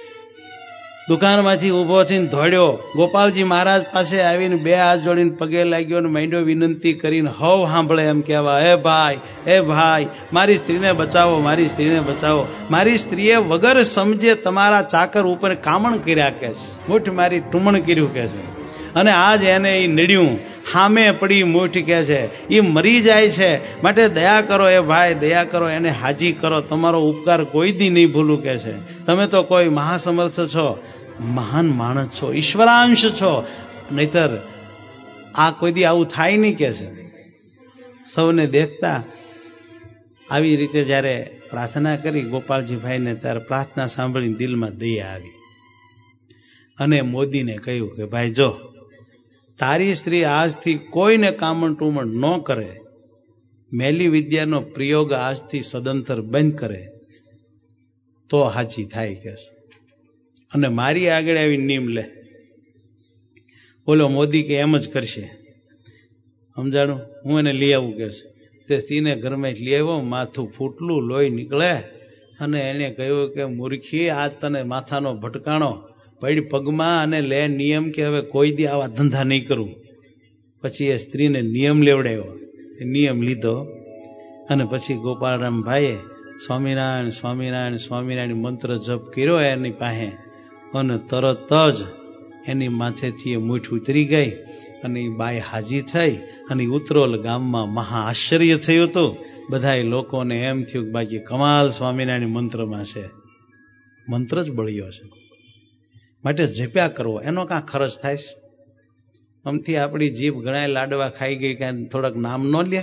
દુકાનમાંથી ઊભો થઈને દોડ્યો, ગોપાલજી મહારાજ પાસે આવીને બે હાથ જોડીને પગે લાગ્યો અને માંડ્યો વિનંતી કરીને હવ સાંભળે એમ કહેવા, હે ભાઈ, હે ભાઈ, મારી સ્ત્રીને બચાવો, મારી સ્ત્રીને બચાવો. મારી સ્ત્રીએ વગર સમજે તમારા ચાકર ઉપર કામણ કર્યા કે છે, મૂઠ મારી ટુમણ કર્યું કે છે અને આજ એને એ નડ્યું, હામે પડી મૂઠ કે છે, એ મરી જાય છે. માટે દયા કરો એ ભાઈ, દયા કરો, એને હાજી કરો, તમારો ઉપકાર કોઈ દી નહીં ભૂલું કે છે. તમે તો કોઈ મહાસમર્થ છો, મહાન માણસ છો, ઈશ્વરાંશ છો, નહીતર આ કોઈ દી આવું થાય નહીં કે છે. સૌને દેખતા આવી રીતે જ્યારે પ્રાર્થના કરી ગોપાલજીભાઈને, ત્યારે પ્રાર્થના સાંભળીને દિલમાં દયા આવી અને મોદીને કહ્યું કે ભાઈ જો તારી સ્ત્રી આજથી કોઈને કામણ ટુમણ ન કરે, મેલી વિદ્યાનો પ્રયોગ આજથી સદંતર બંધ કરે તો હાચી થાય કે છે અને મારી આગળ આવી નિયમ લે. બોલો મોદી કે એમ જ કરશે. સમજાણું? હું એને લઈ આવું કે છે. તે સ્ત્રીને ઘરમાં લઈ આવ્યો, માથું ફૂટલું, લોહી નીકળે અને એને કહ્યું કે મૂર્ખી, આજ તને માથાનો ભટકાણો પડી પગમાં અને લે નિયમ કે હવે કોઈ દી આવા ધંધા નહીં કરું. પછી એ સ્ત્રીને નિયમ લેવડાવ્યો. એ નિયમ લીધો અને પછી ગોપાલરામભાઈએ સ્વામિનારાયણ સ્વામિનારાયણ સ્વામિનારાયણ મંત્ર જપ કર્યો એની પાસે અને તરત જ એની માથેથી એ મૂઠ ઉતરી ગઈ અને એ બાઈ હાજી થઈ અને ઉતરોલ ગામમાં મહા આશ્ચર્ય થયું હતું. બધાય લોકોને એમ થયું કે બાકી કમાલ સ્વામિનારાયણ મંત્રમાં છે, મંત્ર જ બળ્યો છે. માટે જપ્યા કરવો, એનો કાં ખર્ચ થાય છે? આમથી આપણી જીભ ઘણા લાડવા ખાઈ ગઈ, કાંઈ થોડાક નામ ન લે.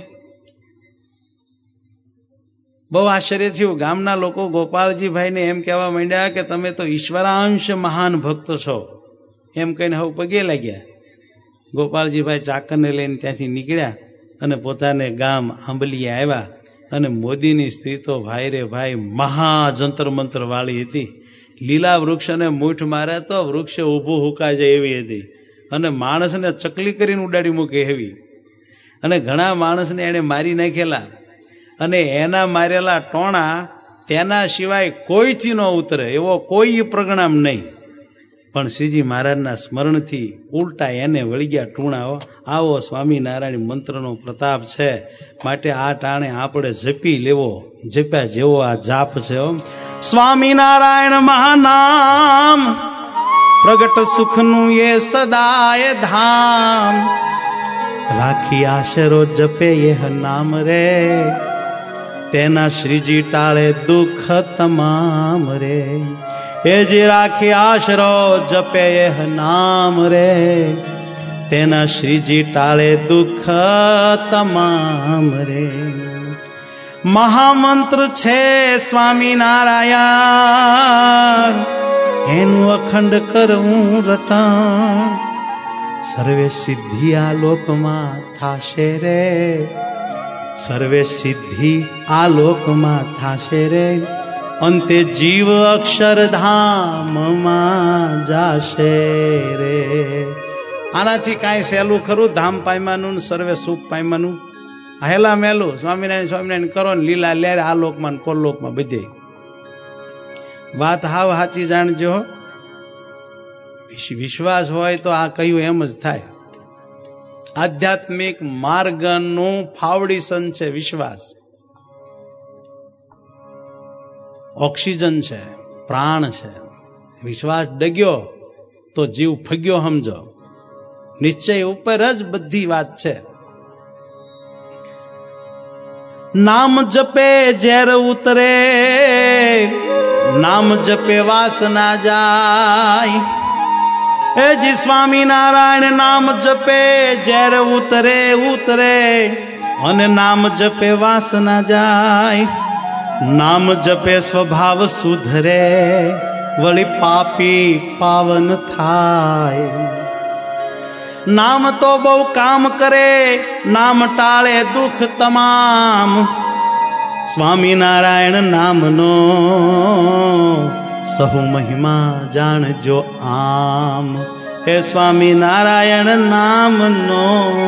બહુ આશ્ચર્ય થયું. ગામના લોકો ગોપાલજીભાઈને એમ કહેવા માંડ્યા કે તમે તો ઈશ્વરાંશ મહાન ભક્ત છો એમ કહીને હવે પગે લાગ્યા. ગોપાલજીભાઈ ચાકરને લઈને ત્યાંથી નીકળ્યા અને પોતાને ગામ આંબલીએ આવ્યા અને મોદીની સ્ત્રી તો ભાઈ રે ભાઈ મહા જંતર મંત્ર વાળી હતી. લીલા વૃક્ષને મૂઠ મારે તો વૃક્ષ ઊભું હુકાઈ જાય એવી હતી અને માણસને ચકલી કરીને ઉડાડી મૂકે એવી. અને ઘણા માણસને એણે મારી નાખેલા અને એના મારેલા ટોણા તેના સિવાય કોઈથી ન ઉતરે એવો કોઈ પ્રગણામ નહીં. પણ શ્રીજી મહારાજના સ્મરણથી ઉલટા એને વળી ગયા ટૂણા. આવો સ્વામિનારાયણ મંત્રનો પ્રતાપ છે, માટે આ ટાણે આપણે જપી લેવો. જપ્યા જેવો આ જાપ છે. સ્વામિનારાયણ મહાનામ પ્રગટ સુખનું એ સદાય ધામ. રાખી આશરો જપે એ નામ રે, તેના શ્રીજી ટાળે દુઃખ તમામ રે. એ જે રાખી આશરો જપે એ નામ રે, તેના શ્રીજી ટાળે દુઃખ તમામ રે. મહામંત્ર છે સ્વામિનારાયણ, એનું અખંડ કરવું રટણ. સર્વે સિદ્ધિ આ લોકમાં થાશે રે, સર્વે સિદ્ધિ આ લોકમાં થાશે રે. અંતે જીવ અક્ષરધામમાં જાશે રે. આનાથી કાંઈ સહેલું ખરું ધામ પામ્યાનું, સર્વે સુખ પામ્યાનું? હેલા મેલું સ્વામિનારાયણ સ્વામિનારાયણ કરો ને લીલા લેર આ લોકમાં પરલોકમાં બધે. વાત હાવ સાચી જાણજો. વિશ્વાસ હોય તો આ કહ્યું એમ જ થાય. આધ્યાત્મિક માર્ગનું ફાઉન્ડેશન છે વિશ્વાસ. ઓક્સિજન છે, પ્રાણ છે. વિશ્વાસ ડગ્યો તો જીવ ફગ્યો સમજો. નિશ્ચય ઉપર જ બધી વાત છે. નામ જપે ઝેર ઉતરે, નામ જપે વાસના જાય. એ જી સ્વામિનારાયણ નામ જપે ઝેર ઉતરે ઉતરે, અને નામ જપે વાસના જાય. નામ જપે સ્વભાવ સુધરે, વળી પાપી પાવન થાય. નામ તો બહુ કામ કરે, નામ ટાળે દુઃખ તમામ. સ્વામિનારાયણ નામનો સહુ મહિમા જાણજો આમ. હે સ્વામિનારાયણ નામનો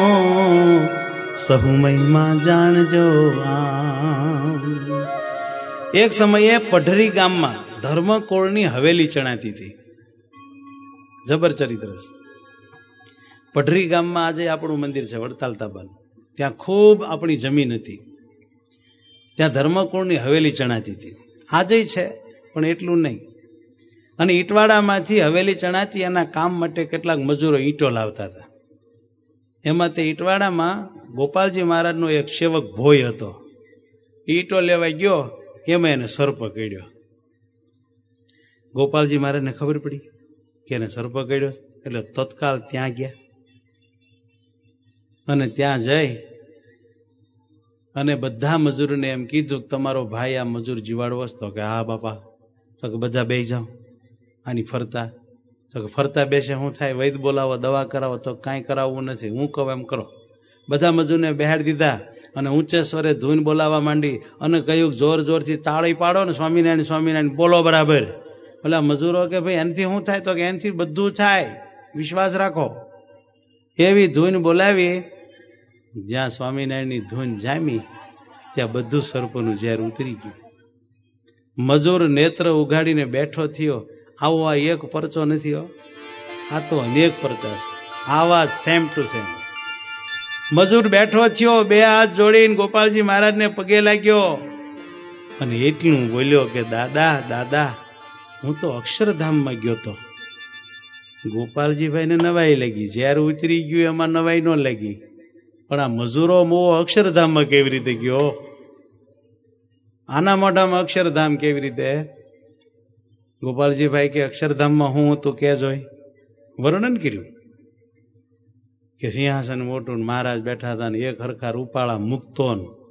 સહુ મહિમા જાણજો આમ. એક સમયે પઢરી ગામમાં ધર્મકોળની હવેલી ચણાતી હતી. જબર ચરિત્ર છે. પઢરી ગામમાં આજે આપણું મંદિર છે વડતાલ તાબાનું. ત્યાં ખૂબ આપણી જમીન હતી. ત્યાં ધર્મકોળની હવેલી ચણાતી હતી. આજે છે પણ એટલું નહીં. અને ઈંટવાડામાંથી હવેલી ચણાતી, એના કામ માટે કેટલાક મજૂરો ઈંટો લાવતા હતા. એમાં તે ઈંટવાડામાં ગોપાલજી મહારાજનો એક સેવક ભોય હતો. ઈંટો લેવા ગયો, એમાં એને સર્પ કરડ્યો. ગોપાલજી મહારાજને ખબર પડી કે એને સર્પ કરડ્યો, એટલે તત્કાલ ત્યાં ગયા. અને ત્યાં જઈ અને બધા મજૂરોને એમ કીધું કે તમારો ભાઈ આ મજૂર જીવાડવો તો કે હા બાપા. તો કે બધા બેસી જાઓ આની ફરતા. તો કે ફરતા બેસે શું થાય? વૈદ બોલાવો, દવા કરાવો. તો કાંઈ કરાવવું નથી, હું કહું એમ કરો. બધા મજૂરને બેહાડી દીધા અને ઊંચે સ્વરે ધૂન બોલાવવા માંડી અને કહ્યું જોર જોરથી તાળી પાડો ને સ્વામિનારાયણ સ્વામિનારાયણ બોલો બરાબર. પેલા મજૂરો કે ભાઈ એનાથી શું થાય? તો કે એનાથી બધું થાય, વિશ્વાસ રાખો. એવી ધૂન બોલાવી. જ્યાં સ્વામિનારાયણની ધૂન જામી ત્યાં બધું સર્પનું ઝેર ઉતરી ગયું. મજૂર નેત્ર ઉઘાડીને બેઠો થયો. આવો આ એક પરચો નથી, આ તો અનેક પરચા છે. આવા સેમ ટુ સેમ. મજૂર બેઠો થયો, બે હાથ જોડીને ગોપાલજી મહારાજને પગે લાગ્યો અને એટલું બોલ્યો કે દાદા દાદા હું તો અક્ષરધામમાં ગયો તો. ગોપાલજીભાઈને નવાઈ લાગી. ઝેર ઉતરી ગયું એમાં નવાઈ ન લાગી, પણ આ મજૂરો મોવો અક્ષરધામમાં કેવી રીતે ગયો? આના મોઢામાં અક્ષરધામ કેવી રીતે? ગોપાલજીભાઈ કે અક્ષરધામમાં હું હતું કે જોઈ વર્ણન કર્યું કે સિંહાસન મોટું, મહારાજ બેઠા હતા ને એક હરખા રૂપાળા મુક્તો.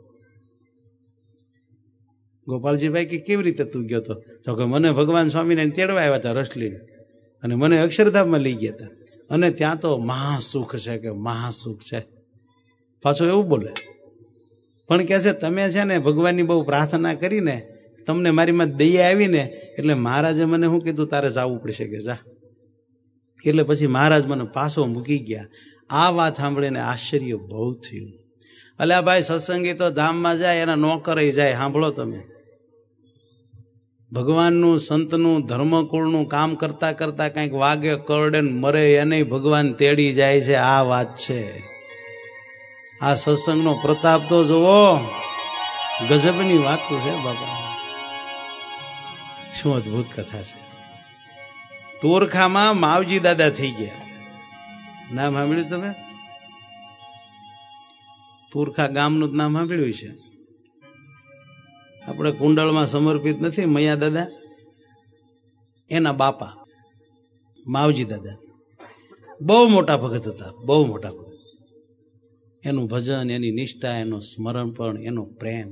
ગોપાલજીભાઈ કે કેવી રીતે તું ગયો તો? તો કે મને ભગવાન સ્વામિનારાયણ તેડવા આવ્યા હતા રસ લઈને અને મને અક્ષરધામમાં લઈ ગયા હતા અને ત્યાં તો મહાસુખ છે કે મહાસુખ છે. પાછું એવું બોલે. પણ કે છે તમે છે ને ભગવાનની બહુ પ્રાર્થના કરીને તમને મારીમાં દયા આવીને એટલે મહારાજે મને શું કીધું, તારે જવું પડશે કે જા. એટલે પછી મહારાજ મને પાછો મૂકી ગયા. આ વાત સાંભળીને આશ્ચર્ય બહુ થયું. અલ્યા ભાઈ, સત્સંગી તો ધામમાં જાય એના નોકર જાય. સાંભળો તમે, ભગવાનનું સંતનું ધર્મકુળનું કામ કરતા કરતા કંઈક વાગે કરડે ને મરે એને ભગવાન તેડી જાય છે. આ વાત છે. આ સત્સંગનો પ્રતાપ તો જુઓ, ગજબની વાતો છે બાપા. શું અદભુત કથા છે. તોરખામાં માવજી દાદા થઈ ગયા. નામ સાંભળ્યું તમે? તોરખા ગામનું જ નામ સાંભળ્યું છે. આપણે કુંડળમાં સમર્પિત નથી મૈયા દાદા, એના બાપા માવજી દાદા બહુ મોટા ભગત હતા. બહુ મોટા ભગત. એનું ભજન, એની નિષ્ઠા, એનું સ્મરણપણ, એનો પ્રેમ.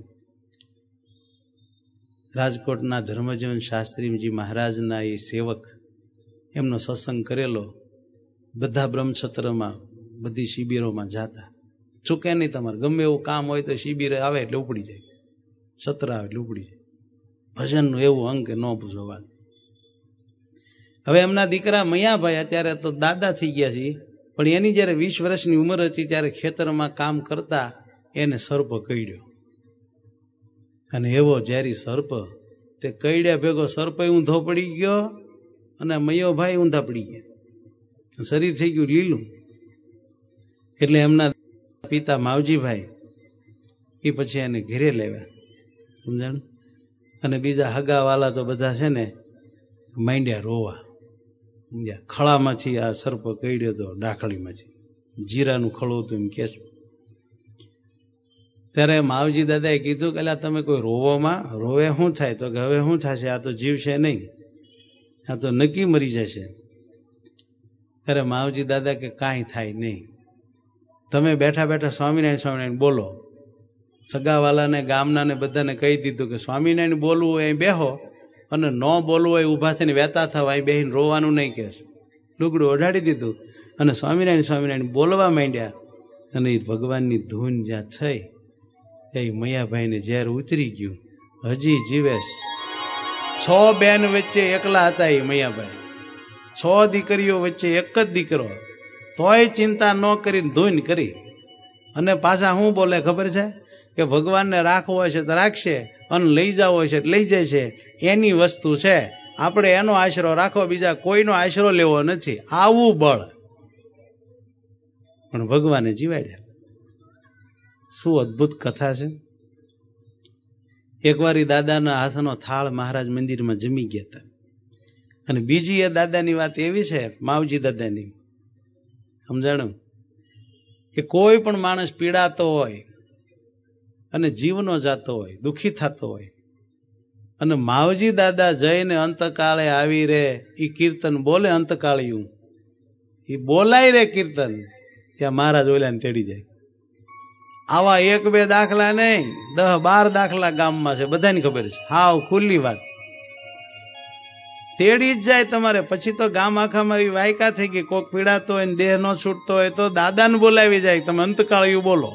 રાજકોટના ધર્મજીવન શાસ્ત્રીજી મહારાજના એ સેવક, એમનો સત્સંગ કરેલો. બધા બ્રહ્મસત્રમાં, બધી શિબિરોમાં જાતા. ચૂકે નહીં તમારે. ગમે એવું કામ હોય તો શિબિર આવે એટલે ઉપડી જાય, સત્ર આવે એટલે ઉપડી જાય. ભજનનું એવું અંગ કે ન પૂછો વાત. હવે એમના દીકરા મૈયાભાઈ અત્યારે તો દાદા થઈ ગયા છે, પણ એની જ્યારે વીસ વર્ષની ઉંમર હતી ત્યારે ખેતરમાં કામ કરતા એને સર્પ કઈડ્યો. અને એવો ઝેરી સર્પ, તે કઈડ્યા ભેગો સર્પ ઊંધો પડી ગયો અને મૈયોભાઈ ઊંધા પડી ગયા. શરીર થઈ ગયું લીલું. એટલે એમના પિતા માવજીભાઈ એ પછી એને ઘેરે લેવા, સમજાણ. અને બીજા હગાવાલા તો બધા છે ને માંડ્યા રોવા. સમજ્યા? ખળામાંથી આ સર્પ કઈડ્યો હતો, ડાખળીમાંથી જીરાનું ખળું હતું એમ કે છે. ત્યારે માવજી દાદાએ કીધું કે તમે કોઈ રોવોમાં રોવે શું થાય? તો કે હવે શું થશે, આ તો જીવ છે નહીં, આ તો નક્કી મરી જશે. ત્યારે માવજી દાદા કે કાંઈ થાય નહીં, તમે બેઠા બેઠા સ્વામિનારાયણ સ્વામિનારાયણ બોલો. સગાવાલાને ગામનાને બધાને કહી દીધું કે સ્વામિનારાયણ બોલવું હોય અહીં બેહો, અને ન બોલવું હોય ઊભા થઈને વહેતા થાવ, અહીં બેહીને રોવાનું નહીં કે. લુગડું ઓઢાડી દીધું અને સ્વામિનારાયણ સ્વામિનારાયણ બોલવા માંડ્યા. અને એ ભગવાનની ધૂન જ્યાં થઈ એ મૈયાભાઈને ઝેર ઉતરી ગયું, હજી જીવે. છ બેન વચ્ચે એકલા હતા એ મૈયાભાઈ. છ દીકરીઓ વચ્ચે એક જ દીકરો, તોય ચિંતા ન કરીને ધૂન કરી. અને પાછા શું બોલે ખબર છે? કે ભગવાનને રાખવો હોય છે તો રાખશે, અને લઈ જવો હોય છે લઈ જાય છે, એની વસ્તુ છે. આપણે એનો આશરો રાખો, બીજા કોઈનો આશરો લેવો નથી. આવું બળ પણ ભગવાને જીવાડ્યા. શું અદભુત કથા છે. એકવાર એ દાદાના હાથનો થાળ મહારાજ મંદિરમાં જમી ગયા હતા. અને બીજી એ દાદાની વાત એવી છે, માવજી દાદાની, સમજાણું, કે કોઈ પણ માણસ પીડાતો હોય અને જીવનો જાતો હોય, દુઃખી થતો હોય, અને માવજી દાદા જઈને અંતકાળે આવી રે એ કીર્તન બોલે, અંતકાળિયું એ બોલાય રે કીર્તન, ત્યાં મહારાજ ઓલાને તેડી જાય. આવા એક બે દાખલા નહીં, દસ બાર દાખલા ગામમાં છે, બધાને ખબર છે. હાવ ખુલ્લી વાત. તેડી જ જાય તમારે. પછી તો ગામ આખામાં એવી વાયકા થઈ ગઈ, કોઈક પીડાતો હોય ને દેહ ન છૂટતો હોય તો દાદાને બોલાવી જાય, તમે અંતકાળિયું બોલો.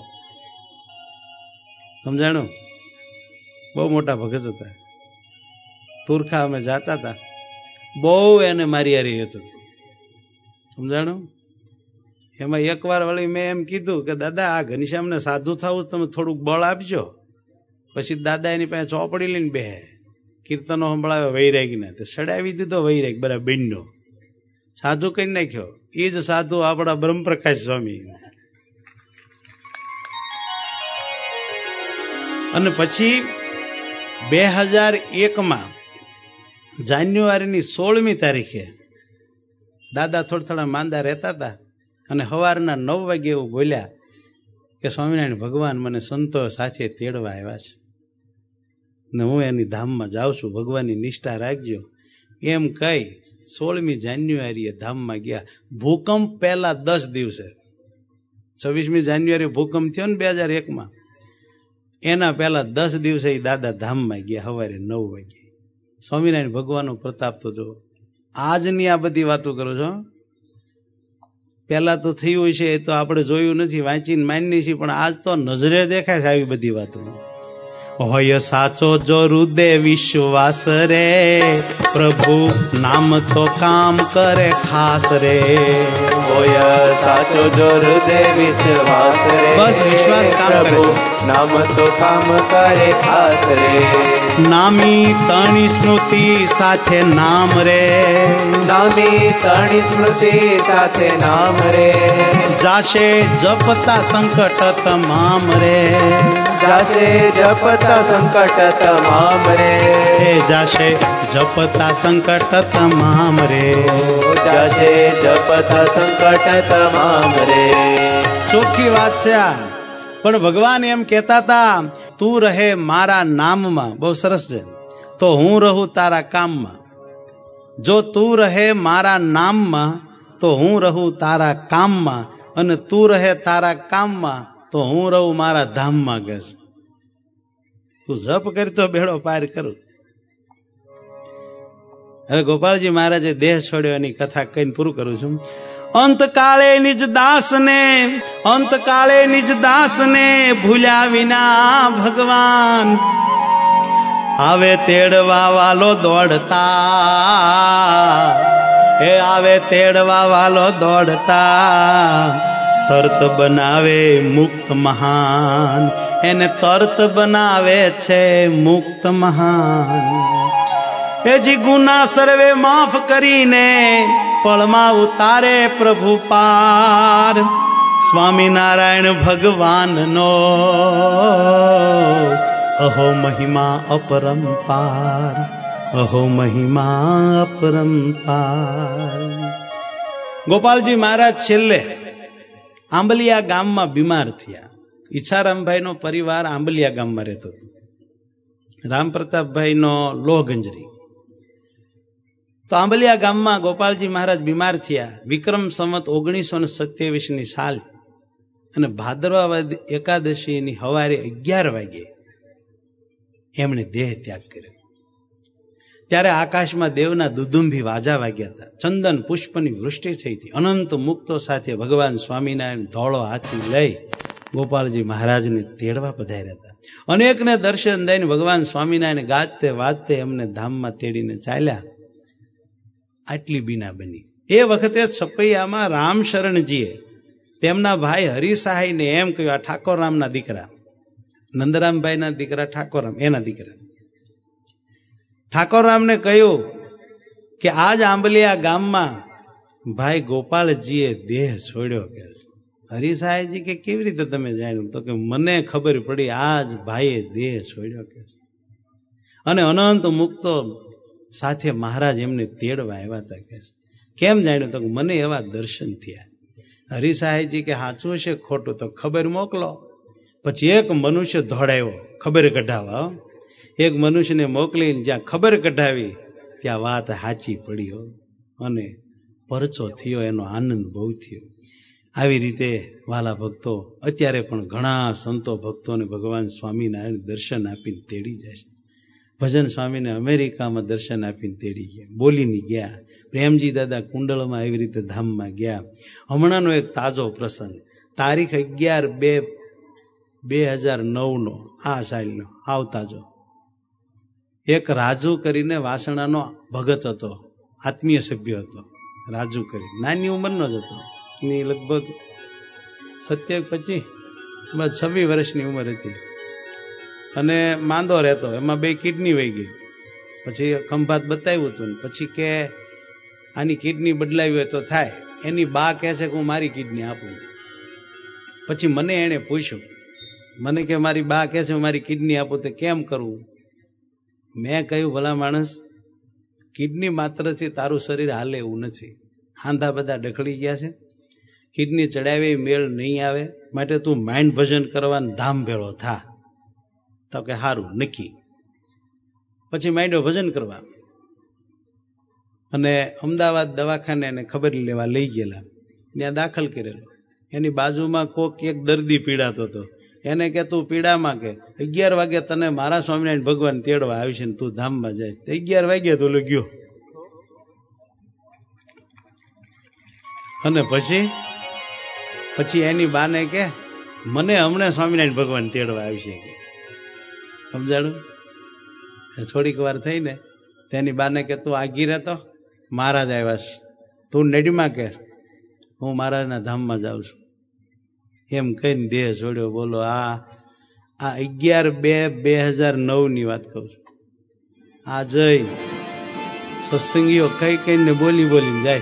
સમજાણું? બહુ મોટા ભગત હતા. તુરખા અમે જાતા હતા, બહુ એને મારી હારી હતું. સમજાણું? એમાં એક વાર વળી મેં એમ કીધું કે દાદા આ ઘનશ્યામને સાધુ થવું તમે થોડુંક બળ આપજો. પછી દાદા એની પાસે ચોપડી લઈને બેહે, કીર્તનો સંભળાવે વૈરાગીને, તો સડાવી દીધો વૈરાગ બરાબર બેનનો. સાધુ કઈ નાખ્યો. એ જ સાધુ આપણા બ્રહ્મપ્રકાશ સ્વામી. અને પછી બે હજાર એકમાં જાન્યુઆરીની સોળમી તારીખે દાદા થોડા થોડા માંદા રહેતા હતા, અને સવારના નવ વાગે એવું બોલ્યા કે સ્વામિનારાયણ ભગવાન મને સંતો સાથે તેડવા આવ્યા છે ને હું એની ધામમાં જાઉં છું, ભગવાનની નિષ્ઠા રાખજો. એમ કહી સોળમી જાન્યુઆરીએ ધામમાં ગયા. ભૂકંપ પહેલા દસ દિવસે, છવ્વીસમી જાન્યુઆરી ભૂકંપ થયો ને બે હજાર એકમાં, એના પહેલા દસ દિવસે એ દાદા ધામમાં ગયા સવારે નવ વાગે. સ્વામિનારાયણ ભગવાનનો પ્રતાપ તો જો. આજની આ બધી વાતો કરો છો, પહેલા તો થયું છે એ તો આપણે જોયું નથી, વાંચીને માનીએ છીએ, પણ આજ તો નજરે દેખાય છે આવી બધી વાતો. હોય સાચો જો હૃદય વિશ્વાસ રે, પ્રભુ નામ તો કામ કરે ખાસ રે. હોય સાચો જો હૃદય વિશ્વાસ રે, બસ બસ વિશ્વાસ કામ કરે છે. નામ તો કામ કરે ખાસ રે. નામી તણી સ્મૃતિ સાથે નામ રે. નામી તણી સ્મૃતિ સાથે નામ રે. જાશે જપતા સંકટ તમામ રે. જાશે જપતા સંકટ તમામ રે. હે જાશે જપતા સંકટ તમામ રે. જાશે જપતા સંકટ તમામ રે. ચોખ્ખી વાત છે આ. પણ ભગવાન એમ કહેતા હતા, તું રહે મારા નામમાં. બહુ સરસ છે. તો હું રહું તારા કામમાં. જો તું રહે મારા નામમાં તો હું રહું તારા કામમાં, અને તું રહે તારા કામમાં તો હું રહું મારા ધામમાં. કે તું જપ કરી તો બેડો પાર કરું. હવે ગોપાલજી મહારાજે દેહ છોડ્યો એની કથા કહીને પૂરું કરું છું. અંતકાળે નિજ દાસને અંતકાળે નિજ દાસને ભૂલ્યા વિના ભગવાન આવે તેડવા વાલો દોડતા. એ આવે તેડવા વાલો દોડતા. તરત બનાવે મુક્ત મહાન. એને તરત બનાવે છે મુક્ત મહાન. એ જી ગુના સર્વે માફ કરીને પળમાં ઉતારે પ્રભુ પાર. સ્વામિનારાયણ ભગવાનનો અહો મહિમા અપરંપાર. અહો મહિમા અપરંપાર. ગોપાલજી મહારાજ છેલ્લે આંબલિયા ગામમાં બીમાર થયા. ઈચ્છારામભાઈનો પરિવાર આંબલિયા ગામમાં રહેતો હતો. રામપ્રતાપભાઈનો લોહગંજરી. તો આંબલિયા ગામમાં ગોપાલજી મહારાજ બીમાર થયા. વિક્રમ સંવત ઓગણીસો ને સત્યાવીસ ની સાલ અને ભાદરવા એકાદશીની સવારે અગિયાર વાગે એમણે દેહ ત્યાગ કર્યો. ત્યારે આકાશમાં દેવના દુદુંભી વાજા વાગ્યા હતા. ચંદન પુષ્પની વૃષ્ટિ થઈ હતી. અનંત મુક્તો સાથે ભગવાન સ્વામિનારાયણ ધોળો હાથી લઈ ગોપાલજી મહારાજને તેડવા પધાર્યા હતા. અનેકને દર્શન દઈને ભગવાન સ્વામિનારાયણ ગાજતે વાજતે એમને ધામમાં તેડીને ચાલ્યા. આટલી બીના બની. એ વખતે છપૈયામાં રામશરણજીએ તેમના ભાઈ હરિસહાયને એમ કહ્યું, આ ઠાકોરરામના દીકરા, નંદરામભાઈના દીકરા ઠાકોરરામ, એના દીકરા ઠાકોરરામને કહ્યું કે આજ આંબલિયા ગામમાં ભાઈ ગોપાલજીએ દેહ છોડ્યો. કે હરિસહાયજી કે કેવી રીતે તમે જાણ્યું? તો કે મને ખબર પડી, આજ ભાઈએ દેહ છોડ્યો. કે અને અનંત મુક્તો સાથે મહારાજ એમને તેડવા આવ્યા હતા. કે કેમ જાણ્યું? તો મને એવા દર્શન થયા. હરિસહાયજી કે સાચું છે ખોટું તો ખબર મોકલો. પછી એક મનુષ્ય દોડાવ્યો ખબર કઢાવવા. એક મનુષ્યને મોકલીને જ્યાં ખબર કઢાવી ત્યાં વાત સાચી પડી હો, અને પરચો થયો. એનો આનંદ બહુ થયો. આવી રીતે વાલા ભક્તો, અત્યારે પણ ઘણા સંતો ભક્તોને ભગવાન સ્વામિનારાયણ દર્શન આપીને તેડી જાય છે. ભજન સ્વામીને અમેરિકામાં દર્શન આપીને તેડી ગયા, બોલીને ગયા. પ્રેમજી દાદા કુંડળમાં એવી રીતે ધામમાં ગયા. હમણાંનો એક તાજો પ્રસંગ, તારીખ અગિયાર બે બે હજાર નવનો આ સાલનો આવ તાજો. એક રાજુ કરીને વાસણાનો ભગત હતો, આત્મીય સભ્ય હતો. રાજુ કરી નાની ઉંમરનો જ હતો. એની લગભગ સત્યાવીસ પચીસ બસ છવ્વીસ વર્ષની ઉંમર હતી. અને માંદો રહેતો, એમાં બે કિડની વહી ગઈ. પછી ખંભાત બતાવ્યું હતું ને પછી કે આની કિડની બદલાવી હોય તો થાય. એની બા કહે છે કે હું મારી કિડની આપું. પછી મને એણે પૂછ્યું, મને કે મારી બા કહે છે હું મારી કિડની આપું તો કેમ કરવું? મેં કહ્યું, ભલા માણસ, કિડની માત્રથી તારું શરીર હાલે એવું નથી. હાંધા બધા ડખડી ગયા છે, કિડની ચડાવી મેળ નહીં આવે. માટે તું માઇન્ડ ભજન કરવાનું ધામ ભેળો થા. તો કે સારું, નક્કી. પછી માંડ્યો ભજન કરવા. અને અમદાવાદ દવાખાને એને ખબર લેવા લઈ ગયેલા. ત્યાં દાખલ કરેલો. એની બાજુમાં કોક એક દર્દી પીડાતો હતો. એને કે તું પીડામાં કે અગિયાર વાગે તને મારા સ્વામિનારાયણ ભગવાન તેડવા આવી છે ને તું ધામમાં જાય. તો અગિયાર વાગ્યા તો ગયો. અને પછી પછી એની બાને કે મને હમણાં સ્વામિનારાયણ ભગવાન તેડવા આવી છે. સમજાડું? થોડીક વાર થઈને તેની બાને કે તું આગી રહેતો, મહારાજ આવ્યા છે, તું નડીમાં કે હું મહારાજના ધામમાં જાઉં છું. એમ કહીને દેહ છોડ્યો. બોલો, આ આ અગિયાર બે બે હજાર નવ ની વાત કહું છું. આ જઈ સત્સંગીઓ કઈ કઈને બોલી બોલીને જાય.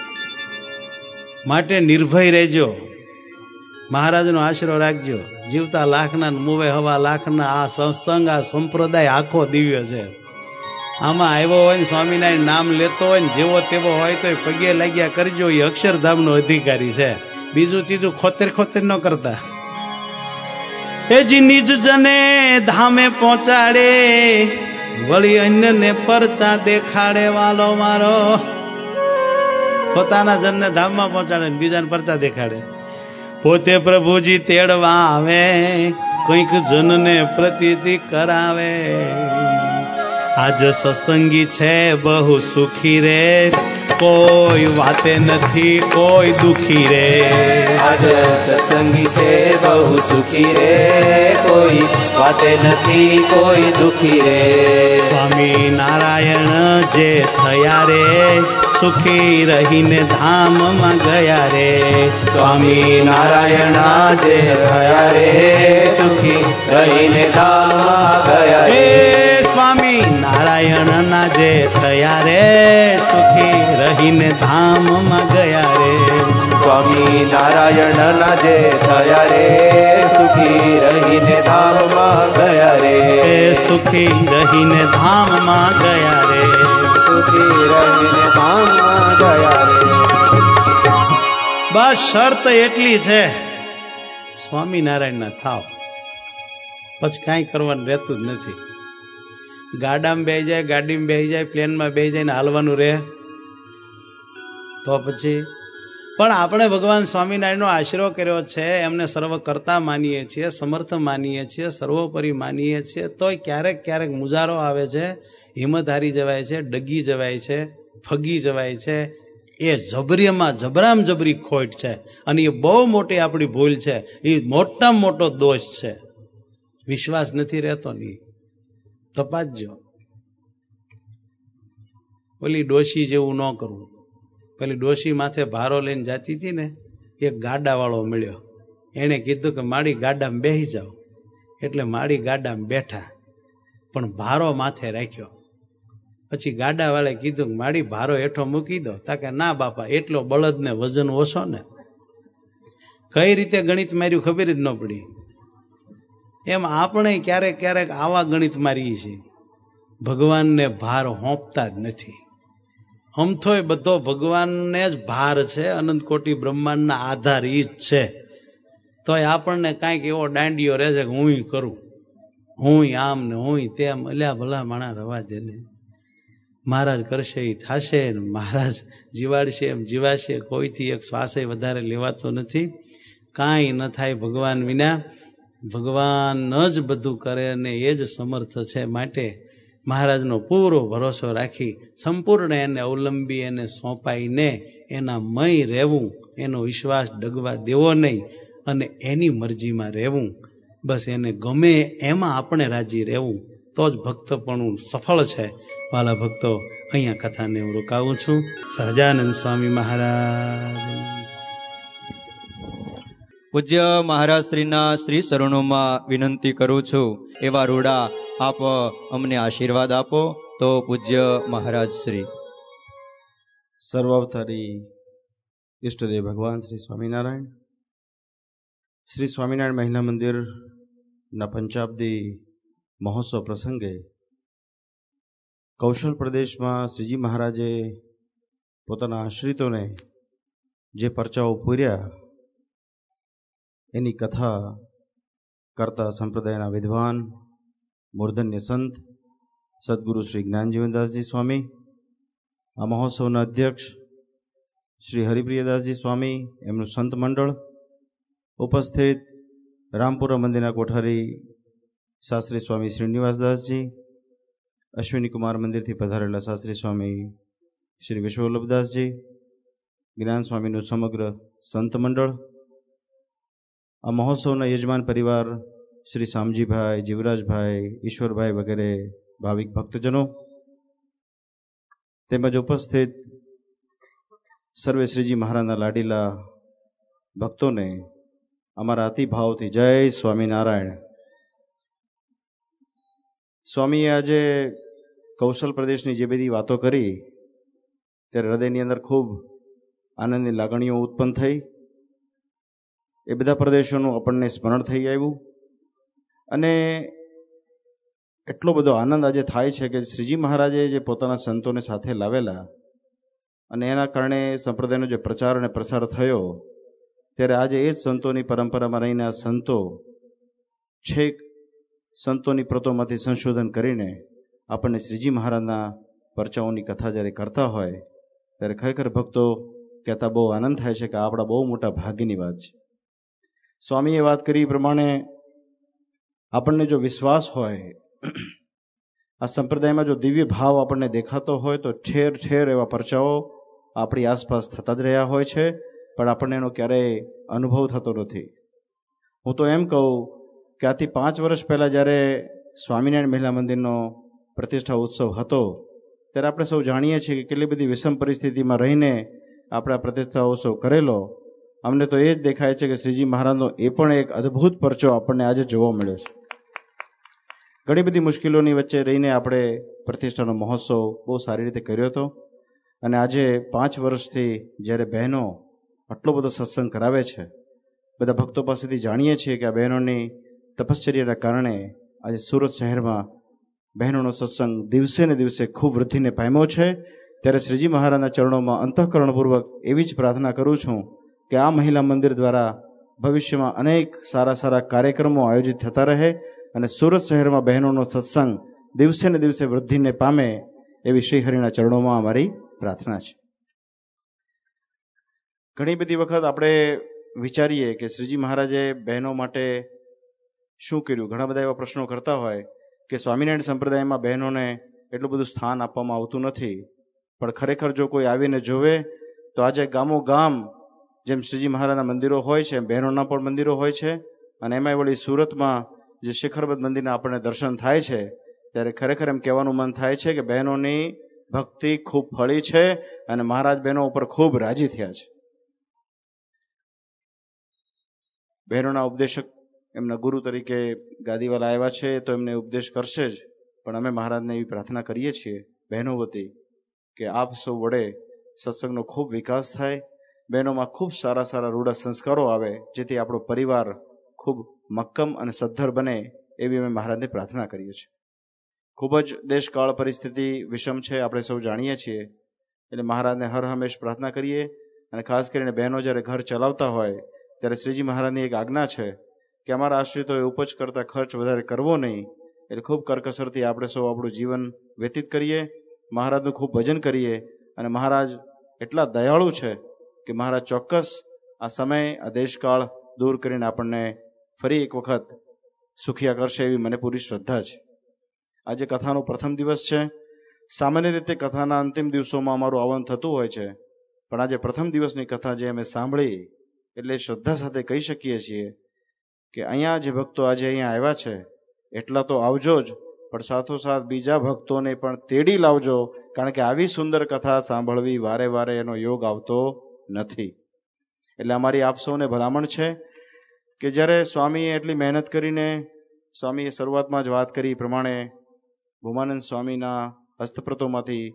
માટે નિર્ભય રહેજો, મહારાજનો આશરો રાખજો. જીવતા લાખના મુવે હવા લાખના આ સત્સંગ, આ સંપ્રદાય આખો દિવ્ય છે. આમાં આવ્યો હોય ને સ્વામિનારાયણ નામ લેતો હોય ને જેવો તેવો હોય તો પગે લાગ્યા કરજો. એ અક્ષરધામનો અધિકારી છે. બીજું ત્રીજું ખોતેર ખોતેર ન કરતા. એ જી નિજ જને ધામે પહોંચાડે, વળી અન્યને પરચા દેખાડે. વાલો મારો પોતાના જનને ધામમાં પહોંચાડે ને બીજાને પરચા દેખાડે. પોતે પ્રભુજી તેડવા આવે, કંઈક જનને પ્રતીતિ કરાવે. આજ સત્સંગી છે બહુ સુખી રે, કોઈ વાતે નથી કોઈ દુખી રે. આજ સત્સંગી છે બહુ સુખી રે, કોઈ વાતે નથી કોઈ દુખી રે. સ્વામી નારાયણ જે થયા રે, સુખી રહીને ધામમાં ગયા રે. સ્વામી નારાયણ જે થયા રે, સુખી રહીને ધામમાં ગયા રે. સ્વામી નારાયણ ના જે થયા રે, સુખી રહીને ધામમાં ગયા રે. સ્વામી નારાયણ ના જે થયા રે, સુખી રહીને ધામમાં ગયા રે. સુખી રહીને ધામમાં ગયા રે. સુખી રહીને ધામમાં ગયા રે. બસ શરત એટલી છે, સ્વામિનારાયણ ના થાવ, પછી કાંઈ કરવાનું રહેતું જ નથી. ગાડામાં બેસી જાય, ગાડીમાં બેસી જાય, પ્લેનમાં બેસી જાય ને હાલવાનું રહે તો પછી. પણ આપણે ભગવાન સ્વામિનારાયણનો આશરો કર્યો છે, એમને સર્વ કરતા માનીએ છીએ, સમર્થ માનીએ છીએ, સર્વોપરી માનીએ છીએ. તોય ક્યારેક ક્યારેક મુજારો આવે છે, હિંમત હારી જવાય છે, ડગી જવાય છે, ફગી જવાય છે. એ જબરીમાં જબરામ જબરી ખોટ છે અને એ બહુ મોટી આપણી ભૂલ છે. એ મોટામાં મોટો દોષ છે. વિશ્વાસ નથી રહેતો નહીં, તપાસજો. પેલી ડોશી જેવું ન કરવું. પેલી ડોશી માથે ભારો લઈને જાતી હતી ને, એક ગાડાવાળો મળ્યો. એણે કીધું કે મારી ગાડામાં બેસી જાઓ. એટલે મારી ગાડામાં બેઠા, પણ ભારો માથે રાખ્યો. પછી ગાડાવાળાએ કીધું કે મારી ભારો હેઠો મૂકી દો. તા કે ના બાપા, એટલો બળદ ને વજન ઓછો ને. કઈ રીતે ગણિત માર્યું ખબર જ ન પડી. એમ આપણે ક્યારેક ક્યારેક આવા ગણિત મારીએ છીએ. ભગવાનને ભાર હોંપતા જ નથી. અમથોય બધો ભગવાનને જ ભાર છે. અનંત કોટી બ્રહ્માંડના આધાર ઈ જ છે. તોય આપણને કાંઈક એવો દાંડિયો રહે છે કે હું કરું, હું આમ ને હું તેમ. અલ્યા ભલા માણા રવા દે ને. મહારાજ કરશે એ થશે, મહારાજ જીવાડશે એમ જીવાશે. કોઈથી એક શ્વાસે વધારે લેવાતો નથી. કાંઈ ન થાય ભગવાન વિના. ભગવાન જ બધું કરે અને એ જ સમર્થ છે. માટે મહારાજનો પૂરો ભરોસો રાખી સંપૂર્ણ એને અવલંબી, એને સોંપાઈને એના મય રહેવું, એનો વિશ્વાસ ડગવા દેવો નહીં અને એની મરજીમાં રહેવું. બસ એને ગમે એમાં આપણે રાજી રહેવું, તો જ ભક્તપણું સફળ છે. વાલા ભક્તો, અહીંયા કથાને હું રોકાવું છું. સહજાનંદ સ્વામી મહારાજ. પૂજ્ય મહારાજ શ્રીના શ્રી શરણોમાં વિનંતી કરું છું, એવા રૂડા આપ અમને આશીર્વાદ આપો. તો પૂજ્ય મહારાજ શ્રી. સર્વાવતારી ઈષ્ટદેવ ભગવાન શ્રી સ્વામિનારાયણ. શ્રી સ્વામિનારાયણ મહિલા મંદિરના પંચાબ્દી મહોત્સવ પ્રસંગે કૌશલ પ્રદેશમાં શ્રીજી મહારાજે પોતાના આશ્રિતોને જે પરચાઓ પૂર્યા એની કથા કરતા સંપ્રદાયના વિદ્વાન મૂર્ધન્ય સંત સદગુરુ શ્રી જ્ઞાનજીવનદાસજી સ્વામી, આ મહોત્સવના અધ્યક્ષ શ્રી હરિપ્રિયદાસજી સ્વામી, એમનું સંત મંડળ, ઉપસ્થિત રામપુરા મંદિરના કોઠારી શાસ્ત્રી સ્વામી શ્રીનિવાસદાસજી, અશ્વિની કુમાર મંદિરથી પધારેલા શાસ્ત્રી સ્વામી શ્રી વિશ્વવલ્લભદાસજી, જ્ઞાન સ્વામીનું સમગ્ર સંત મંડળ, આ મહોત્સવના યજમાન પરિવાર શ્રી શામજીભાઈ, જીવરાજભાઈ, ઈશ્વરભાઈ વગેરે ભાવિક ભક્તજનો, તેમજ ઉપસ્થિત સર્વે શ્રીજી મહારાજના લાડીલા ભક્તોને અમારા અતિભાવથી જય સ્વામિનારાયણ. સ્વામીએ આજે કૌશલ પ્રદેશની જે બધી વાતો કરી ત્યારે હૃદયની અંદર ખૂબ આનંદની લાગણીઓ ઉત્પન્ન થઈ. એ બધા પ્રદેશોનું આપણને સ્મરણ થઈ આવ્યું અને એટલો બધો આનંદ આજે થાય છે કે શ્રીજી મહારાજે જે પોતાના સંતોને સાથે લાવેલા અને એના કારણે સંપ્રદાયનો જે પ્રચાર અને પ્રસાર થયો ત્યારે આજે એ જ સંતોની પરંપરામાં રહીને આ સંતો છેક સંતોની પ્રતોમાંથી સંશોધન કરીને આપણને શ્રીજી મહારાજના પરચાઓની કથા જ્યારે કરતા હોય ત્યારે ખરેખર ભક્તો કહેતા બહુ આનંદ થાય છે કે આપણા બહુ મોટા ભાગ્યની વાત છે. સ્વામીએ વાત કરી એ પ્રમાણે આપણને જો વિશ્વાસ હોય, આ સંપ્રદાયમાં જો દિવ્ય ભાવ આપણને દેખાતો હોય તો ઠેર ઠેર એવા પરચાઓ આપણી આસપાસ થતા જ રહ્યા હોય છે, પણ આપણને એનો ક્યારેય અનુભવ થતો નથી. હું તો એમ કહું કે આથી પાંચ વર્ષ પહેલાં જ્યારે સ્વામિનારાયણ મહિલા મંદિરનો પ્રતિષ્ઠા ઉત્સવ હતો ત્યારે આપણે સૌ જાણીએ છીએ કે કેટલી બધી વિષમ પરિસ્થિતિમાં રહીને આપણે આ પ્રતિષ્ઠા ઉત્સવ કરેલો. અમને તો એ જ દેખાય છે કે શ્રીજી મહારાજનો એ પણ એક અદ્ભુત પરચો આપણને આજે જોવા મળ્યો છે. ઘણી બધી મુશ્કેલીઓની વચ્ચે રહીને આપણે પ્રતિષ્ઠાનો મહોત્સવ બહુ સારી રીતે કર્યો હતો અને આજે પાંચ વર્ષથી જ્યારે બહેનો આટલો બધો સત્સંગ કરાવે છે, બધા ભક્તો પાસેથી જાણીએ છીએ કે આ બહેનોની તપશ્ચર્યાના કારણે આજે સુરત શહેરમાં બહેનોનો સત્સંગ દિવસે ને દિવસે ખૂબ વૃદ્ધિને પામ્યો છે. ત્યારે શ્રીજી મહારાજના ચરણોમાં અંતઃકરણપૂર્વક એવી જ પ્રાર્થના કરું છું કે આ મહિલા મંદિર દ્વારા ભવિષ્યમાં અનેક સારા સારા કાર્યક્રમો આયોજિત થતા રહે અને સુરત શહેરમાં બહેનોનો સત્સંગ દિવસે ને દિવસે વૃદ્ધિને પામે એવી શ્રી હરિના ચરણોમાં અમારી પ્રાર્થના છે. ઘણી બધી વખત આપણે વિચારીએ કે શ્રીજી મહારાજે બહેનો માટે શું કર્યું. ઘણા બધા એવા પ્રશ્નો કરતા હોય કે સ્વામિનારાયણ સંપ્રદાયમાં બહેનોને એટલું બધું સ્થાન આપવામાં આવતું નથી, પણ ખરેખર જો કોઈ આવીને જોવે તો આજે ગામો ગામ જેમ શ્રીજી મહારાજના મંદિરો હોય છે એમ બહેનોના પણ મંદિરો હોય છે અને એમાંય વળી સુરતમાં જે શિખરબદ્ધ મંદિરના આપણને દર્શન થાય છે ત્યારે ખરેખર એમ કહેવાનું મન થાય છે કે બહેનોની ભક્તિ ખૂબ ફળી છે અને મહારાજ બહેનો ઉપર ખૂબ રાજી થયા છે. બહેનોના ઉપદેશક એમના ગુરુ તરીકે ગાદીવાલા આવ્યા છે તો એમને ઉપદેશ કરશે જ, પણ અમે મહારાજને એવી પ્રાર્થના કરીએ છીએ બહેનો વતી કે આપ સૌ વડે સત્સંગનો ખૂબ વિકાસ થાય, બહેનોમાં ખૂબ સારા સારા રૂઢા સંસ્કારો આવે, જેથી આપણો પરિવાર ખૂબ મક્કમ અને સદ્ધર બને એવી અમે મહારાજને પ્રાર્થના કરીએ છીએ. ખૂબ જ દેશકાળ પરિસ્થિતિ વિષમ છે, આપણે સૌ જાણીએ છીએ, એટલે મહારાજને હર હંમેશ પ્રાર્થના કરીએ અને ખાસ કરીને બહેનો જ્યારે ઘર ચલાવતા હોય ત્યારે શ્રીજી મહારાજની એક આજ્ઞા છે કે અમારા આશ્રિતોએ ઉપજ કરતાં ખર્ચ વધારે કરવો નહીં, એટલે ખૂબ કરકસરથી આપણે સૌ આપણું જીવન વ્યતીત કરીએ, મહારાજનું ખૂબ ભજન કરીએ અને મહારાજ એટલા દયાળુ છે કે મહારાજ ચોક્કસ આ સમય આ દેશકાળ દૂર કરીને આપણને ફરી એક વખત સુખિયા કરશે એવી મને પૂરી શ્રદ્ધા છે. આજે કથાનો પ્રથમ દિવસ છે. સામાન્ય રીતે કથાના અંતિમ દિવસોમાં અમારું આવન થતું હોય છે, પણ આજે પ્રથમ દિવસની કથા જે અમે સાંભળી એટલે શ્રદ્ધા સાથે કહી શકીએ છીએ કે અહીંયા જે ભક્તો આજે અહીંયા આવ્યા છે એટલા તો આવજો જ, પણ સાથોસાથ બીજા ભક્તોને પણ તેડી લાવજો, કારણ કે આવી સુંદર કથા સાંભળવી વારે વારે એનો યોગ આવતો નથી. એટલે અમારી આપ સૌને ભલામણ છે કે જ્યારે સ્વામીએ એટલી મહેનત કરીને, સ્વામીએ શરૂઆતમાં જ વાત કરી પ્રમાણે ભૂમાનંદ સ્વામીના હસ્તપ્રતોમાંથી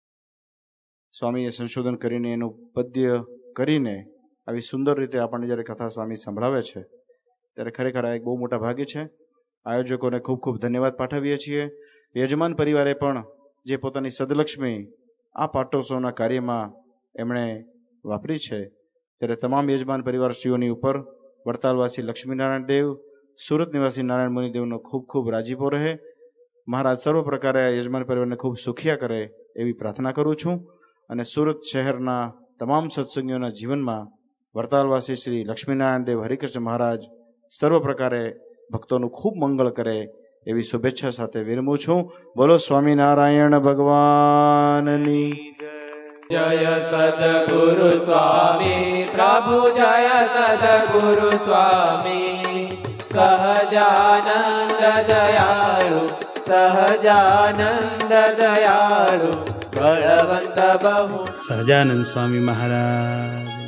સ્વામીએ સંશોધન કરીને એનું પદ્ય કરીને આવી સુંદર રીતે આપણને જ્યારે કથા સ્વામી સંભળાવે છે ત્યારે ખરેખર આ એક બહુ મોટા ભાગ્ય છે. આયોજકોને ખૂબ ખૂબ ધન્યવાદ પાઠવીએ છીએ. યજમાન પરિવારે પણ જે પોતાની સદલક્ષ્મી આ પાટોત્સવના કાર્યમાં એમણે વાપરી છે, ત્યારે તમામ યજમાન પરિવારશ્રીઓની ઉપર વડતાલવાસી લક્ષ્મીનારાયણ દેવ, સુરત નિવાસી નારાયણ મુનિદેવનો ખૂબ ખૂબ રાજીપો રહે. મહારાજ સર્વ પ્રકારે આ યજમાન પરિવારને ખૂબ સુખિયા કરે એવી પ્રાર્થના કરું છું અને સુરત શહેરના તમામ સત્સંગીઓના જીવનમાં વડતાલવાસી શ્રી લક્ષ્મીનારાયણ દેવ હરિકૃષ્ણ મહારાજ સર્વ પ્રકારે ભક્તોનું ખૂબ મંગળ કરે એવી શુભેચ્છા સાથે વિરમું છું. બોલો સ્વામિનારાયણ ભગવાનની જય સદગુરુ સ્વામી પ્રભુ, જય સદગુરુ સ્વામી સહજાનંદ દયાળુ, સહજાનંદ દયાળુ બળવંત બહુ. સહજાનંદ સ્વામી મહારાજ.